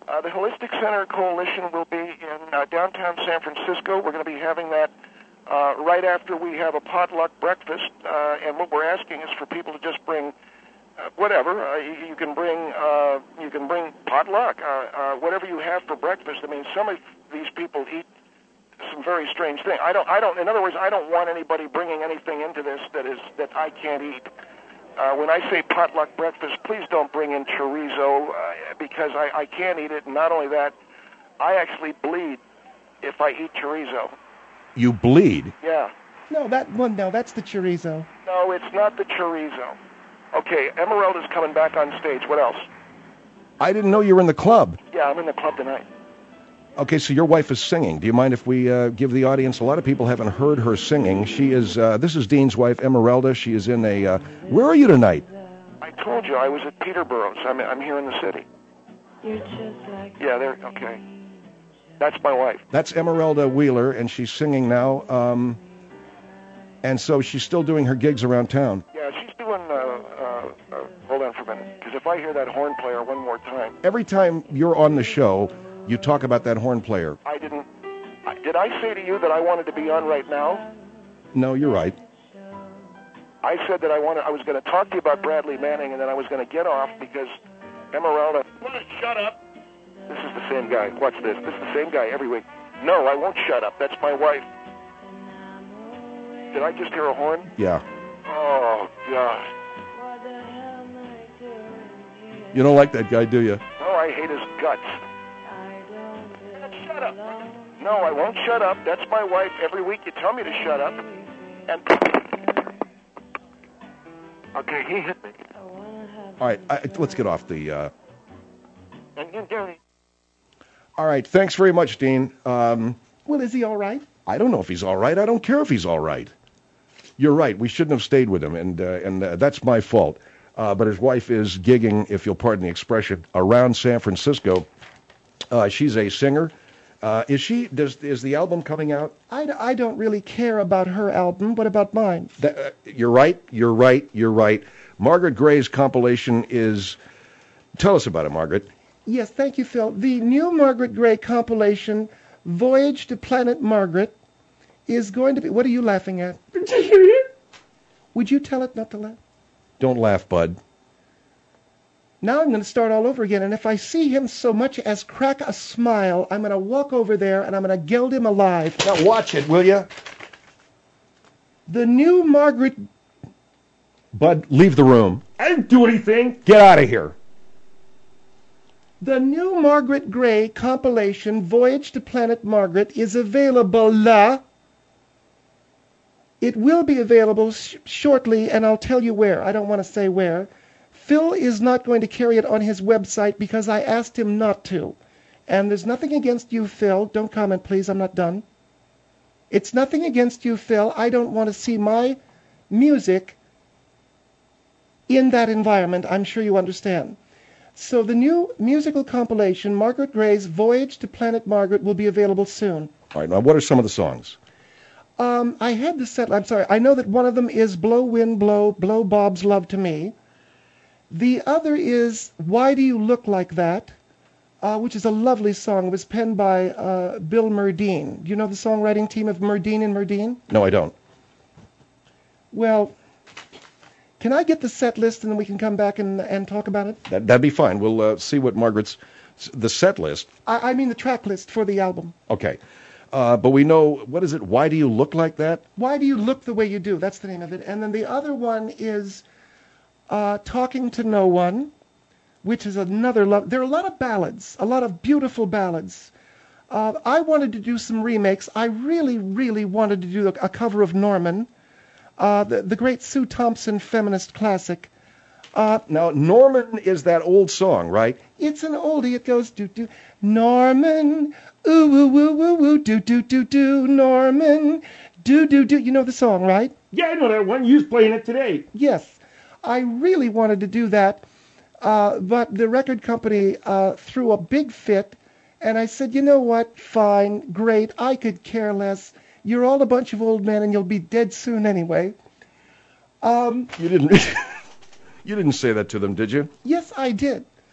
Uh, the Holistic Center Coalition will be in uh, downtown San Francisco. We're going to be having that uh, right after we have a potluck breakfast. Uh, and what we're asking is for people to just bring uh, whatever. Uh, you, you can bring uh, you can bring potluck, uh, uh, whatever you have for breakfast. I mean, some of these people eat some very strange things. I don't. I don't. In other words, I don't want anybody bringing anything into this that is that I can't eat. Uh, when I say potluck breakfast, please don't bring in chorizo uh, because I, I can't eat it. And not only that, I actually bleed if I eat chorizo. You bleed? Yeah. No, that one. No, that's the chorizo. No, it's not the chorizo. Okay, Emeralda's coming back on stage. What else? I didn't know you were in the club. Yeah, I'm in the club tonight. Okay, so your wife is singing. Do you mind if we uh, give the audience? A lot of people haven't heard her singing. She is. Uh, this is Dean's wife, Emeralda. She is in a. Uh, where are you tonight? I told you I was at Peterborough's. I'm I'm here in the city. Yeah, there. Okay. That's my wife. That's Emeralda Wheeler, and she's singing now. Um, and so she's still doing her gigs around town. Yeah, she's doing. Uh, uh, uh, hold on for a minute, because if I hear that horn player one more time. Every time you're on the show, you talk about that horn player. I didn't. I, did I say to you that I wanted to be on right now? No, you're right. I said that I wanted. I was going to talk to you about Bradley Manning, and then I was going to get off because Emeralda. Shut up. This is the same guy. Watch this. This is the same guy every week. No, I won't shut up. That's my wife. Did I just hear a horn? Yeah. Oh, God. You don't like that guy, do you? No, I hate his guts. Shut up. No, I won't shut up. That's my wife. Every week you tell me to shut up. And okay, he hit me. All right, I, let's get off the... Uh... And you dirty. All right, thanks very much, Dean. Um, Well, is he all right? I don't know if he's all right. I don't care if he's all right. You're right. We shouldn't have stayed with him, and uh, and uh, that's my fault. Uh, but his wife is gigging, if you'll pardon the expression, around San Francisco. Uh, she's a singer. Uh, is she? Does is the album coming out? I, I don't really care about her album. What about mine? That, uh, you're right. You're right. You're right. Margaret Gray's compilation is. Tell us about it, Margaret. Yes, thank you, Phil. The new Margaret Gray compilation, Voyage to Planet Margaret, is going to be... What are you laughing at? Did you hear it? Would you tell it not to laugh? Don't laugh, bud. Now I'm going to start all over again, and if I see him so much as crack a smile, I'm going to walk over there and I'm going to geld him alive. Now watch it, will you? The new Margaret... Bud, leave the room. I didn't do anything. Get out of here. The new Margaret Gray compilation, Voyage to Planet Margaret, is available. La. It will be available sh- shortly, and I'll tell you where. I don't want to say where. Phil is not going to carry it on his website because I asked him not to. And there's nothing against you, Phil. Don't comment, please. I'm not done. It's nothing against you, Phil. I don't want to see my music in that environment. I'm sure you understand. So the new musical compilation, Margaret Gray's Voyage to Planet Margaret, will be available soon. All right, now what are some of the songs? Um, I had the set. I'm sorry. I know that one of them is Blow Wind Blow, Blow Bob's Love to Me. The other is Why Do You Look Like That, uh, which is a lovely song. It was penned by uh, Bill Murdine. Do you know the songwriting team of Murdine and Murdine? No, I don't. Well, can I get the set list and then we can come back and, and talk about it? That, that'd be fine. We'll uh, see what Margaret's... The set list. I, I mean the track list for the album. Okay. Uh, but we know, what is it? Why Do You Look Like That? Why Do You Look the Way You Do? That's the name of it. And then the other one is uh, Talking to No One, which is another love. There are a lot of ballads, a lot of beautiful ballads. Uh, I wanted to do some remakes. I really, really wanted to do a, a cover of Norman, uh, the, the great Sue Thompson feminist classic. Uh, now, Norman is that old song, right? It's an oldie. It goes, do, do, Norman, ooh, woo, woo, woo, woo, do, do, do, do, Norman, do, do, do. You know the song, right? Yeah, I know that one. You was playing it today. Yes. I really wanted to do that, uh, but the record company uh, threw a big fit, and I said, you know what? Fine, great. I could care less. You're all a bunch of old men, and you'll be dead soon anyway. Um, you didn't... You didn't say that to them, did you? Yes, I did.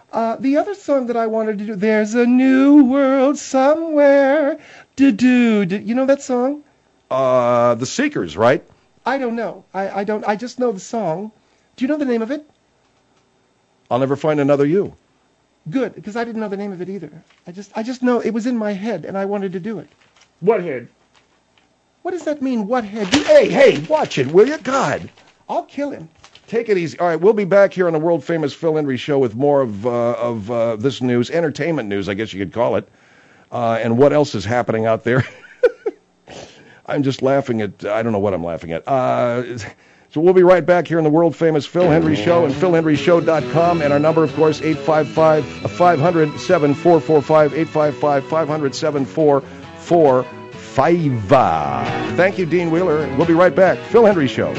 Uh, the other song that I wanted to do, There's a New World Somewhere, do-do, do you know that song? Uh, The Seekers, right? I don't know. I, I don't. I just know the song. Do you know the name of it? I'll Never Find Another You. Good, because I didn't know the name of it either. I just, I just know it was in my head, and I wanted to do it. What head? What does that mean, what head? You, Hey, hey, watch it, will you? God. I'll kill him. Take it easy. All right, we'll be back here on the world-famous Phil Hendry Show with more of uh, of uh, this news, entertainment news, I guess you could call it, uh, and what else is happening out there. I'm just laughing at, I don't know what I'm laughing at. Uh, so we'll be right back here on the world-famous Phil Hendry Show and phil hendry show dot com, and our number, of course, eight five five, five hundred, seven four four five, eight five five, five hundred, seven four four five. Thank you, Dean Wheeler. We'll be right back. Phil Hendry Show.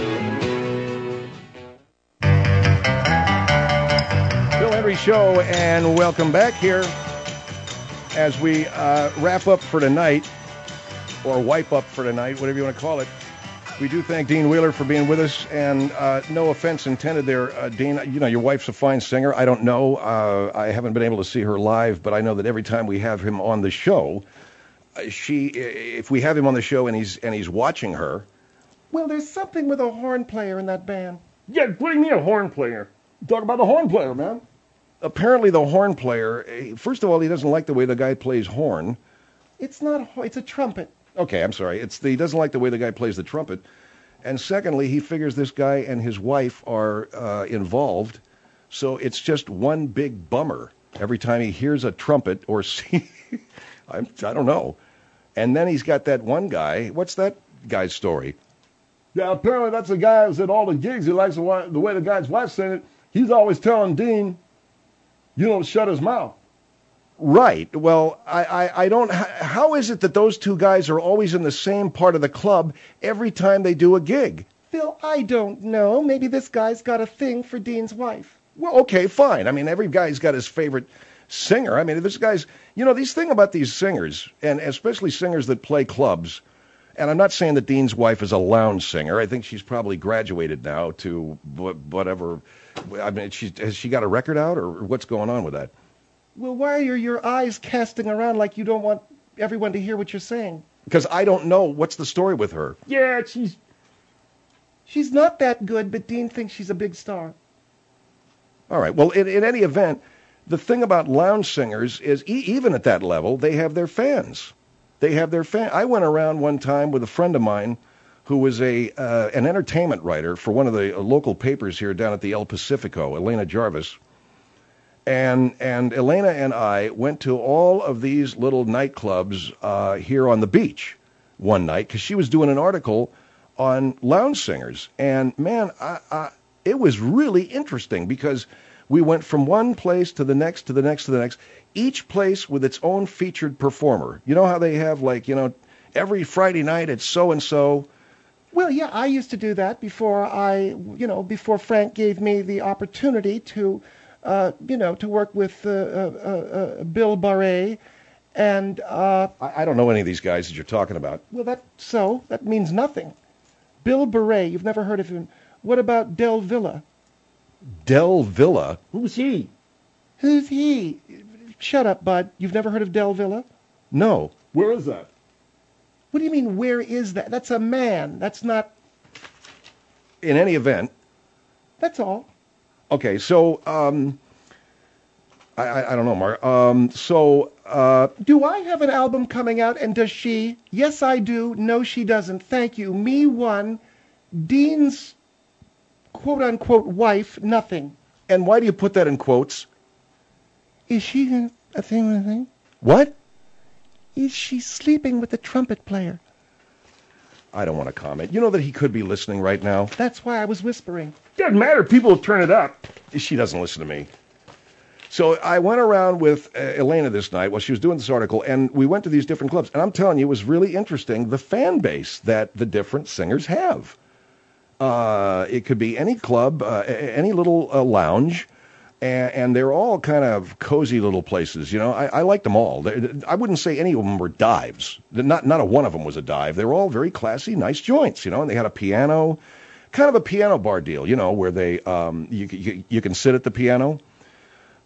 Phil Hendry Show, and welcome back here as we uh, wrap up for tonight, or wipe up for tonight, whatever you want to call it. We do thank Dean Wheeler for being with us, and uh, no offense intended there, uh, Dean. You know, your wife's a fine singer. I don't know. Uh, I haven't been able to see her live, but I know that every time we have him on the show, uh, she, if we have him on the show and he's and he's watching her. Well, there's something with a horn player in that band. Yeah, what do you mean a horn player? Talk about the horn player, man. Apparently the horn player, eh, first of all, he doesn't like the way the guy plays horn. It's not a horn, it's a trumpet. Okay, I'm sorry. It's the, he doesn't like the way the guy plays the trumpet. And secondly, he figures this guy and his wife are uh, involved, so it's just one big bummer every time he hears a trumpet or see, I'm, I don't know. And then he's got that one guy. What's that guy's story? Yeah, apparently that's the guy who's at all the gigs. He likes the way the, way the guy's wife saying it. He's always telling Dean, you don't shut his mouth. Right. Well, I, I, I don't... How is it that those two guys are always in the same part of the club every time they do a gig? Phil, I don't know. Maybe this guy's got a thing for Dean's wife. Well, okay, fine. I mean, every guy's got his favorite singer. I mean, this guy's... You know, these thing about these singers, and especially singers that play clubs, and I'm not saying that Dean's wife is a lounge singer. I think she's probably graduated now to whatever... I mean, she, has she got a record out, or what's going on with that? Well, why are your eyes casting around like you don't want everyone to hear what you're saying? Because I don't know what's the story with her. Yeah, she's... She's not that good, but Dean thinks she's a big star. All right. Well, in, in any event, the thing about lounge singers is e- even at that level, they have their fans. They have their fans. I went around one time with a friend of mine who was a uh, an entertainment writer for one of the local papers here down at the El Pacifico, Elena Jarvis. And and Elena and I went to all of these little nightclubs uh, here on the beach one night because she was doing an article on lounge singers. And, man, I, I, it was really interesting because we went from one place to the next to the next to the next, each place with its own featured performer. You know how they have, like, you know, every Friday night it's so-and-so. Well, yeah, I used to do that before I, you know, before Frank gave me the opportunity to... Uh, you know, to work with uh, uh, uh, Bill Barret, and... Uh, I, I don't know any of these guys that you're talking about. Well, that so, that means nothing. Bill Barret, you've never heard of him. What about Del Villa? Del Villa? Who's he? Who's he? Shut up, bud. You've never heard of Del Villa? No. Where is that? What do you mean, where is that? That's a man. That's not... In any event... That's all. Okay, so, um, I, I, I don't know, Mark. Um, so, uh... Do I have an album coming out, and does she? Yes, I do. No, she doesn't. Thank you. Me, one. Dean's quote-unquote wife, nothing. And why do you put that in quotes? Is she a thing with a thing? What? Is she sleeping with the trumpet player? I don't want to comment. You know that he could be listening right now? That's why I was whispering. Doesn't matter. People will turn it up. She doesn't listen to me. So I went around with uh, Elena this night while she was doing this article, and we went to these different clubs. And I'm telling you, it was really interesting, the fan base that the different singers have. Uh, it could be any club, uh, any little uh, lounge, and, and they're all kind of cozy little places. You know, I, I liked them all. They, I wouldn't say any of them were dives. Not, not a one of them was a dive. They were all very classy, nice joints, you know, and they had a piano, kind of a piano bar deal, you know, where they um, you, you, you can sit at the piano.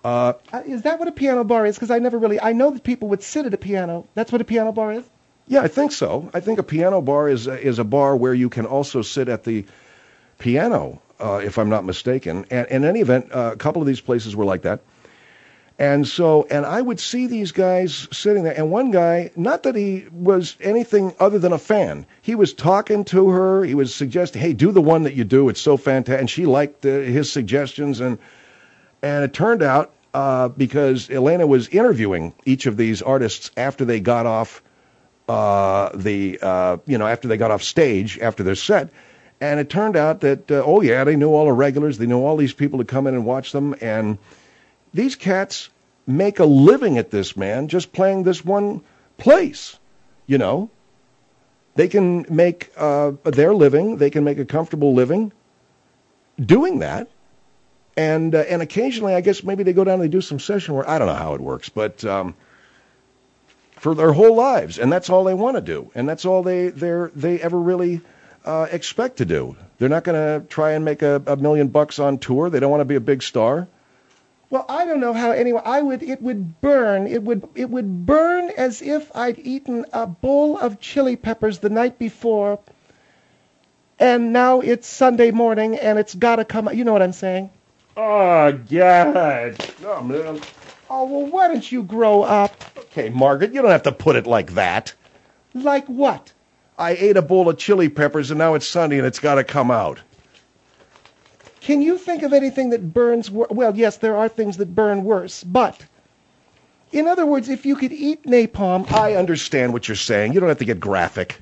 Uh, Uh, is that what a piano bar is? Because I never really, I know that people would sit at a piano. That's what a piano bar is? yeah, I think so. I think a piano bar is a, is a bar where you can also sit at the piano, uh, if I'm not mistaken. And, and in any event, uh, a couple of these places were like that. And so, and I would see these guys sitting there, and one guy, not that he was anything other than a fan, he was talking to her, he was suggesting, hey, do the one that you do, it's so fantastic, and she liked uh, his suggestions, and and it turned out, uh, because Elena was interviewing each of these artists after they got off uh, the, uh, you know, after they got off stage, after their set, and it turned out that, uh, oh yeah, they knew all the regulars, they knew all these people to come in and watch them, and these cats make a living at this, man, just playing this one place, you know. They can make uh, their living, they can make a comfortable living doing that. And uh, and occasionally, I guess maybe they go down and they do some session work. I don't know how it works, but um, for their whole lives, and that's all they want to do, and that's all they they they ever really uh, expect to do. They're not going to try and make a, a million bucks on tour. They don't want to be a big star. Well, I don't know how anyway. I would, it would burn. It would, it would burn as if I'd eaten a bowl of chili peppers the night before, and now it's Sunday morning, and it's got to come out. You know what I'm saying? Oh, God. Oh, man. Oh, well, why don't you grow up? Okay, Margaret, you don't have to put it like that. Like what? I ate a bowl of chili peppers, and now it's Sunday, and it's got to come out. Can you think of anything that burns wor- well, yes, there are things that burn worse, but in other words, if you could eat napalm, I understand what you're saying. You don't have to get graphic.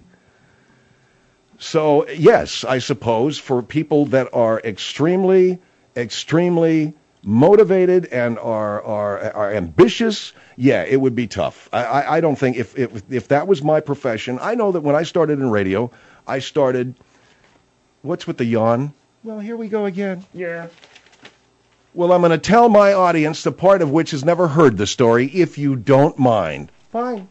So, yes, I suppose for people that are extremely, extremely motivated and are are, are ambitious, yeah, it would be tough. I, I, I don't think if, if if that was my profession, I know that when I started in radio, I started, what's with the yawn? well, here we go again. Yeah. Well, I'm going to tell my audience, the part of which has never heard the story, if you don't mind. Fine.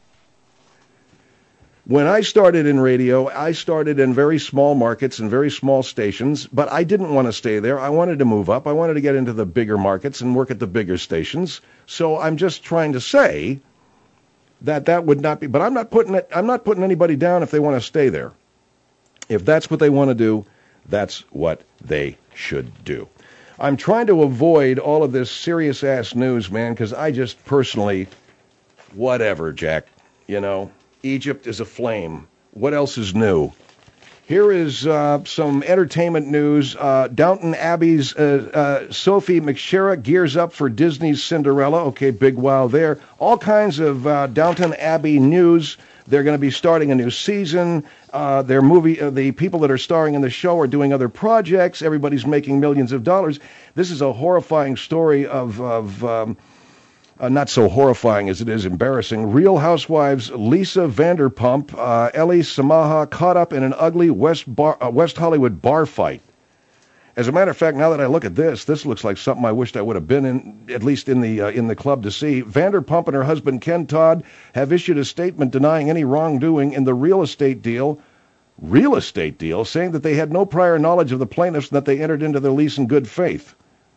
When I started in radio, I started in very small markets and very small stations, but I didn't want to stay there. I wanted to move up. I wanted to get into the bigger markets and work at the bigger stations. So I'm just trying to say that that would not be, but I'm not putting it, I'm not putting anybody down if they want to stay there. If that's what they want to do, that's what they should do. I'm trying to avoid all of this serious-ass news, man, because I just personally, whatever, Jack, you know, Egypt is aflame. What else is new? Here is uh, some entertainment news. Uh, Downton Abbey's uh, uh, Sophie McShera gears up for Disney's Cinderella. Okay, big wow there. All kinds of uh, Downton Abbey news. They're going to be starting a new season. Uh, their movie, uh, the people that are starring in the show are doing other projects. Everybody's making millions of dollars. This is a horrifying story of, of um, uh, not so horrifying as it is embarrassing. Real Housewives Lisa Vanderpump, uh, Ellie Samaha caught up in an ugly West, bar, uh, West Hollywood bar fight. As a matter of fact, now that I look at this, this looks like something I wished I would have been in, at least in the uh, in the club to see. Vanderpump and her husband Ken Todd have issued a statement denying any wrongdoing in the real estate deal, real estate deal, saying that they had no prior knowledge of the plaintiffs and that they entered into their lease in good faith.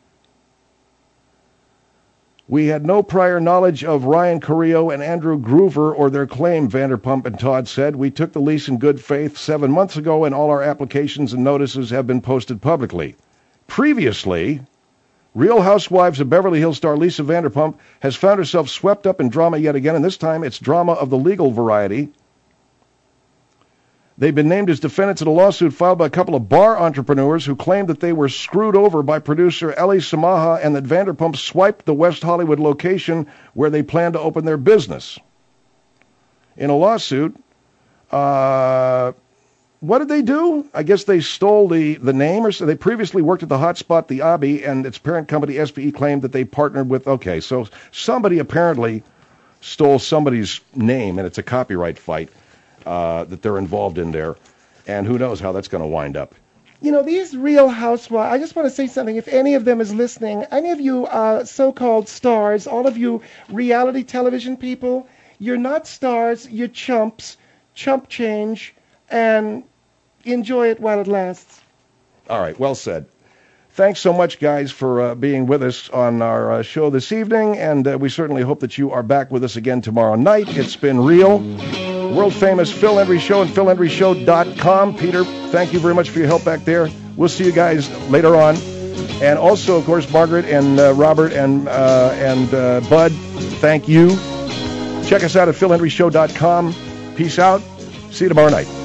We had no prior knowledge of Ryan Carrillo and Andrew Groover or their claim, Vanderpump and Todd said. We took the lease in good faith seven months ago, and all our applications and notices have been posted publicly. Previously, Real Housewives of Beverly Hills star Lisa Vanderpump has found herself swept up in drama yet again, and this time it's drama of the legal variety. They've been named as defendants in a lawsuit filed by a couple of bar entrepreneurs who claimed that they were screwed over by producer Ellie Samaha and that Vanderpump swiped the West Hollywood location where they planned to open their business. In a lawsuit, uh, what did they do? I guess they stole the, the name, or so. They previously worked at the hotspot, the Abbey, and its parent company, S P E, claimed that they partnered with, okay, so somebody apparently stole somebody's name, and it's a copyright fight. Uh, that they're involved in there, and who knows how that's going to wind up. You know, these Real Housewives, I just want to say something. If any of them is listening, any of you uh, so-called stars, all of you reality television people, you're not stars, you're chumps, chump change, and enjoy it while it lasts. All right, well said. thanks so much, guys, for uh, being with us on our uh, show this evening, and uh, we certainly hope that you are back with us again tomorrow night. It's been real. World-famous Phil Hendrie Show and phil hendrie show dot com. Peter, thank you very much for your help back there. We'll see you guys later on. And also, of course, Margaret and uh, Robert and, uh, and uh, Bud, thank you. Check us out at phil hendrie show dot com. Peace out. See you tomorrow night.